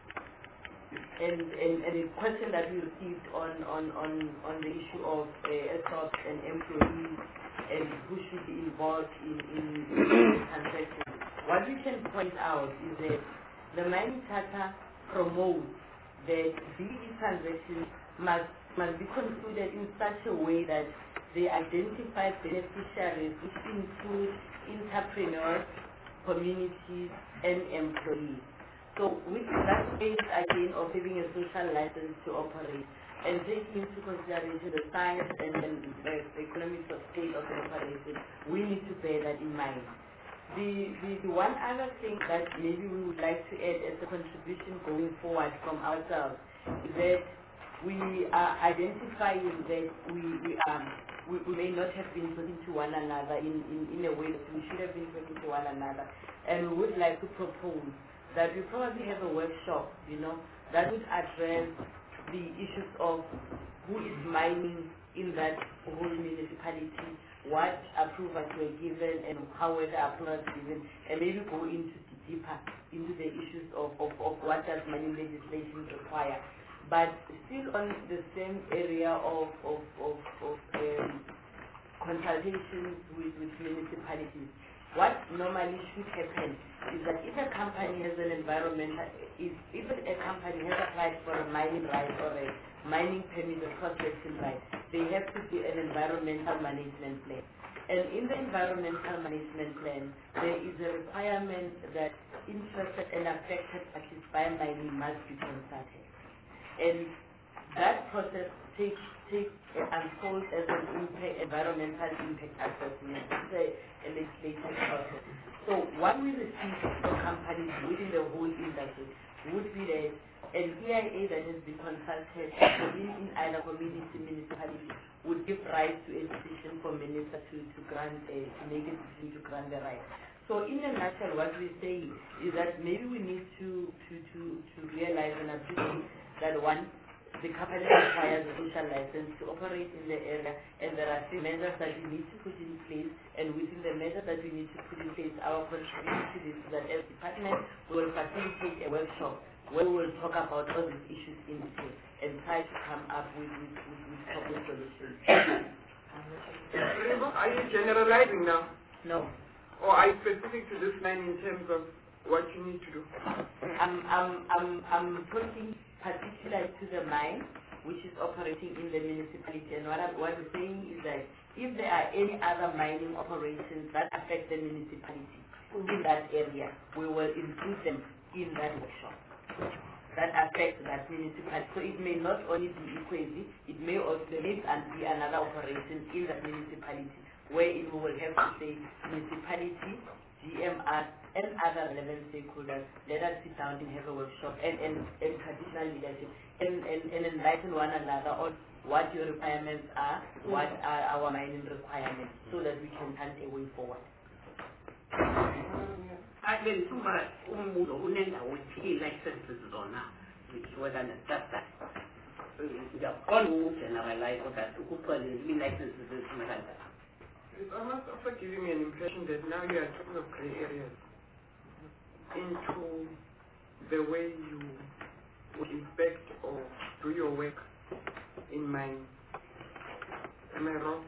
a question that we received on the issue of ESOP and employees and who should be involved in transactions. What we can point out is that the mining charter promotes that these transactions must be concluded in such a way that they identify beneficiaries, which include entrepreneurs, communities, and employees. So with that space again of having a social license to operate and taking into consideration the science and the economics of state of the operation, we need to bear that in mind. The one other thing that maybe we would like to add as a contribution going forward from ourselves is that we are identifying that we may not have been talking to one another in a way that we should have been talking to one another, and we would like to propose that we probably have a workshop, that would address the issues of who is mining in that whole municipality, what approvals were given, and how were the approvals given, and maybe go deeper into the issues of what does mining legislation require. But still on the same area of consultations with municipalities, what normally should happen is that if a company has an if a company has applied for a mining right or a mining permit or prospecting right, they have to do an environmental management plan. And in the environmental management plan, there is a requirement that interested and affected parties by mining must be consulted. And that process unfolds as an environmental impact assessment. It's a legislative process. So what we receive from companies within the whole industry would be that an EIA that has been consulted in either community, municipality, would give rise to a decision for minister to make a decision to grant the right. So in a nutshell, what we say is that maybe we need to realize and appreciate that one, the company requires a social license to operate in the area, and there are three measures that we need to put in place, and within the measures that we need to put in place, our contribution to this is that as department will facilitate a workshop where we will talk about all these issues in detail and try to come up with proper solutions. Are you generalizing now? No. Or are you specific to this line in terms of what you need to do? I'm talking particular to the mine, which is operating in the municipality. And what I'm saying is that if there are any other mining operations that affect the municipality in that area, we will include them in that workshop that affect that municipality. So it may not only be Ikwezi, it may also be another operation in that municipality, where it will have to say municipality, GMR, and other relevant stakeholders. Let us sit down and have a workshop and traditional leadership and enlighten one another on what your requirements are, what are our mining requirements, so that we can hunt a way forward. licenses zona whether just that generalize that licenses It's almost also giving me an impression that now you are talking of gray areas into the way you would inspect or do your work in mine. Am I wrong?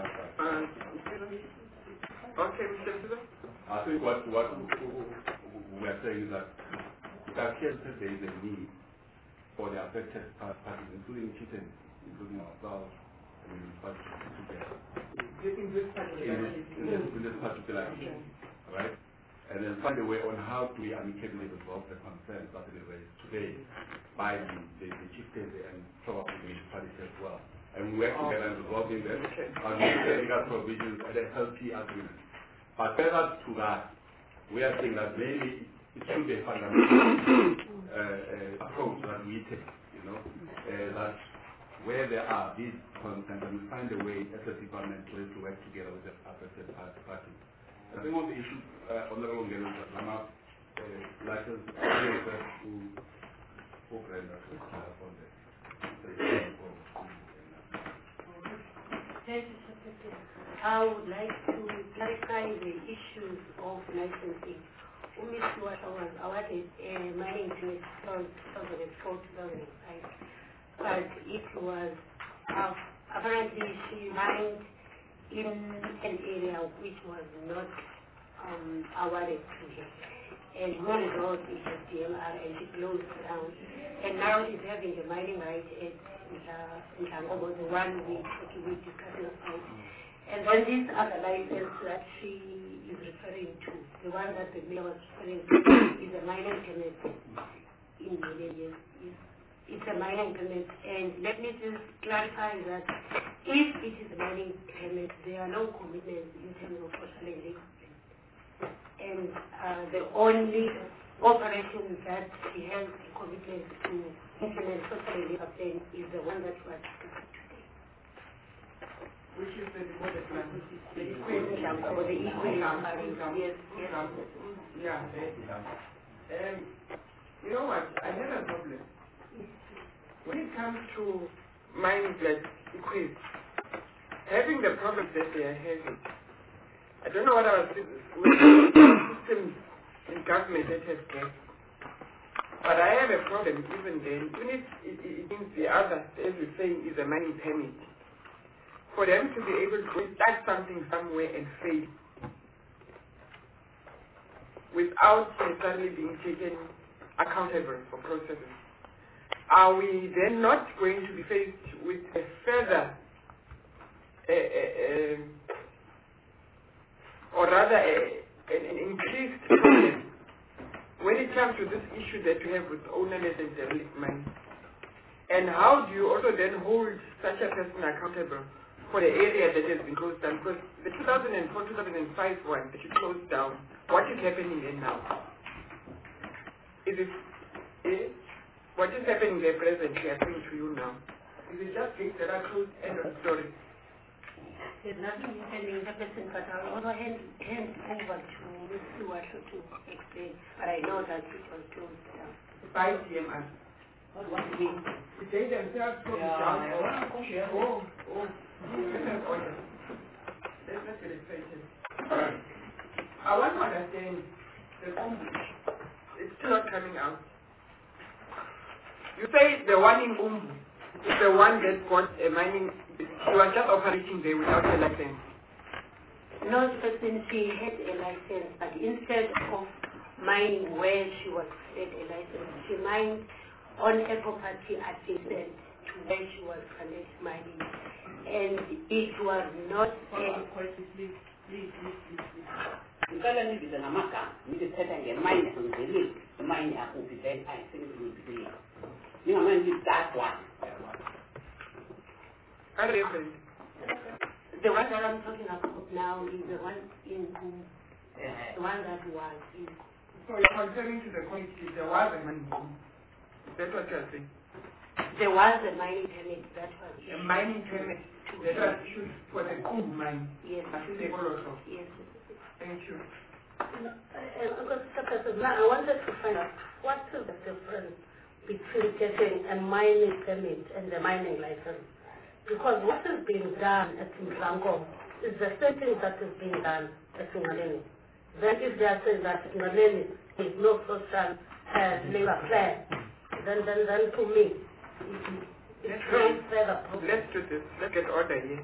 Okay, Mr. President. I think what we are saying that it appears that there is a need for the affected parties, including chieftains, including ourselves, and municipalities together. In this particular issue, right? And then find a way on how to amicably resolve the concerns that they raised today by the chieftains and probably the municipality as well. And we work together in resolving them, and we look at legal provisions and SLP agreement. But further to that, we are saying that maybe it should be a fundamental approach that we take, that where there are these concerns, and we find a way as a department to work together with the affected parties. I think on the issue, Honorable Ngeno, license who Brenda to on this. I would like to clarify the issues of licensing. Umiswa was awarded a mining permit from 2004-2005, but it was apparently she mined in an area which was not awarded to her. And one result is a DMR and she closed down. And now she's having the mining right at Ntangobo, the one we discussing about. And then this other license that she is referring to, the one that the mayor was referring to, is a mining permit in Milenia. It's a mining permit, and let me just clarify that if it is a mining permit, there are no commitments in terms of social living. And the only operation that she has a commitment to implement social living is the one that we are discussing today. Which is the model plan. The equity or the equity. Yes, yes. Yeah. You know what? I have a problem. When it comes to mining like equips, having the problems that they are having, I don't know what our systems in government that have gas, but I have a problem even then, even if it means the other, as you're saying, is a mining permit, for them to be able to start something somewhere and fail without necessarily being taken accountable for processes. Are we then not going to be faced with a further, or rather an increased problem when it comes to this issue that we have with ownerless and derelict mines? And how do you also then hold such a person accountable for the area that has been closed down? Because the 2004-2005 one that you closed down, what is happening there now? Is it what is happening there presently happening to you now? Is it just gates that are closed, end of story? There's nothing happening, but I'll also hand over to Ms. Suwasho to explain. But I know that it was closed down. By DMR. What do you mean? They themselves closed down. Let's get it straightened. I want to understand the it's still not coming out. You say the one in Umbu is the one that got a mining, she was just operating there without a license. No, person she had a license, but instead of mining where she was had a license, she mined on a property adjacent to where she was connected mining. And it was not a... Ngicela nibize ngamagama nibithetha ngemine ngizeli imine yakuphi then I think it will be clear. Ningamane ngithi that one. The one that I'm talking about now is the one in the one that was in. So you're referring to the quantity, there was a mining boom. Is that what you're saying? There was a mining permit that was a mining permit that was issued for the Kumbu mine. Yes. Yes. Thank you. I wanted to find out what is the difference between getting a mining permit and the mining license. Because what is being done at Mzango is the same thing that is being done at Ngaleni. Then if they are saying that Ngaleni is no social labor plan, then to me, it creates further problems. Let's do this. Let's get order here.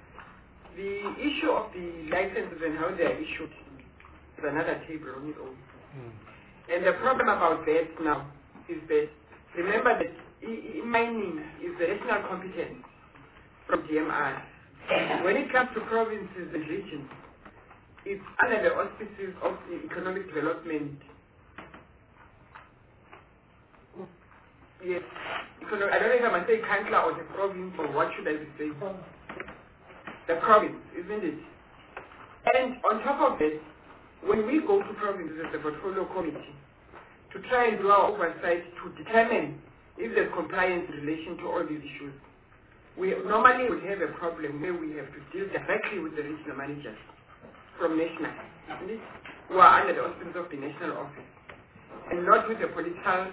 The issue of the licenses and how they are issued is another table on its own. And the problem about that now is that, remember that mining is the national competence from DMR. When it comes to provinces and regions, it's under the auspices of the economic development. Yes, I don't know if I must say council or the province, or what should I be saying? The province, isn't it? And on top of that, when we go to provinces as a portfolio committee to try and do our oversight to determine if there's compliance in relation to all these issues, we normally would have a problem where we have to deal directly with the regional managers from national, isn't it? Who are under the auspices of the national office, and not with the political,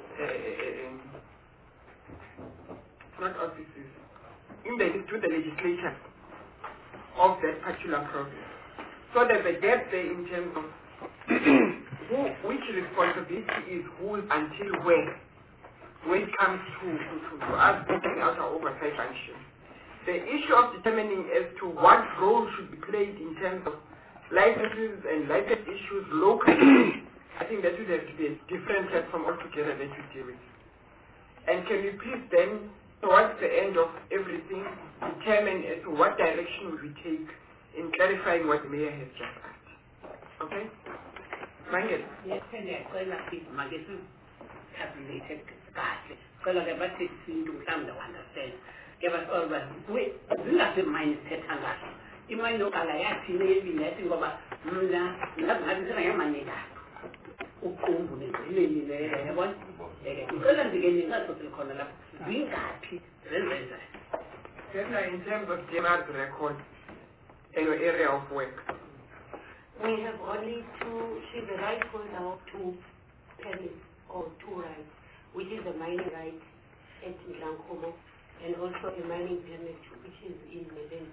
not offices, to the legislature of that particular province. So there's a gap there in terms of which responsibility is whose until when it comes to us putting out our oversight function. The issue of determining as to what role should be played in terms of licenses and license issues locally, I think that would have to be a different platform altogether that we deal with. And can you please then, towards the end of everything, determine as to what direction would we take in clarifying what the mayor has just asked. Okay? Mangel? Yes, ngiyacela ukuthi make si-calculate kahle. Cela ke bathi isintu mhlawumbe understand. Keba solwa zingasemayini sithetha ngaso. Imali yoqala yathi nebile yathi ngoba mna ngazisela ngemali yakho. Uqumbu nezilimi le yabona. Ngicela ndike ningasothi khona lapho. Zingaphi zenzenza. In terms of DMR's record, in your area of work? We have only she's the right holder of 2 permits or 2 rights, which is the mining right at Nkomo and also a mining permit which is in Meden.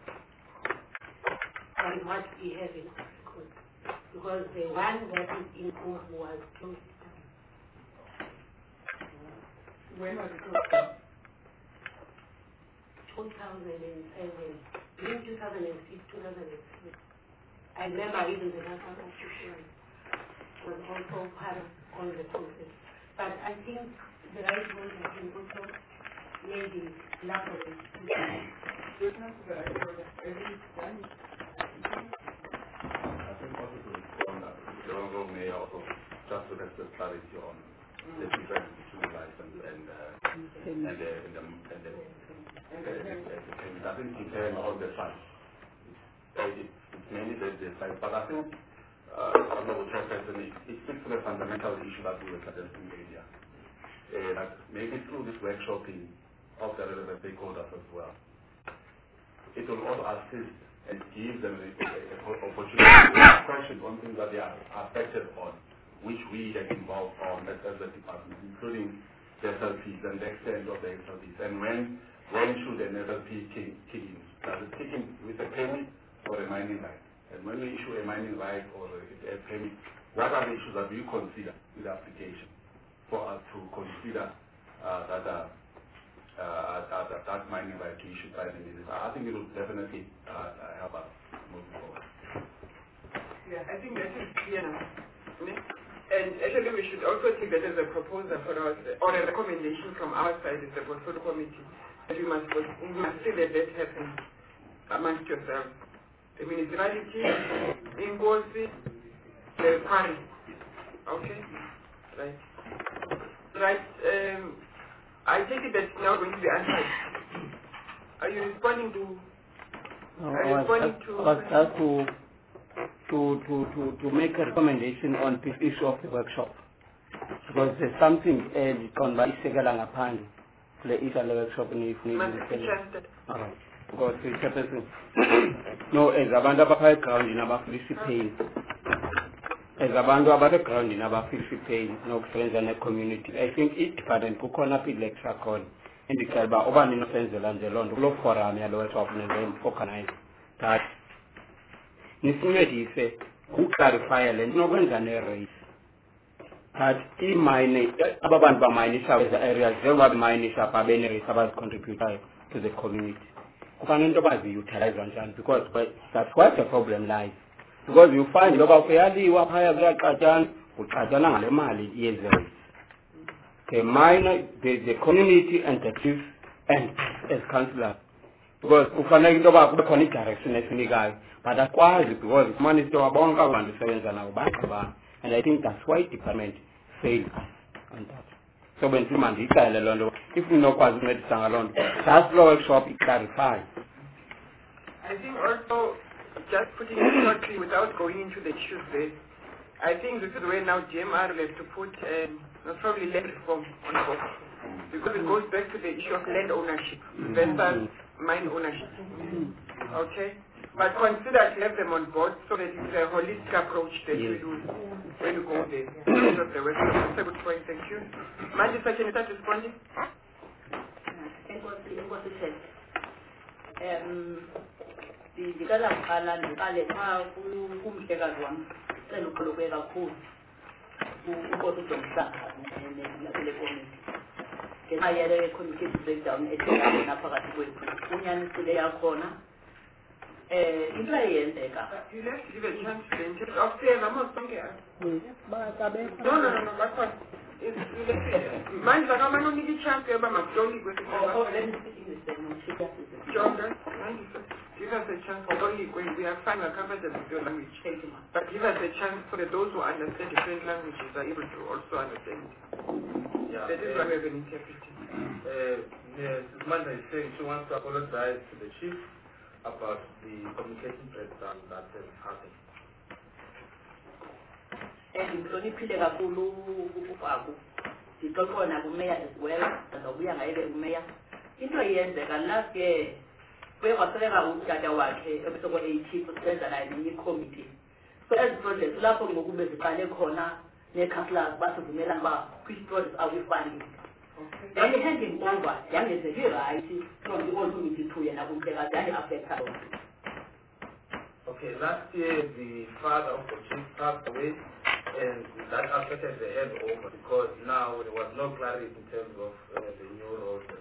And what we have in Africa, because the one that is in Nkomo was closed down. When was it closed down? 2007. In 2006, 2006. I remember even the national official was also part of all the process. But I think the right word has been also maybe elaborate. I think also to respond, the Honorable Mayor also just to have the clarity on the difference between license and the it doesn't depend on the size. It's mainly the size. But I think, Honorable Chairperson, it speaks to the fundamental issue that we were addressing earlier. That maybe through this workshopping of the relevant stakeholders as well, it will also assist and give them an opportunity to ask questions on things that they are affected on, which we get involved on as the department, including the SLPs and the extent of the SLPs, and when should an SLP kick in? Does it kick in with a permit or a mining right? And when we issue a mining right or a permit, what are the issues that we consider with the application for us to consider that mining right to issue by the minister? I think it will definitely help us moving forward. Yeah, I think that is clear now. And actually we should also take that as a proposal for us, or a recommendation from our side as the portfolio committee, that we must see that that happens amongst yourselves. The municipality, Ingozi, the quarry. Okay? Right. Right. I take it that's now going to be answered. Are you responding to... To make a recommendation on this issue of the workshop, because there's something on by Isekala ngaphandle kule issue of the workshop if need alright. Because no, as abantu abapha ground nabaparticipate, as abantu abapha ground nabaparticipate nokusebenza ne-community, I think it department kukhona lecture khona indicela uba obani nosenzela nje loo nto kuloo forum yalo workshop organize that nisincedise ukuclarifya le nto nokwenza ne-race that imine aba bantu bamayinisa eza areas njengoba bemayinisa apha bene-race abazicontributayo to the community kufanele into bazi-utilize njani, because that's where the problem lies. because you find loba kuyaliwa phaya kuyaxatshana kuxatshana ngale mali yezeri. The minor, the community and the chief and as councillor. Because ufanele into yoba kube khona i-direction efunekayo, but akwazi because ufumana into yoba bonke abantu sebenza nabo bantu, and I think that's why department failed us on that. So benzima ndiyixele loo nto if ninokwazi ukuncedisa ngaloo nto, just lo workshop clarify. I think also, just putting it shortly without going into the issues there, I think this is where now GMR will have to put probably land reform on board. Because it goes back to the issue of land ownership versus mine ownership. Okay? But consider to have them on board so that it's a holistic approach that we do when you go there. End of the workshop. That's a good point, thank you. Mandisa, can you start responding? Ndicela kuqala ndiqale xa kumhlekazi wam selukhuluke kakhulu uNkosi uJongisa kule komiti ngenxa yale communication breakdown ethe phakathi kwethu unyanisile yakhona into eyenzeka You have to give a chance to them. Just upstairs, I'm not talking. No, that's what. Man, but I'm not need a chance to ever make only with let me speak English then. Jordan, give us a chance for only when we are fine, we're covered with your language. But give us a chance for those who understand different languages are able to also understand. Yeah, that is why we have an interpreter. Yes, Manda is saying she wants to apologize to the chief about the communication breakdown that has happened. Ndihloniphile kakhulu ufaku ndixoxona kumeya as well ndizobuya ngaye kumeya into eyenzeka last year kuye kwasoleka utata wakhe ebesoko eyichief usebenza naye nenye committee so ezi projects lapho ngoku beziqale khona nee-councillors basivumelana uba kwi-projects awifunding then i-handing over yangenzeki right from the old committee to yena kumhlekazi yandiafecta loo nto. Okay, last year the father of the chief passed away and that affected the handover because now there was no clarity in terms of the new roles and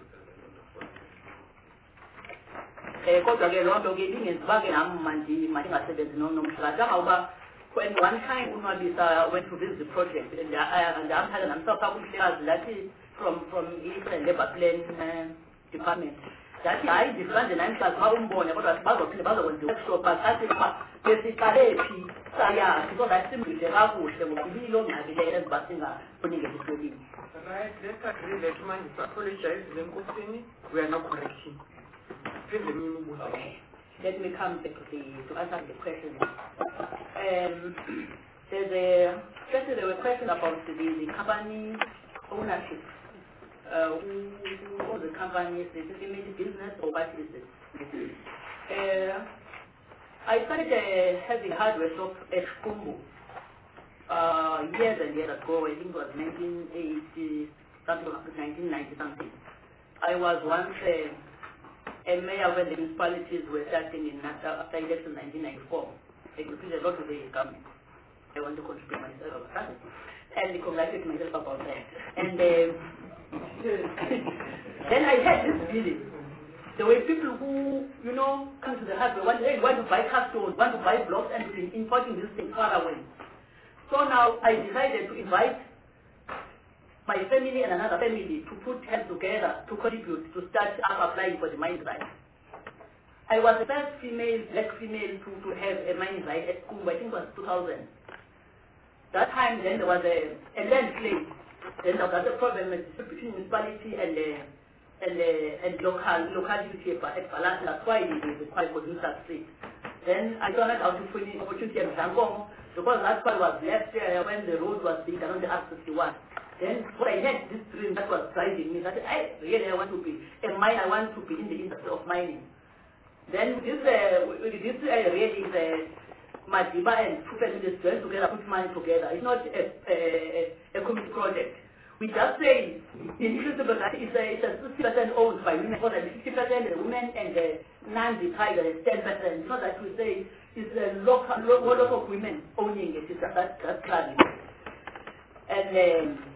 kodwa ke loo nto ke ibingenziwa ke nam mandingasebenzi nomhlekazi kangangoba when one time uNwabisa went to visit the project and ndamthatha namsapha kumhlekazi lathi from i-Eastern Labour Plan Department that hayi ndifande namhlanje xa umbone kodwa bazophinde bazokwenza workshop athi uba besiqale phi sayaphi so that simlide kakuhle ngoba ibiyiloo ngxaki leyo eziba singaboningeliswelini. Right, let's agree that man is apologize lenkosini, we are not correcting. Okay. Let me come back to answer the question. There were questions about the company ownership. Who owns the company? Is it a business or what is it? I started having hardware shop at Kumbu years and years ago. I think it was 1980 something, 1990 something. I was once a mayor when the municipalities were starting in after election 1994. I contributed a lot to the government. I want to contribute myself about that. And congratulate myself about that. And then I had this feeling. There were people who, come to the hardware, want to buy capsules, want to buy blocks and importing these things far away. So now I decided to invite my family and another family to put hands together to contribute to start applying for the mining right. I was the first black female to have a mining right at Kumbu. I think it was 2000. That time then there was a land claim. Then there was a problem between municipality and locality at Balance. That's why they required for New Street. Then I turned out to find an opportunity at Zangong because that part was left when the road was being done on the R61. Then what I had this dream that was driving me, that I want to be a miner, I want to be in the industry of mining. Then this really is Madiba and two families joined together, put money together. It's not a community project. We just say in principle that it's a 60% owned by women, so that 60% the women and the non-tiger is 10%. Not that we say it's a lot of women owning it. It's that's clearly. And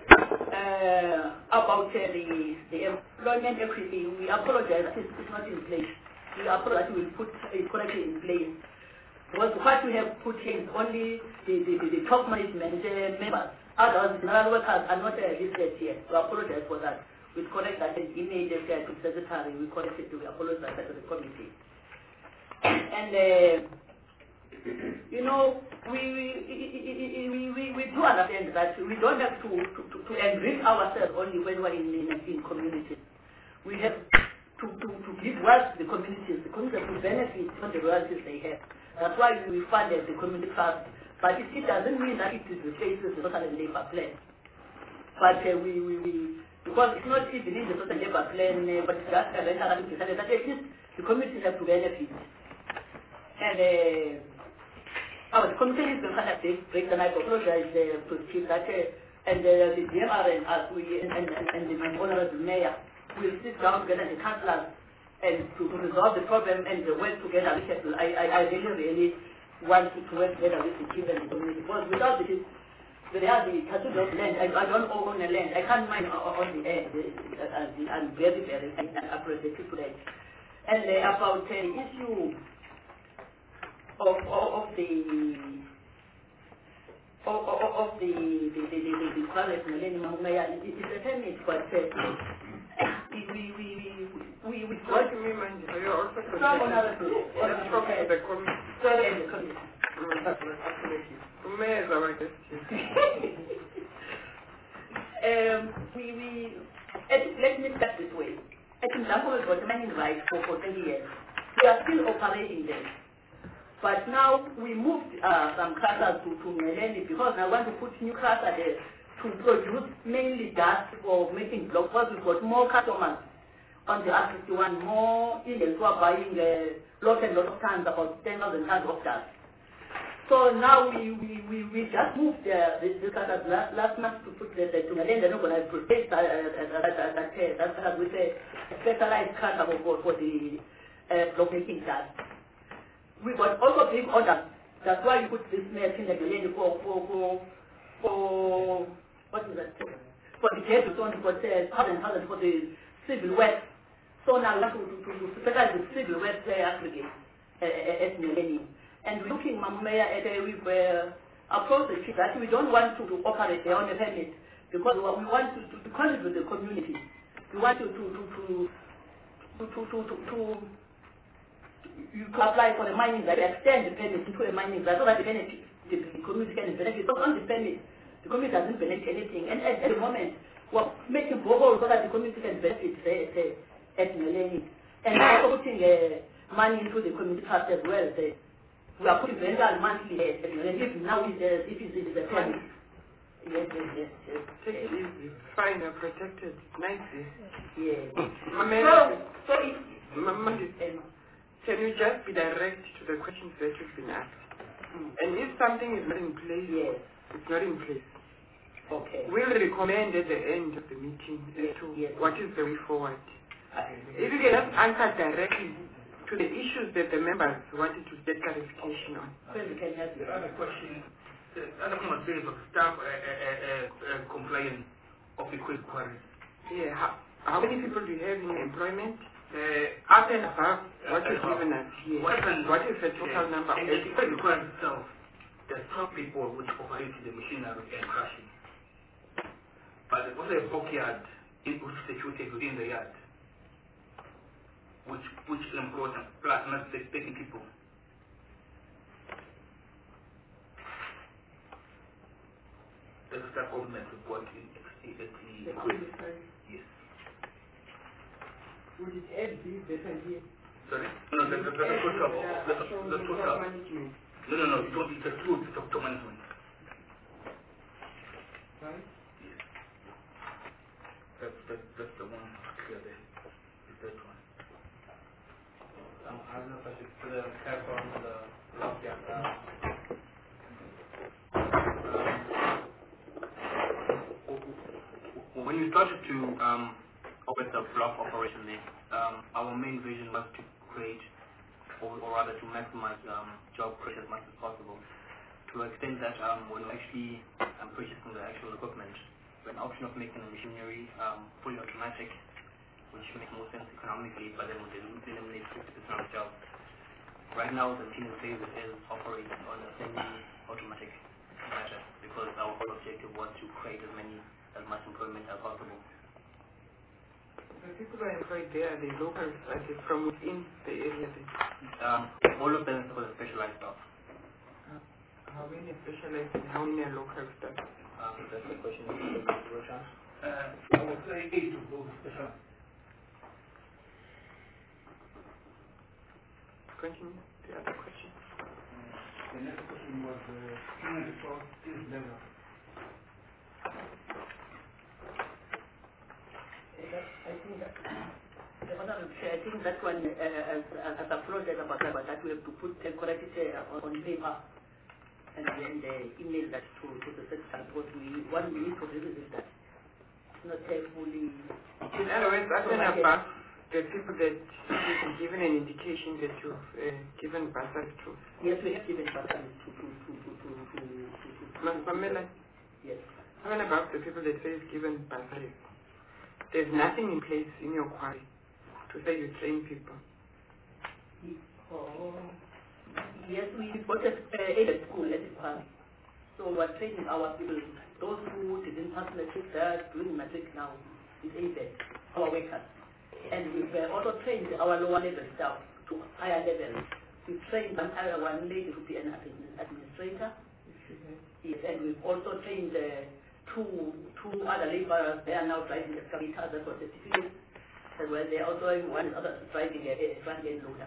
about the employment equity, we apologize that it's not in place. We apologize that we will put it correctly in place. Because what we have put here is only the top management members. Others, general workers are not listed here. We apologize for that. We correct that immediately to the secretary. We correct it. We apologize to the committee. And you know, we do understand that we don't have to enrich ourselves only when we're in communities. We have to give wealth to the communities. The communities to benefit from the royalties they have. That's why we funded the community trust. But it doesn't mean that it is the basis of the social labor plan. But because it's not even in the social labor plan, but it's just a rental decided that at least the communities have to benefit. And our committee is going to have to break, and I apologize to the chief that and the DMR and us, and the honorable mayor will sit down together, the councillors, and to resolve the problem and work together. I really want to work together with the chief and the community. Because without this, they have the custody of land. I don't own the land. I can't mine on the air. I'm very appreciative to that. And about the issue of the private millennium mayor, it is a permit, but we What do you mean, man? Are you also from another group? Let's talk to the committee. Sorry, the committee. Absolutely. Mayor is our guest. Let me start this way. At example, we've got mining rights for 20 years. We are still operating them. But now we moved some crackers to Meleni because I want to put new crackers there to produce mainly dust for making blocks. Because we've got more customers on the R51, more Indians who are buying lots and lots of tons, about 10,000 tons of dust. So now we just moved the crackers last month to put to Meleni. They're not going to protect that with a specialized cracker for the block making dust. We got also big orders. That's why you put this mail in the Meleni for what is that? For the cable, for 1,000 for the civil work. So now we want to specialize the civil work aggregate at Meleni. And we're looking, Mayor, we've approached the chief that we don't want to operate there on a permit because we want to contribute with the community. We want to apply for the mining right, extend the permit into a mining right so that the community can benefit. So on the permit, the community doesn't benefit anything. And at the moment, we're making boreholes so that the community can benefit at Meleni. And also putting money into the community trust as well. We are putting rental monthly at Meleni. If now if it is a permit. Yes. Take it easy. Fine, you're protected. Nicely. Yes. Can you just be direct to the questions that you've been asked? And if something is not in place, it's not in place. Okay. We'll recommend at the end of the meeting as to what is the way forward. If you can just answer directly to the issues that the members wanted to get clarification on. The other question, the other comment of staff compliance of the quick queries. Yeah. How many people do you have in employment? Up and above, what is given us here? What is the total number? In the quick query itself, there's 12 people which operate the machinery and crushing. But there's also a backyard which is situated within the yard, which employs plus another 30 people. There's a staff government report in the yes. Would it add this better here? Sorry? No, the total. No, it's the truth of management. Right? Yes. That's the one clear there. Is that one? I don't know if I should put a cap on the lockdown. When we started to open the block operation there, our main vision was to create, or rather to maximize job creation as much as possible. To the extent that when we actually purchasing the actual equipment, we had an option of making the machinery fully automatic, which makes more sense economically, but then would eliminate 50% of jobs. Right now, the team says it is operating on a semi-automatic measure because our whole objective was to create as much employment as possible. The people who are employed there, are they locals? Are they from within the area? All of them are specialized staff. How many specialized and how many are local staff? That's the question. I would say 8 of those specialized. Continue. The other question. The next question was human resource skills level. I think that one, as a project about that, we have to put the correct on paper and then email that to the secretary because we need to revisit that. It's not fully. In other words, after about the people that you've been given an indication that you've given bursaries to. Yes, we have given bursaries to. Pamela? Yes. How about the people that say you've given bursaries? There's nothing in place in your quarry to say you train people. Yes, we supported aided school at the quarry. So we're training our people. Those who didn't pass matric, they're doing matric now with aided, our workers. And we've also trained our lower level staff to higher levels. We've trained one lady to be an administrator. Yes, and we've also trained two other laborers. They are now driving excavators. That was certificate. As well, they are also one other driving a front-end loader.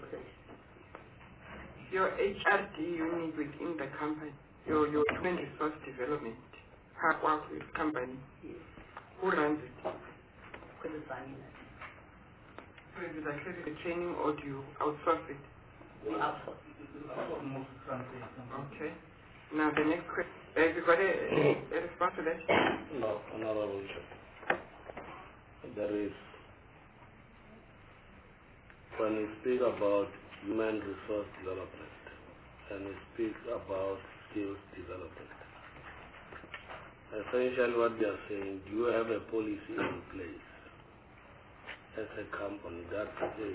Your HRD unit within the company, your human resource development, how work with company, who runs it? So is it accredited training or do you outsource it? We outsource it. Okay. Now the next question. Have you got a response to that? No, Honorable Chair. There is, when we speak about human resource development and we speak about skills development, essentially what they are saying, do you have a policy in place as a company that says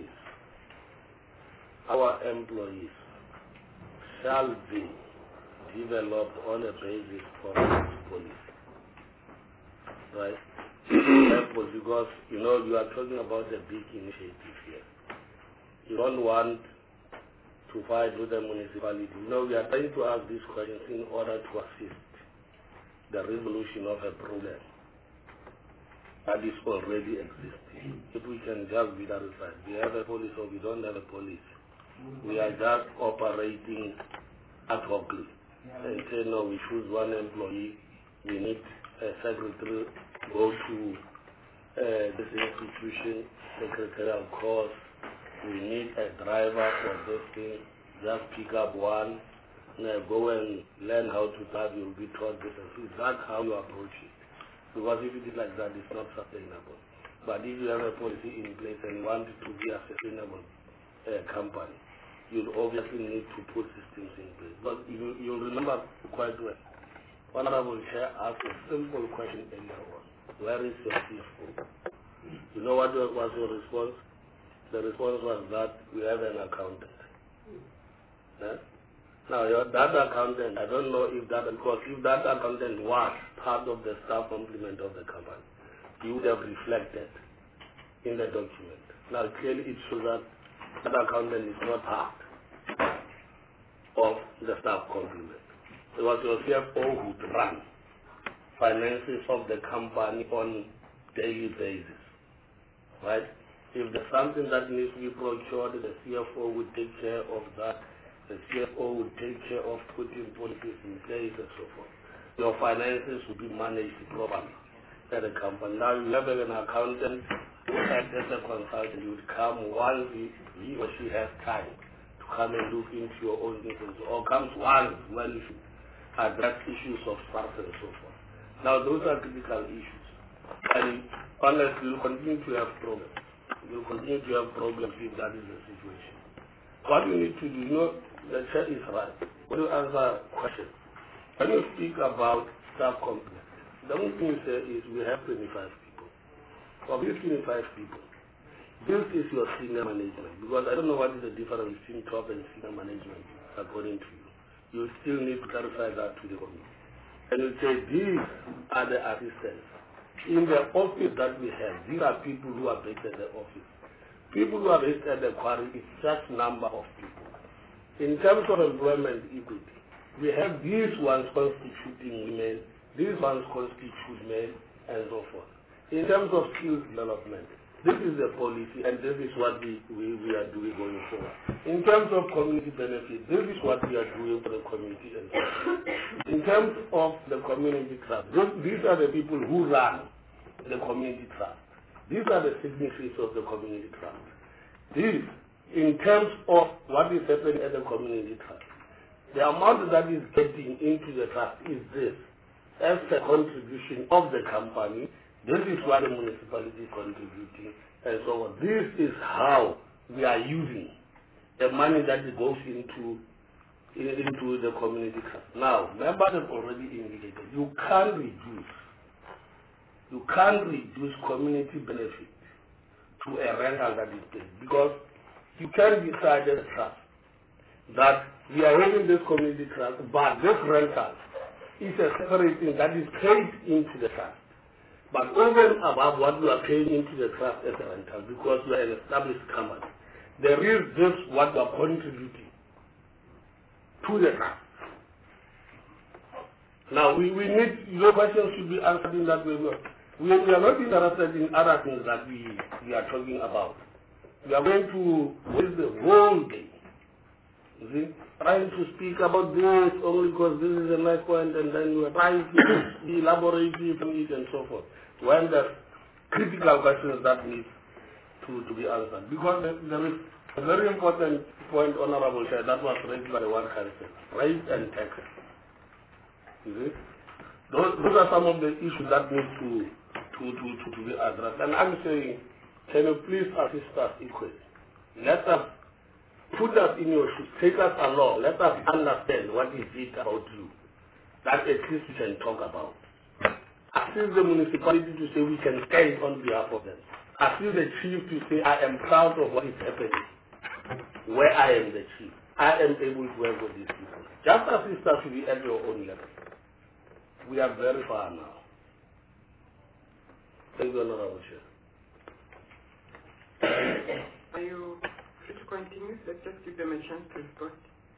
our employees shall be developed on a basis of this policy, right? Therefore, because, you know, you are talking about a big initiative here. You don't want to fight with the municipality. You know, we are trying to ask these questions in order to assist the resolution of a problem that is already existing. If we can just be verified, we have a police or we don't have a police. We are just operating ad hocly and say, no, we choose one employee, we need a secretary, go to this institution, secretarial course, we need a driver for this thing, just pick up one, go and learn how to drive, you'll be taught this and this. That's how you approach it. Because if it is like that, it's not sustainable. But if you have a policy in place and want it to be a sustainable company, you'll obviously need to put systems in place. But you'll remember quite well, Honorable Chair asked a simple question earlier on. Where is your CFO? You know what was your response? The response was that we have an accountant. Now, that accountant, I don't know if that, because if that accountant was part of the staff complement of the company, he would have reflected in the document. Now, clearly it shows that that accountant is not part of the staff complement. It was your CFO who would run finances of the company on daily basis, right? If there's something that needs to be procured, the CFO would take care of that. The CFO would take care of putting policies in place and so forth. Your finances would be managed properly at the company. Now you have an accountant who acts as a consultant. You would come once he or she has time to come and look into your own business, or comes once when you address issues of SARS and so forth. Now those are critical issues. And honestly, you'll continue to have problems. You'll continue to have problems if that is the situation. What you need to do, you know, the chair is right. When you answer questions, when you speak about staff complement, the only thing you say is we have 25 people. Of these 25 people, This is your senior management, because I don't know what is the difference between top and senior management, according to you. You still need to clarify that to the committee. And you say, these are the assistants. In the office that we have, these are people who are based at the office. People who are based at the quarry is just number of people. In terms of employment equity, we have these ones constituting women, these ones constitute men, and so forth. In terms of skills development, this is the policy, and this is what we are doing going forward. In terms of community benefit, this is what we are doing for the community. And so forth. In terms of the community trust, these are the people who run the community trust. These are the signatories of the community trust. This, in terms of what is happening at the community trust, the amount that is getting into the trust is this. As a contribution of the company, this is what the municipality is contributing, and so on. This is how we are using the money that goes into the community trust. Now, members have already indicated you can't reduce community benefit to a rental that is paid, because you can decide as a trust that we are having this community trust, but this rental is a separate thing that is paid into the trust. But over and above what we are paying into the trust as a rental, because we are an established company, there is this what we are contributing to the trust. Now, we need, your questions should be answered in that way. We are not interested in other things that we are talking about. We are going to waste the whole day, you see, trying to speak about this only because this is a nice point, and then we are trying to elaborate on it and so forth, when there's critical questions that need to be answered. Because there is a very important point, Honorable Chair, that was raised by the one council, raise and tax. You see? Those are some of the issues that need to be addressed. And I'm saying, can you please assist us equally? Let us put us in your shoes, take us along, let us understand what is it about you that at least we can talk about. Assist the municipality to say we can stand on behalf of them. Assist the chief to say I am proud of what is happening, where I am the chief. I am able to work with these people. Just assist us to be at your own level. We are very far now. Thank you, Honorable Chair. Are you free to continue? Let's just give them a chance to respond.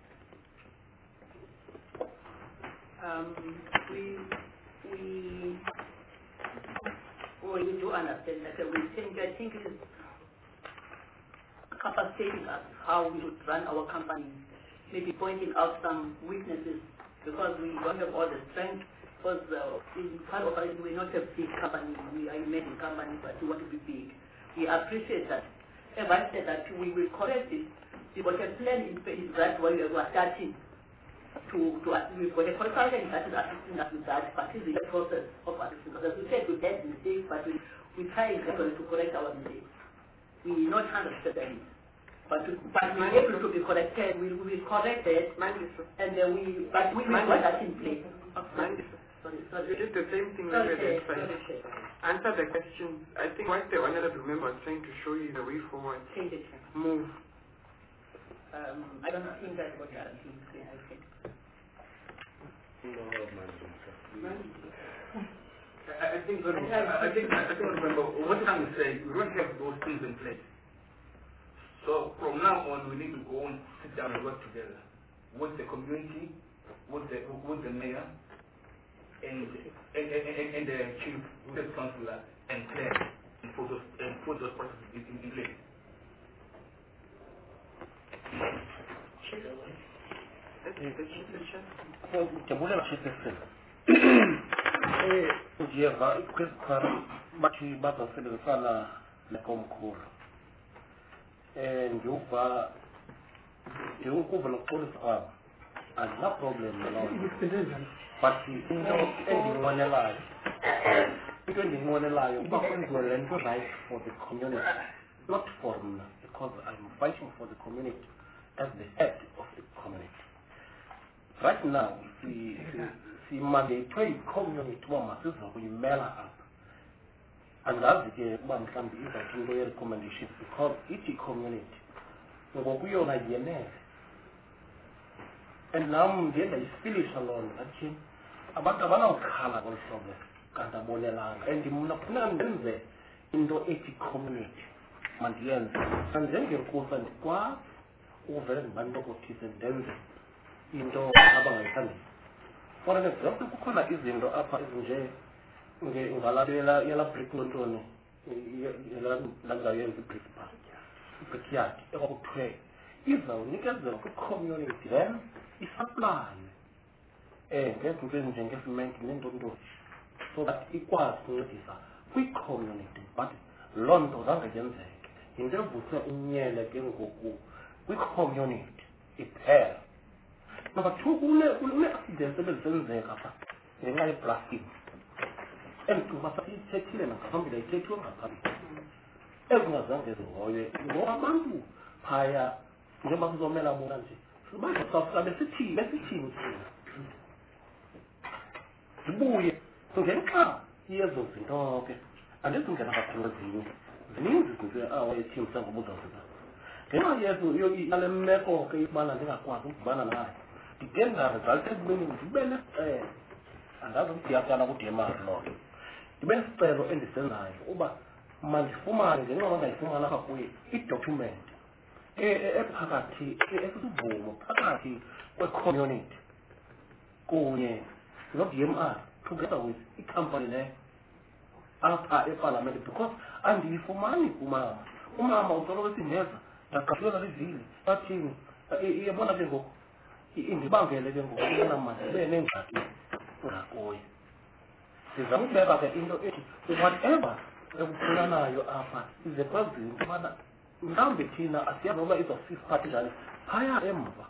We do understand that. I think it is capacitating us how we should run our company, maybe pointing out some weaknesses, because we don't have all the strength. Because in part of it, we're not a big company, we are a medium company, but we want to be big. We appreciate that. As I said that we will correct it. We've got a plan in place, that's why we are starting we've got a consultant that is assisting us with that, but it's the process of assistance. Because as we said, we had mistakes, but we try to correct our mistakes. We're not 100%. But we're able to be corrected, we will correct it, and then we got that in place. Sorry. It is the same thing we identified. Answer the question. I think what the honorable member was trying to show you the way forward. Move. I don't think that's what you're asking. I think. I think remember what I'm saying, we don't have those things in place. So from now on we need to go and sit down and work together with the community, with the mayor, and the chief, with the councillor, and plan and put those processes in place. Ngiyabulela Chief Ujeva ikwesikhara bathi bazosebenzisana nekomkhulu. Ngiyokuva nokuxolisa kwabo. Andina problem naloo. But into endiyinqwenelayo uba kwenziwe le nto right for the community, not for mna, because I'm fighting for the community as the head of the community. Right now, simandethwe yi-community uba masizokuyimela apha. angazi ke uba mhlawumbi izawuthi into ye-recommendations because ithi community ngokuyona yenele and nam ndiye ndayifilisha loo nto ndathini abantu abanawukhala ngolu hlobo kanti abonelanga and mna funeka ndenze into ethi community mandiyenze nanjengenkosi andikwazi ukuvele ndibantokothise ndenze into abangayithandiyo. For an example, kukhona izinto apha ezinje ngalaa yala brick nontoni langayenza i-brick park i-brickyard ekwakuthiwe izawunikezelwa kwi-community then isaplaye ngezinto ezinjengesimenti nentontoni so that ikwazi ukuncedisa kwi-community but loo nto zange yenzeke yinto evuse unyele ke ngoku kwi-community iphela. Number two, kune-accidents ebezisenzeka apha ngenxa yeblasting endikuba sayithethile nangaphambili ayithethiwe ngaphambili ezingazange zihoywe ngoba abantu phaya njengoba kuzomela bona nje sibaza besithini thina zibuye so ngenxa yezo zinto ke andizingena kakhulu ezinye zininzi izinto awayethini sengobuzawuzika ngenxa yezo yale meko ke ibana ndingakwazi ukudibana nayo ndide ndarezalte ekubeni ndibe nesicelo andazi ukuthi ndiyaqala kudemari loo nto ndibe nesicelo endisenzayo uba mandifumane ngenxa yoba ndayifumana apha kuye idocument ephakathi esivumo phakathi kwe-community kunye no-DMR together with i-company leyo apha epalamente because andiyifumani umama usoloko esindeza ndaqashwela livili athini iyabona ke ngoku indibangele ke ngoku ubona manje ibe nengxaki ngakuye sizama ukubeka ke into ethi whatever ekufunanayo apha ize kwaziwe into ubana mhlawumbi thina asiyazi noba izawusiphatha njani phaya emva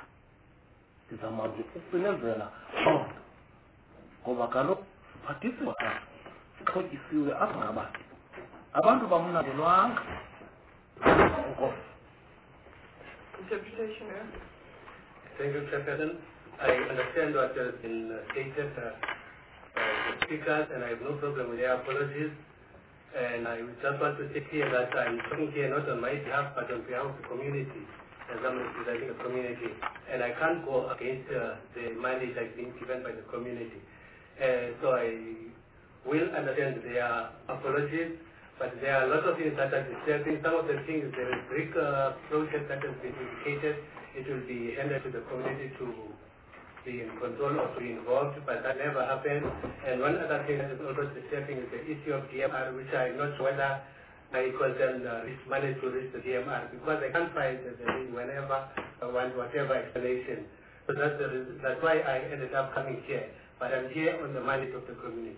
sizama nje ukucinezela loo nto ngoba kaloku phathisiwa apha sixhotyisiwe apha ngabantu abantu bamnangelwanga enkosi. Interpretation, yeah? Thank you, Chairperson. I understand what has been stated the speakers, and I have no problem with their apologies. And I just want to say here that I'm talking here not on my behalf, but on behalf of the community, as I'm representing the community. And I can't go against the mandate that's been given by the community. So I will understand their apologies, but there are a lot of things that are disturbing. Some of the things, there is brick project that has been indicated. It will be handed to the community to be in control or to be involved, but that never happened. And one other thing that is also disturbing is the issue of DMR, which I'm not sure whether I concern managed to reach the DMR, because I can't find the whenever I want whatever explanation. So that's why I ended up coming here. But I'm here on the mandate of the community.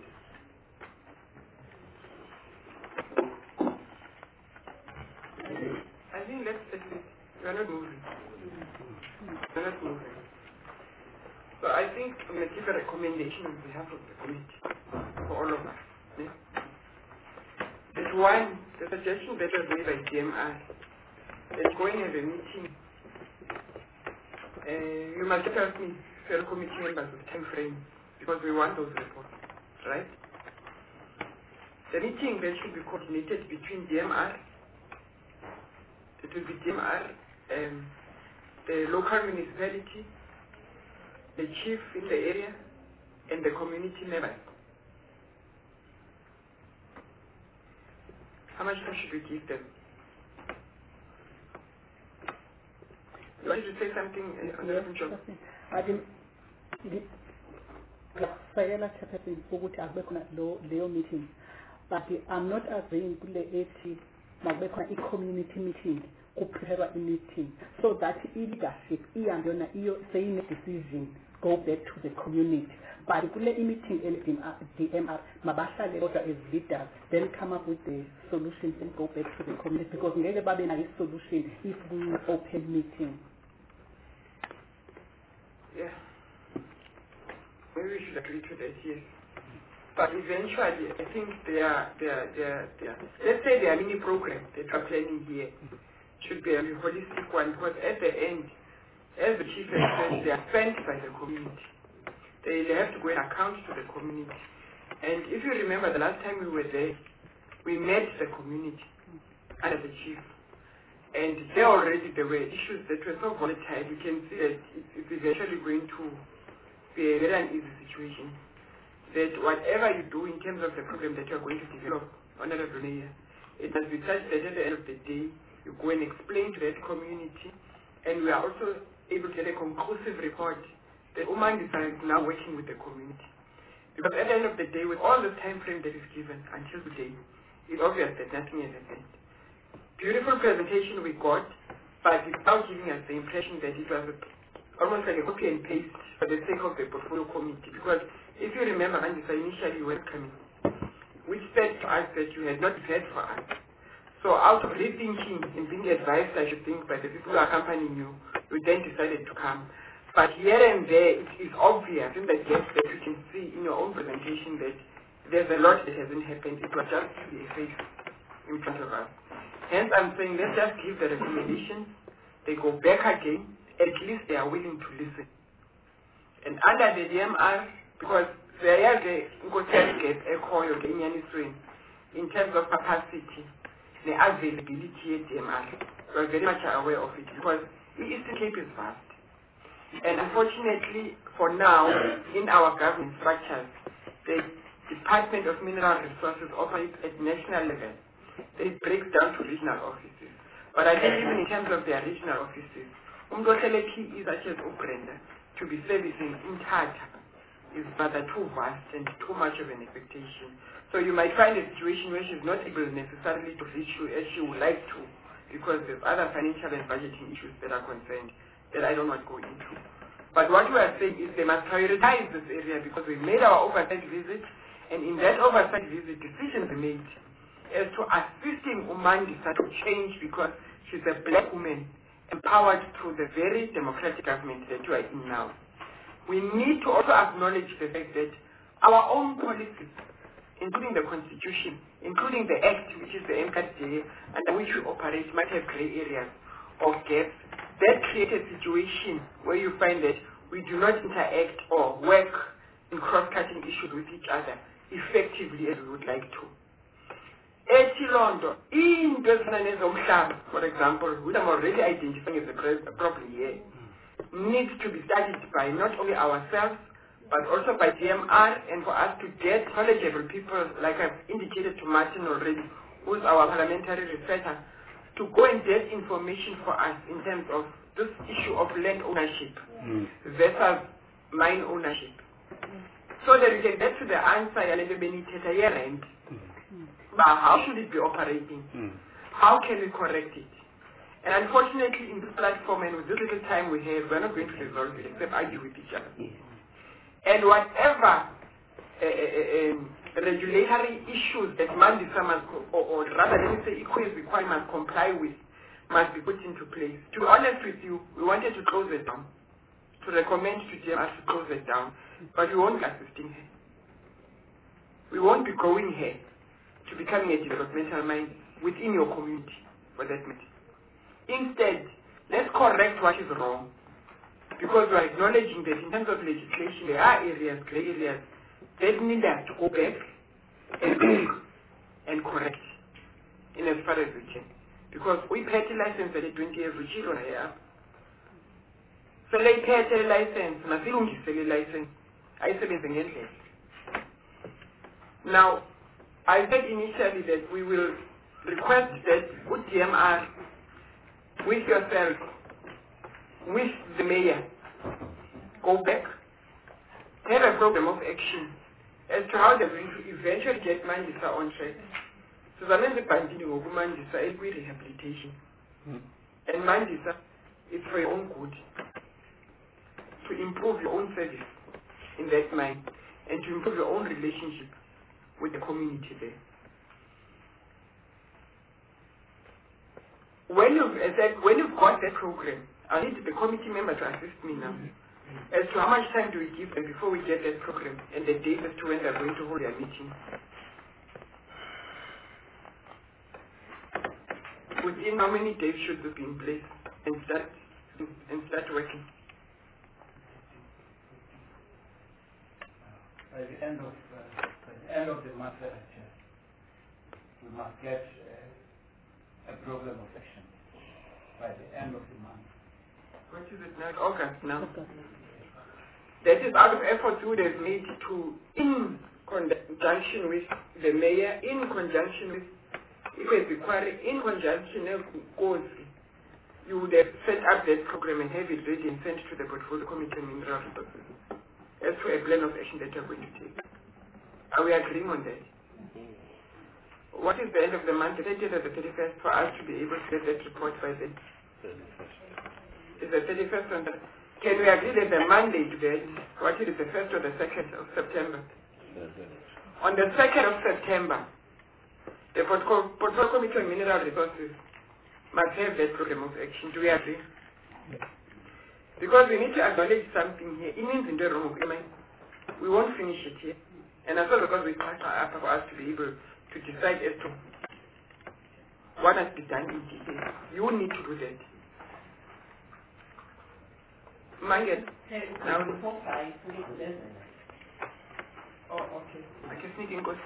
I think let's take it. We are not moving. We are not moving. So I think I'm going to give a recommendation on behalf of the committee for all of us. Yeah? That one, the suggestion that was made by DMR, let's go and have a meeting. You must help me, fellow committee members, with time frame, because we want those reports, right? The meeting then should be coordinated between DMR, it will be DMR, the local municipality, the chief in the area, and the community members. How much time should we give them? You wanted to say something on the job? I didn't. Meeting, but I'm not agreeing to the 80 community meeting. Prepare a meeting so that leadership saying a decision go back to the community. But if we meeting DMR, Mabasha as leaders, then come up with the solutions and go back to the community, because we have a solution if we open meeting. Yeah. Maybe we should agree to that, yes. But eventually, I think let's say their mini program that we're planning here should be a holistic one, because at the end, as the chief has said, they are spent by the community. They have to go and account to the community. And if you remember the last time we were there, we met the community under the chief. And there already there were issues that were so volatile. You can see that it's eventually going to be a very uneasy situation. That whatever you do in terms of the program that you are going to develop, Honorable Mayor, it must be such that at the end of the day, you go and explain to that community, and we are also able to get a conclusive report that Umandisa is now working with the community. Because at the end of the day, with all the time frame that is given until today, it's obvious that nothing has happened. Beautiful presentation we got, but without giving us the impression that it was almost like a copy and paste for the sake of the portfolio committee. Because if you remember, Mandisa initially welcoming, which said to us that you had not prepared for us. So out of rethinking and being advised, I should think, by the people who are accompanying you, you then decided to come. But here and there, it is obvious in the gap that you can see in your own presentation that there's a lot that hasn't happened. It was just a face in front of us. Hence, I'm saying let's just give the recommendations. They go back again. At least they are willing to listen. And under the DMR, because there is a gap in terms of capacity, the availability at DMR. We're very much aware of it because the Eastern Cape is vast. And unfortunately, for now, in our government structures, the Department of Mineral Resources operates at national level. It breaks down to regional offices. But I think even in terms of their regional offices, Umdoteleki is actually Ubrenda to be servicing in Tata is rather too vast and too much of an expectation. So you might find a situation where she's not able necessarily to reach you as she would like to, because there's other financial and budgeting issues that are concerned that I don't want to go into. But what we are saying is they must prioritize this area because we made our oversight visit, and in that oversight visit, decisions were made as to assisting Umandisa to change because she's a black woman empowered through the very democratic government that you are in now. We need to also acknowledge the fact that our own policies, including the Constitution, including the Act, which is the MCAD, under which we operate, might have grey areas or gaps. That creates a situation where you find that we do not interact or work in cross-cutting issues with each other effectively as we would like to. Etilondo, for example, which I'm already identifying as a problem here, needs to be studied by not only ourselves, but also by DMR, and for us to get knowledgeable people, like I've indicated to Martin already, who's our parliamentary researcher, to go and get information for us in terms of this issue of land ownership versus mine ownership. So that we can get to the answer, how should it be operating? How can we correct it? And unfortunately, in this platform and with this little time we have, we're not going to resolve it except argue with each other. And whatever regulatory issues that Mandisa must, or rather let me say ECOWAS requirements comply with, must be put into place. To be honest with you, we wanted to close it down, to recommend to DMR to close it down, but we won't be assisting her. We won't be going here to becoming a developmental mind within your community, for that matter. Instead, let's correct what is wrong, because we are acknowledging that in terms of legislation, there are areas, grey areas, that need us to go back and look and correct in as far as we can. Because we pay a license at 20 years, which is on here. So they pay a license, a license. I said it's now, I said initially that we will request that with DMR, with yourself, with the mayor, go back, have a program of action as to how they're going to eventually get Mandisa on track. So the next banding of Mandisa is rehabilitation. And Mandisa is for your own good, to improve your own service in that mind, and to improve your own relationship with the community there. When you've got that program, I need the committee member to assist me now as to how much time do we give them before we get that program and the date as to when they're going to hold their meeting. Within how many days should this be in place and start working? By the end of the month, we must get a program of action by the end of the month. What is it now? August now. That is out of efforts we would have made to, in conjunction with the mayor, in conjunction with Ikwezi, in conjunction with Kosi, you would have set up that program and have it ready and sent to the portfolio committee on mineral resources as to a plan of action that you are going to take. Are we agreeing on that? What is the end of the month, the 30th or the 31st, for us to be able to get that report by then? Is the 31st on the... Can we agree that the Monday to that, what is it, the 1st or the 2nd of September? On the 2nd of September, the Portfolio Committee on Mineral Resources must have that program of action. Do we agree? Because we need to acknowledge something here. It means in the room, we won't finish it here. And as well because we start up for us to be able to decide as to what has been done in detail. You need to do that. Mangen? Now, oh, okay. I can sneak in good.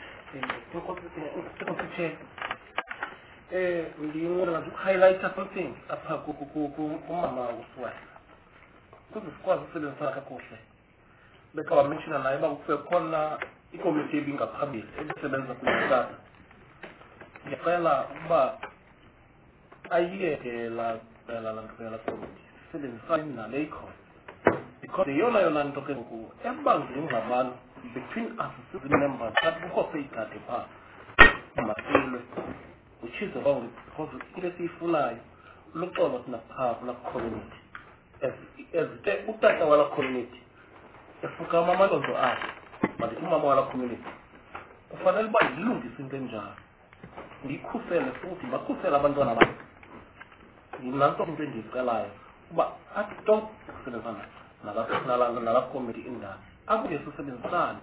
Highlight something apha kumama ufuwa kuzisikwazi ukusebenzisana kakuhle beka wamenshina naye uba kufike khona ikomiti ebingaphambili ebisebenza kuyisata ngicela ukuba ayiyeke la komiti sisebenzisane nale ikhona because yona nto ke ngoku ebangela ingxabano between us as members that kukho seyigade phaa masilwe which is wrong because into esiyifunayo luxolo thina phaa kulaa community as utata walaa community efukama amalonzo akhe mandithi umama walaa community kufanele uba yilungise into enjalo ndiyikhusele futhi bakhusele abantwana bakhe yinanto into endiyicelayo uba astop ukusebenzana nalaa community indala akuye sisebenzisane.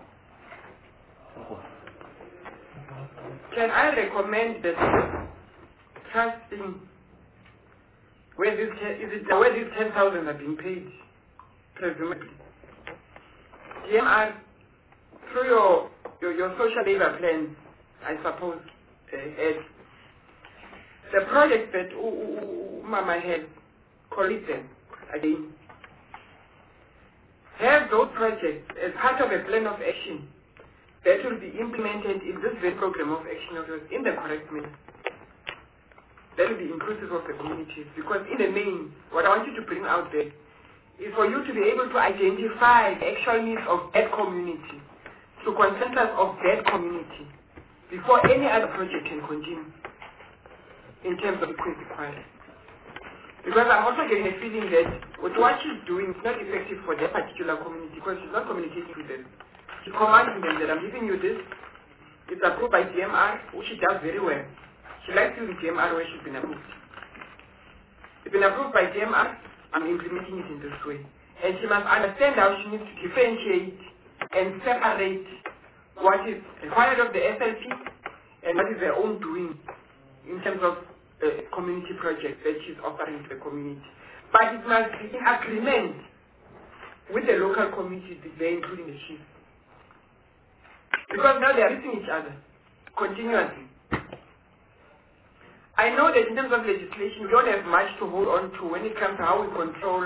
Can I recommend that trusting where these 10,000 are being paid, presumably? DMR, through your social labor plans, I suppose, the project that Mama had collected again, have those projects as part of a plan of action that will be implemented in this very program of action of yours in the correct manner. That will be inclusive of the communities. Because in the main, what I want you to bring out there is for you to be able to identify the actual needs of that community, to consensus of that community, before any other project can continue in terms of equality. Because I'm also getting a feeling that what she's doing is not effective for that particular community because she's not communicating with them. She's commanding them that I'm giving you this. It's approved by DMR, which she does very well. She likes using DMR where she's been approved. It's been approved by DMR, I'm implementing it in this way. And she must understand how she needs to differentiate and separate what is required of the SLP and what is their own doing in terms of community projects that she's offering to the community. But it must be in agreement with the local communities there, including the chiefs. Because now they are hitting each other continuously. I know that in terms of legislation, we don't have much to hold on to when it comes to how we control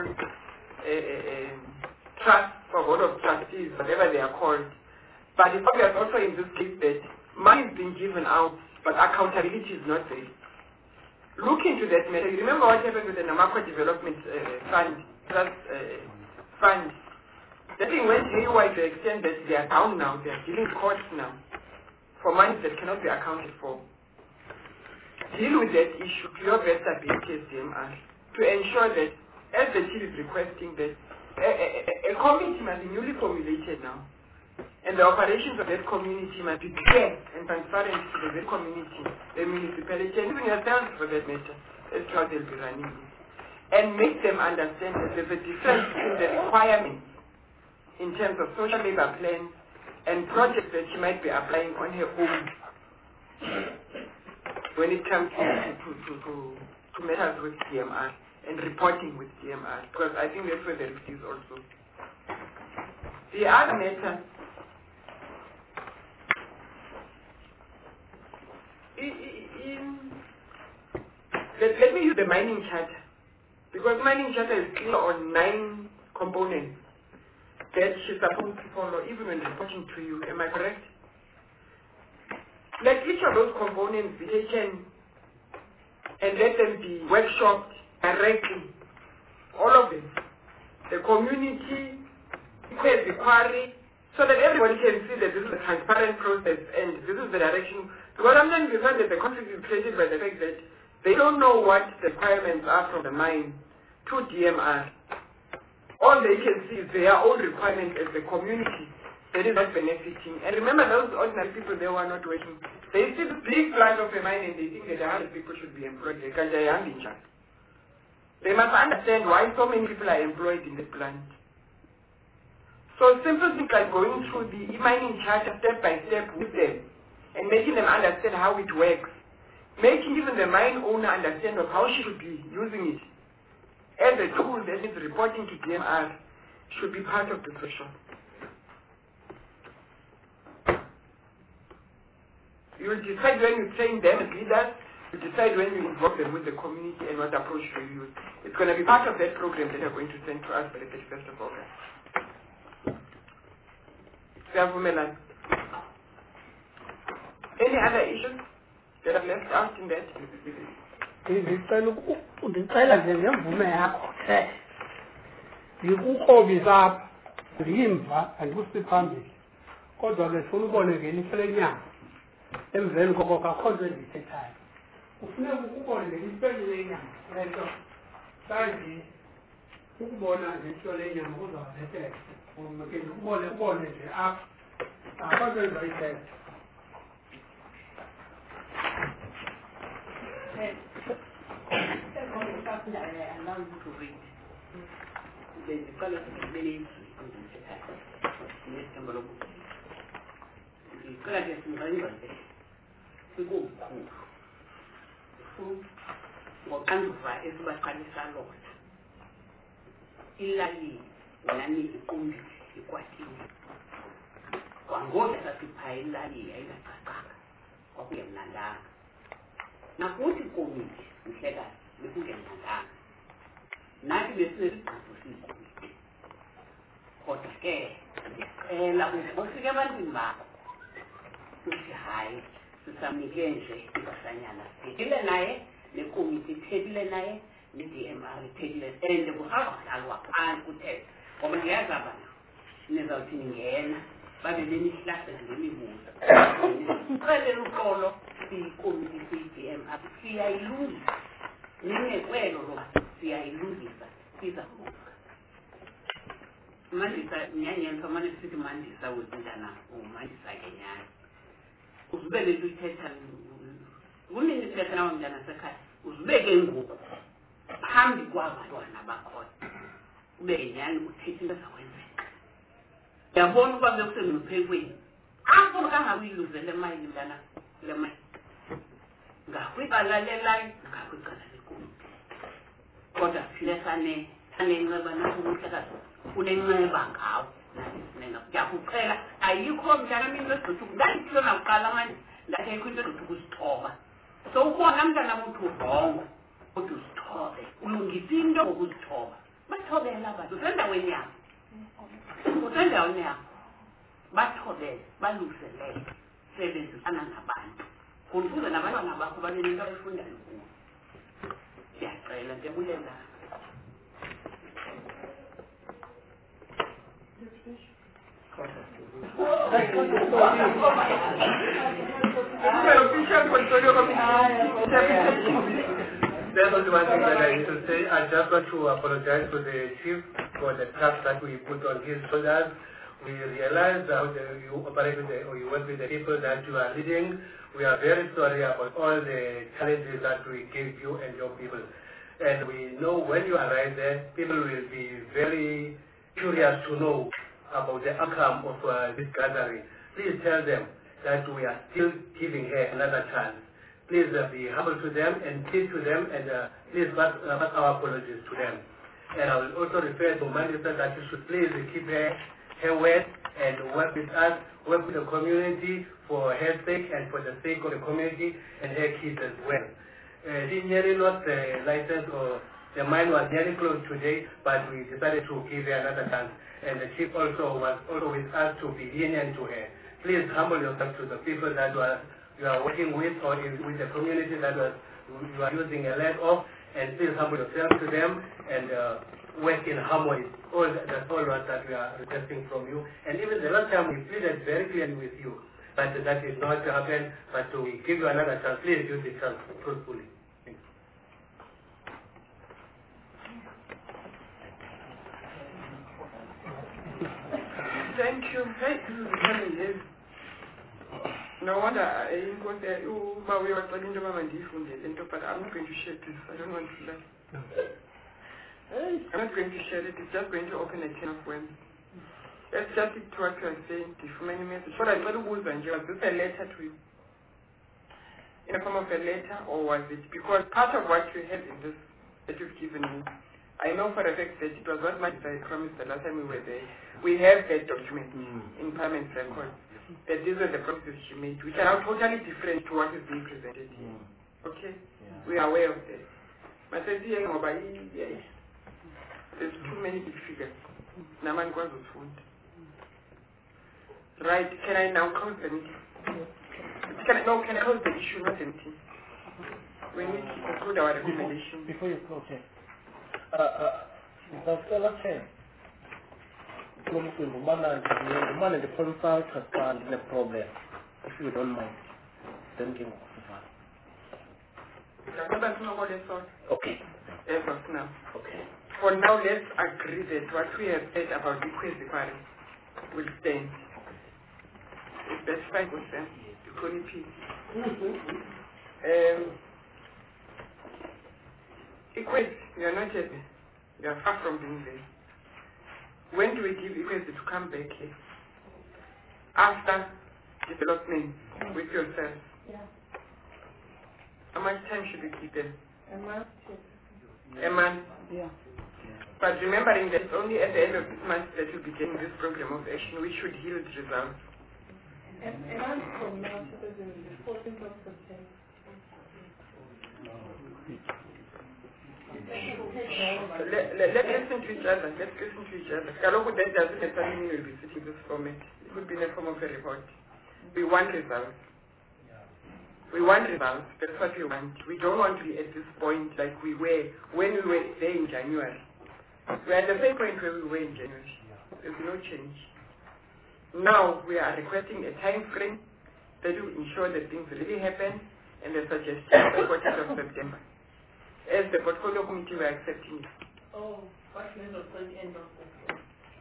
trusts or board of trustees, whatever they are called. But it's obvious also in this case that money is being given out, but accountability is not there. Look into that matter. You remember what happened with the Namaqua Development Fund? That thing went haywire to the extent that they are down now, they are dealing courts now for money that cannot be accounted for. Deal with that issue to your best ability as DMR to ensure that, as the chief is requesting, that a committee must be newly formulated now. And the operations of that community must be clear and transparent to the very community, the municipality, and even yourselves for that matter, as to how they'll be running it. And make them understand that there's a difference between the requirements in terms of social labor plans and projects that she might be applying on her own when it comes to matters with DMR and reporting with DMR, because I think that's where the risk is also. The other matter let me use the mining charter, because mining charter is clear on 9 components that she's supposed to follow, even when reporting to you. Am I correct? Let each of those components be taken and let them be workshopped directly. All of them. The community, the quarry, so that everybody can see that this is a transparent process and this is the direction. Because sometimes you find that the conflict is created by the fact that they don't know what the requirements are from the mine to DMR. All they can see is their own requirements as the community that is not benefiting. And remember, those ordinary people, they were not working. They see the big plant of a mine and they think that 100 people should be employed. They must understand why so many people are employed in the plant. So simple things like going through the e-mining charter step by step with them and making them understand how it works. Making even the mine owner understand of how she should be using it as a tool that is reporting to DMR should be part of the workshop. You will decide when you train them as leaders, you decide when you involve them with the community and what approach to use. It's going to be part of that program that you're going to send to us by the 31st of August. Any other issues that are left out in that? Ndicela nje ngemvume yakho ndikukrobisa apha ndiyimva andikusiphambili kodwa ke sifuna ubone ngelihlo lenyama emveni koko kakho nto endiyithethayo kufuneka ukubone ngelihlo lenyama le nto kanje ukubona ngelihlo lenyama kuzawuleteka ke ubone nje apha akho nto endizoyithetha. Allow you to read. The color many nathi besizigqibosizwe kodwa ke la ufike ebantwini bakho uthi hayi sisamnike nje ibasanyana sithile naye nekomiti ithethile naye ne-DMR ithethile and kuhlalwa phansi kuthetha ngoba ndiyazi abana nizawuthi ningena babe benihlasela ngemibuzo xelela uxolo siyikomiti siyi-DMR siyayilungisa ninekwelo loba siyayilungisa sizakuba mandisa nyanyenza manje sithi mandisa wetindana umandisa ke nyana uzibeke lithetha kunini lithetha nawo mntana sekhaya uzibeke ngoku phambi kwabantwana bakhona ubeke nyani uthethe into zakwenzeka yabona ukuba bekusemphekweni apho kangakuyiluzele mayini mntana le mayini ngakwicala lelayo ngakwicala kodwa sile sanenceba nakuhlekazi unenceba ngawo ndiyakucela ayikho mntana mina esizothi ndandithilo nakuqala manje ndathekho into ezothi ukuzithoba so ubona mntana muntu ubhongo kodwa uzithobe ulungisa into ngokuzithoba bathobela abantu usendaweni yabo usendaweni yabo bathobele balungiselele sebenzisana nabantu kunfuza nabantwana bakho babe nento abayifundayo kuwo ndiyacela ndiyabulela That's only one thing that I need to say. I just want to apologize to the chief for the task that we put on his shoulders. We realize how you operate with or you work with the people that you are leading. We are very sorry about all the challenges that we gave you and your people. And we know when you arrive there, people will be very curious to know about the outcome of this gathering. Please tell them that we are still giving her another chance. Please be humble to them and speak to them, and please pass our apologies to them. And I will also refer to Mandisa that you should please keep her word and work with us, work with the community for her sake and for the sake of the community and her kids as well. She nearly lost the license, or the mine was nearly closed today, but we decided to give her another chance. And the chief also was with us to be lenient to her. Please humble yourself to the people that you are working with, or with the community that you are using a land of, and please humble yourself to them and work in harmony. That's all that we are requesting from you. And even the last time we pleaded very clearly with you, but that did not happen, but to give you another chance, please use the chance truthfully. Thank you. Hey, this is becoming heavy. No wonder we were talking to Mama but I'm not going to share this. I don't want to lie. I'm not going to share it. It's just going to open a can of worms. Let's just stick to what you are saying. Many messages. What I thought was this a letter to you? In the form of a letter, or was it? Because part of what you have in this that you've given me, I know for a fact that it was what much I promised the last time we were there. We have that document in Parliament record that these are the promises she made, which are now totally different to what is being presented here. Okay? We are aware of that. But there's too many big figures. Naman Gwazo's fund. Right, can I now close the meeting? Can I close the issue, not the meeting? We need to conclude our recommendation. Before you close it, the chair. The man in the consult has found the problem. If you don't mind, then give me Okay. As of now. Okay. For now, let's agree that what we have said about the Kwezi will stand. If that's fine with them, you call it peace. Equate, you are not happy. You are far from being there. When do we give Equate to come back here? After development with yourself. Yeah. How much time should we give them? A month. A month? Yeah. But remembering that it's only at the end of this month that you'll be getting this program of action, which should yield results. A month from now, so the 14th of September. Let's listen to each other. Let's listen to each other. Kaloku, that doesn't necessarily mean we'll be sitting in this format. It would be in the form of a report. We want results. We want results. That's what we want. We don't want to be at this point like we were when we were there in January. We're at the same point where we were in January. There's no change. Now we are requesting a time frame that will ensure that things really happen, and the suggestion by 14th of September. As the portfolio committee, we are accepting it. Oh, what means of the end of October?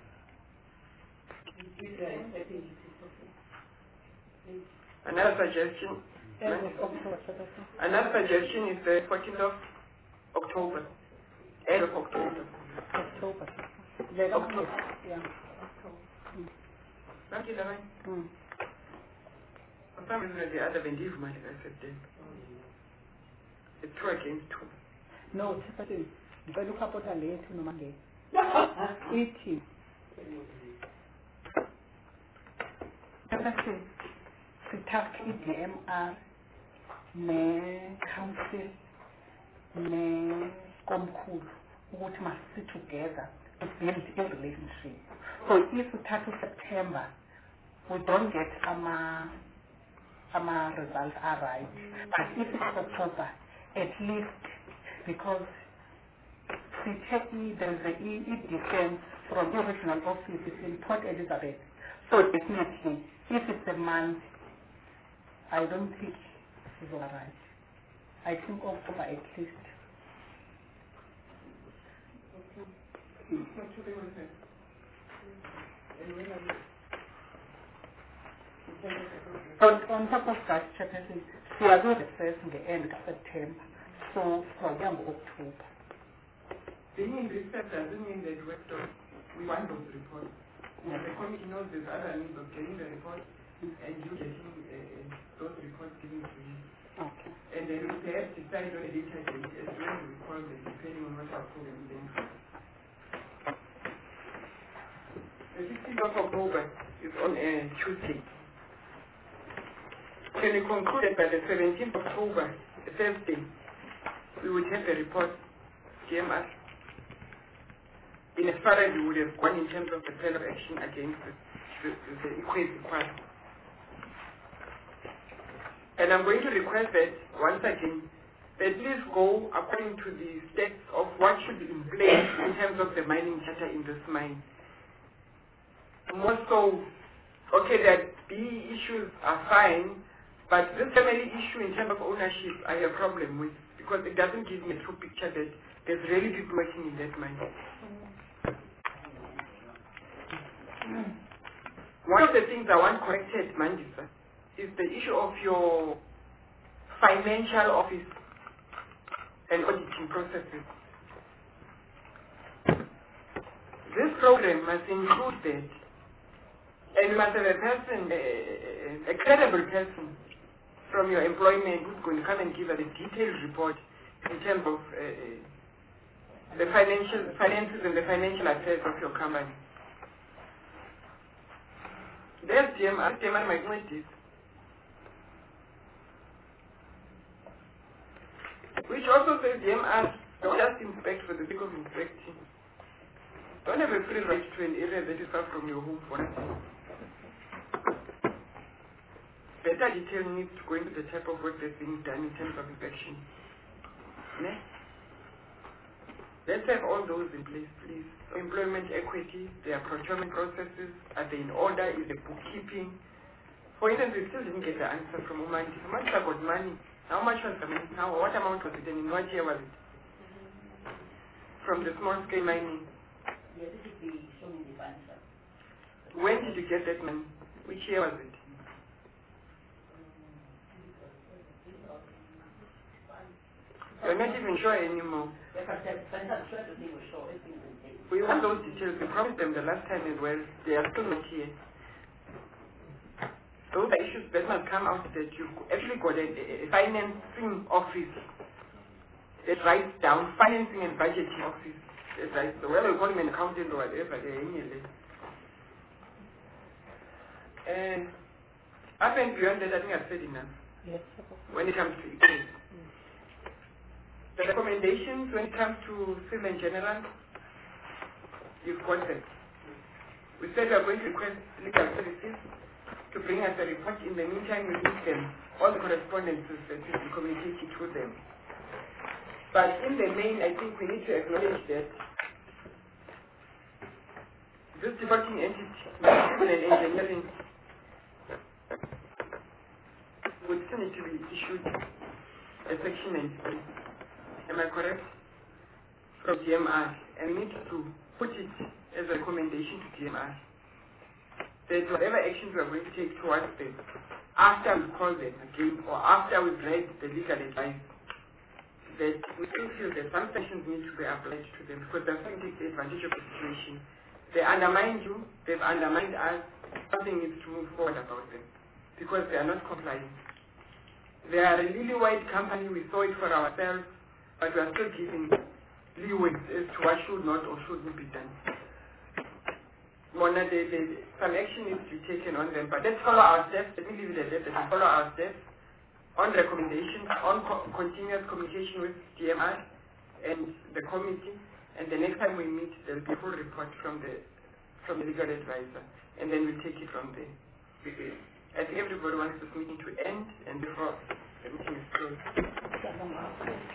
Another suggestion. Another suggestion is the 14th of October. End of October. October. Yeah. Not 11. For some reason or the other, when leave money, I said then. It's 2 against 2. No, September. Ngicela ukhapotha lethu noma ngeke. Ithi. Bese sithatha i-DMR ne-council ne-komkhulu ukuthi masithi together to build a relationship. So if we start September, we don't get our results are right. But if it's October, at least because there is a defense from the original office in Port Elizabeth. So definitely, if it's a month, I don't think it's all right. I think October at least. On top of that, we are going to first in the end of September. So from October. Being in this step doesn't mean that we want those reports. Yeah. The committee knows there's other means of getting the report and you getting those reports given to you. Okay. And then we perhaps decide on a later date as to when we call them, depending on what our program is. The 16th of October is on a Tuesday. Can we conclude that by the 17th of October, the Thursday, we would have a report, GMR, in as far as we would have gone in terms of the plan of action against the equity quarter. And I'm going to request that, once again, that please go according to the steps of what should be in place in terms of the mining charter in this mine. More so, okay, that B issues are fine, but this family issue in terms of ownership, I have a problem with, because it doesn't give me a true picture that there's really people working in that mine. One of the things I want corrected, Mandisa, is the issue of your financial office and auditing processes. This program must include that, and you must have a person, a credible person from your employment who's going to come and give us a detailed report in terms of the finances and the financial affairs of your company. There's GMR might know this, which also says GMR don't just inspect for the sake of inspecting. Don't have a free right to an area that is far from your home for nothing. Better detail needs to go into the type of work that's being done in terms of inspection. Ne? Let's have all those in place, please. Employment equity, their procurement processes, are they in order, is the bookkeeping? For instance, we still didn't get the answer from Umandi. Umandi got money. How much was the money? Now, what amount was it and in what year was it? From the small scale mining. Yes, it should be shown in the answer. When did you get that money? Which year was it? You're not even sure anymore. We want those details. We promised them the last time as well. They are still not here. Those are issues that must come out, that you actually got a financing office that writes down financing and budgeting office. That writes, whether you call him an accountant or whatever, they're in here. And up and beyond that, I think I've said enough. Yes. When it comes to equity. The recommendations when it comes to civil and general, you've got them. We said we are going to request legal services to bring us a report. In the meantime, we give them all the correspondences that we can communicate to them. But in the main, I think we need to acknowledge that this defaulting entity, civil and engineering, would still need to be issued a section 93. Am I correct? From GMR. And we need to put it as a recommendation to GMR. That whatever actions we are going to take towards them, after we call them again, or after we've read the legal advice, that we still feel that some sanctions need to be applied to them, because they're trying to take advantage of the situation. They undermine you, they've undermined us, something needs to move forward about them, because they are not complying. They are a lily-white company, we saw it for ourselves, but we are still giving leeway as to what should not or shouldn't be done. Mona, some action needs to be taken on them, but let's follow our steps. Let me leave it at that. Let's follow our steps on recommendations, on continuous communication with GMR and the committee, and the next time we meet, there will be a full report from the legal advisor, and then we'll take it from there. I think everybody wants this meeting to end, and therefore the meeting is closed.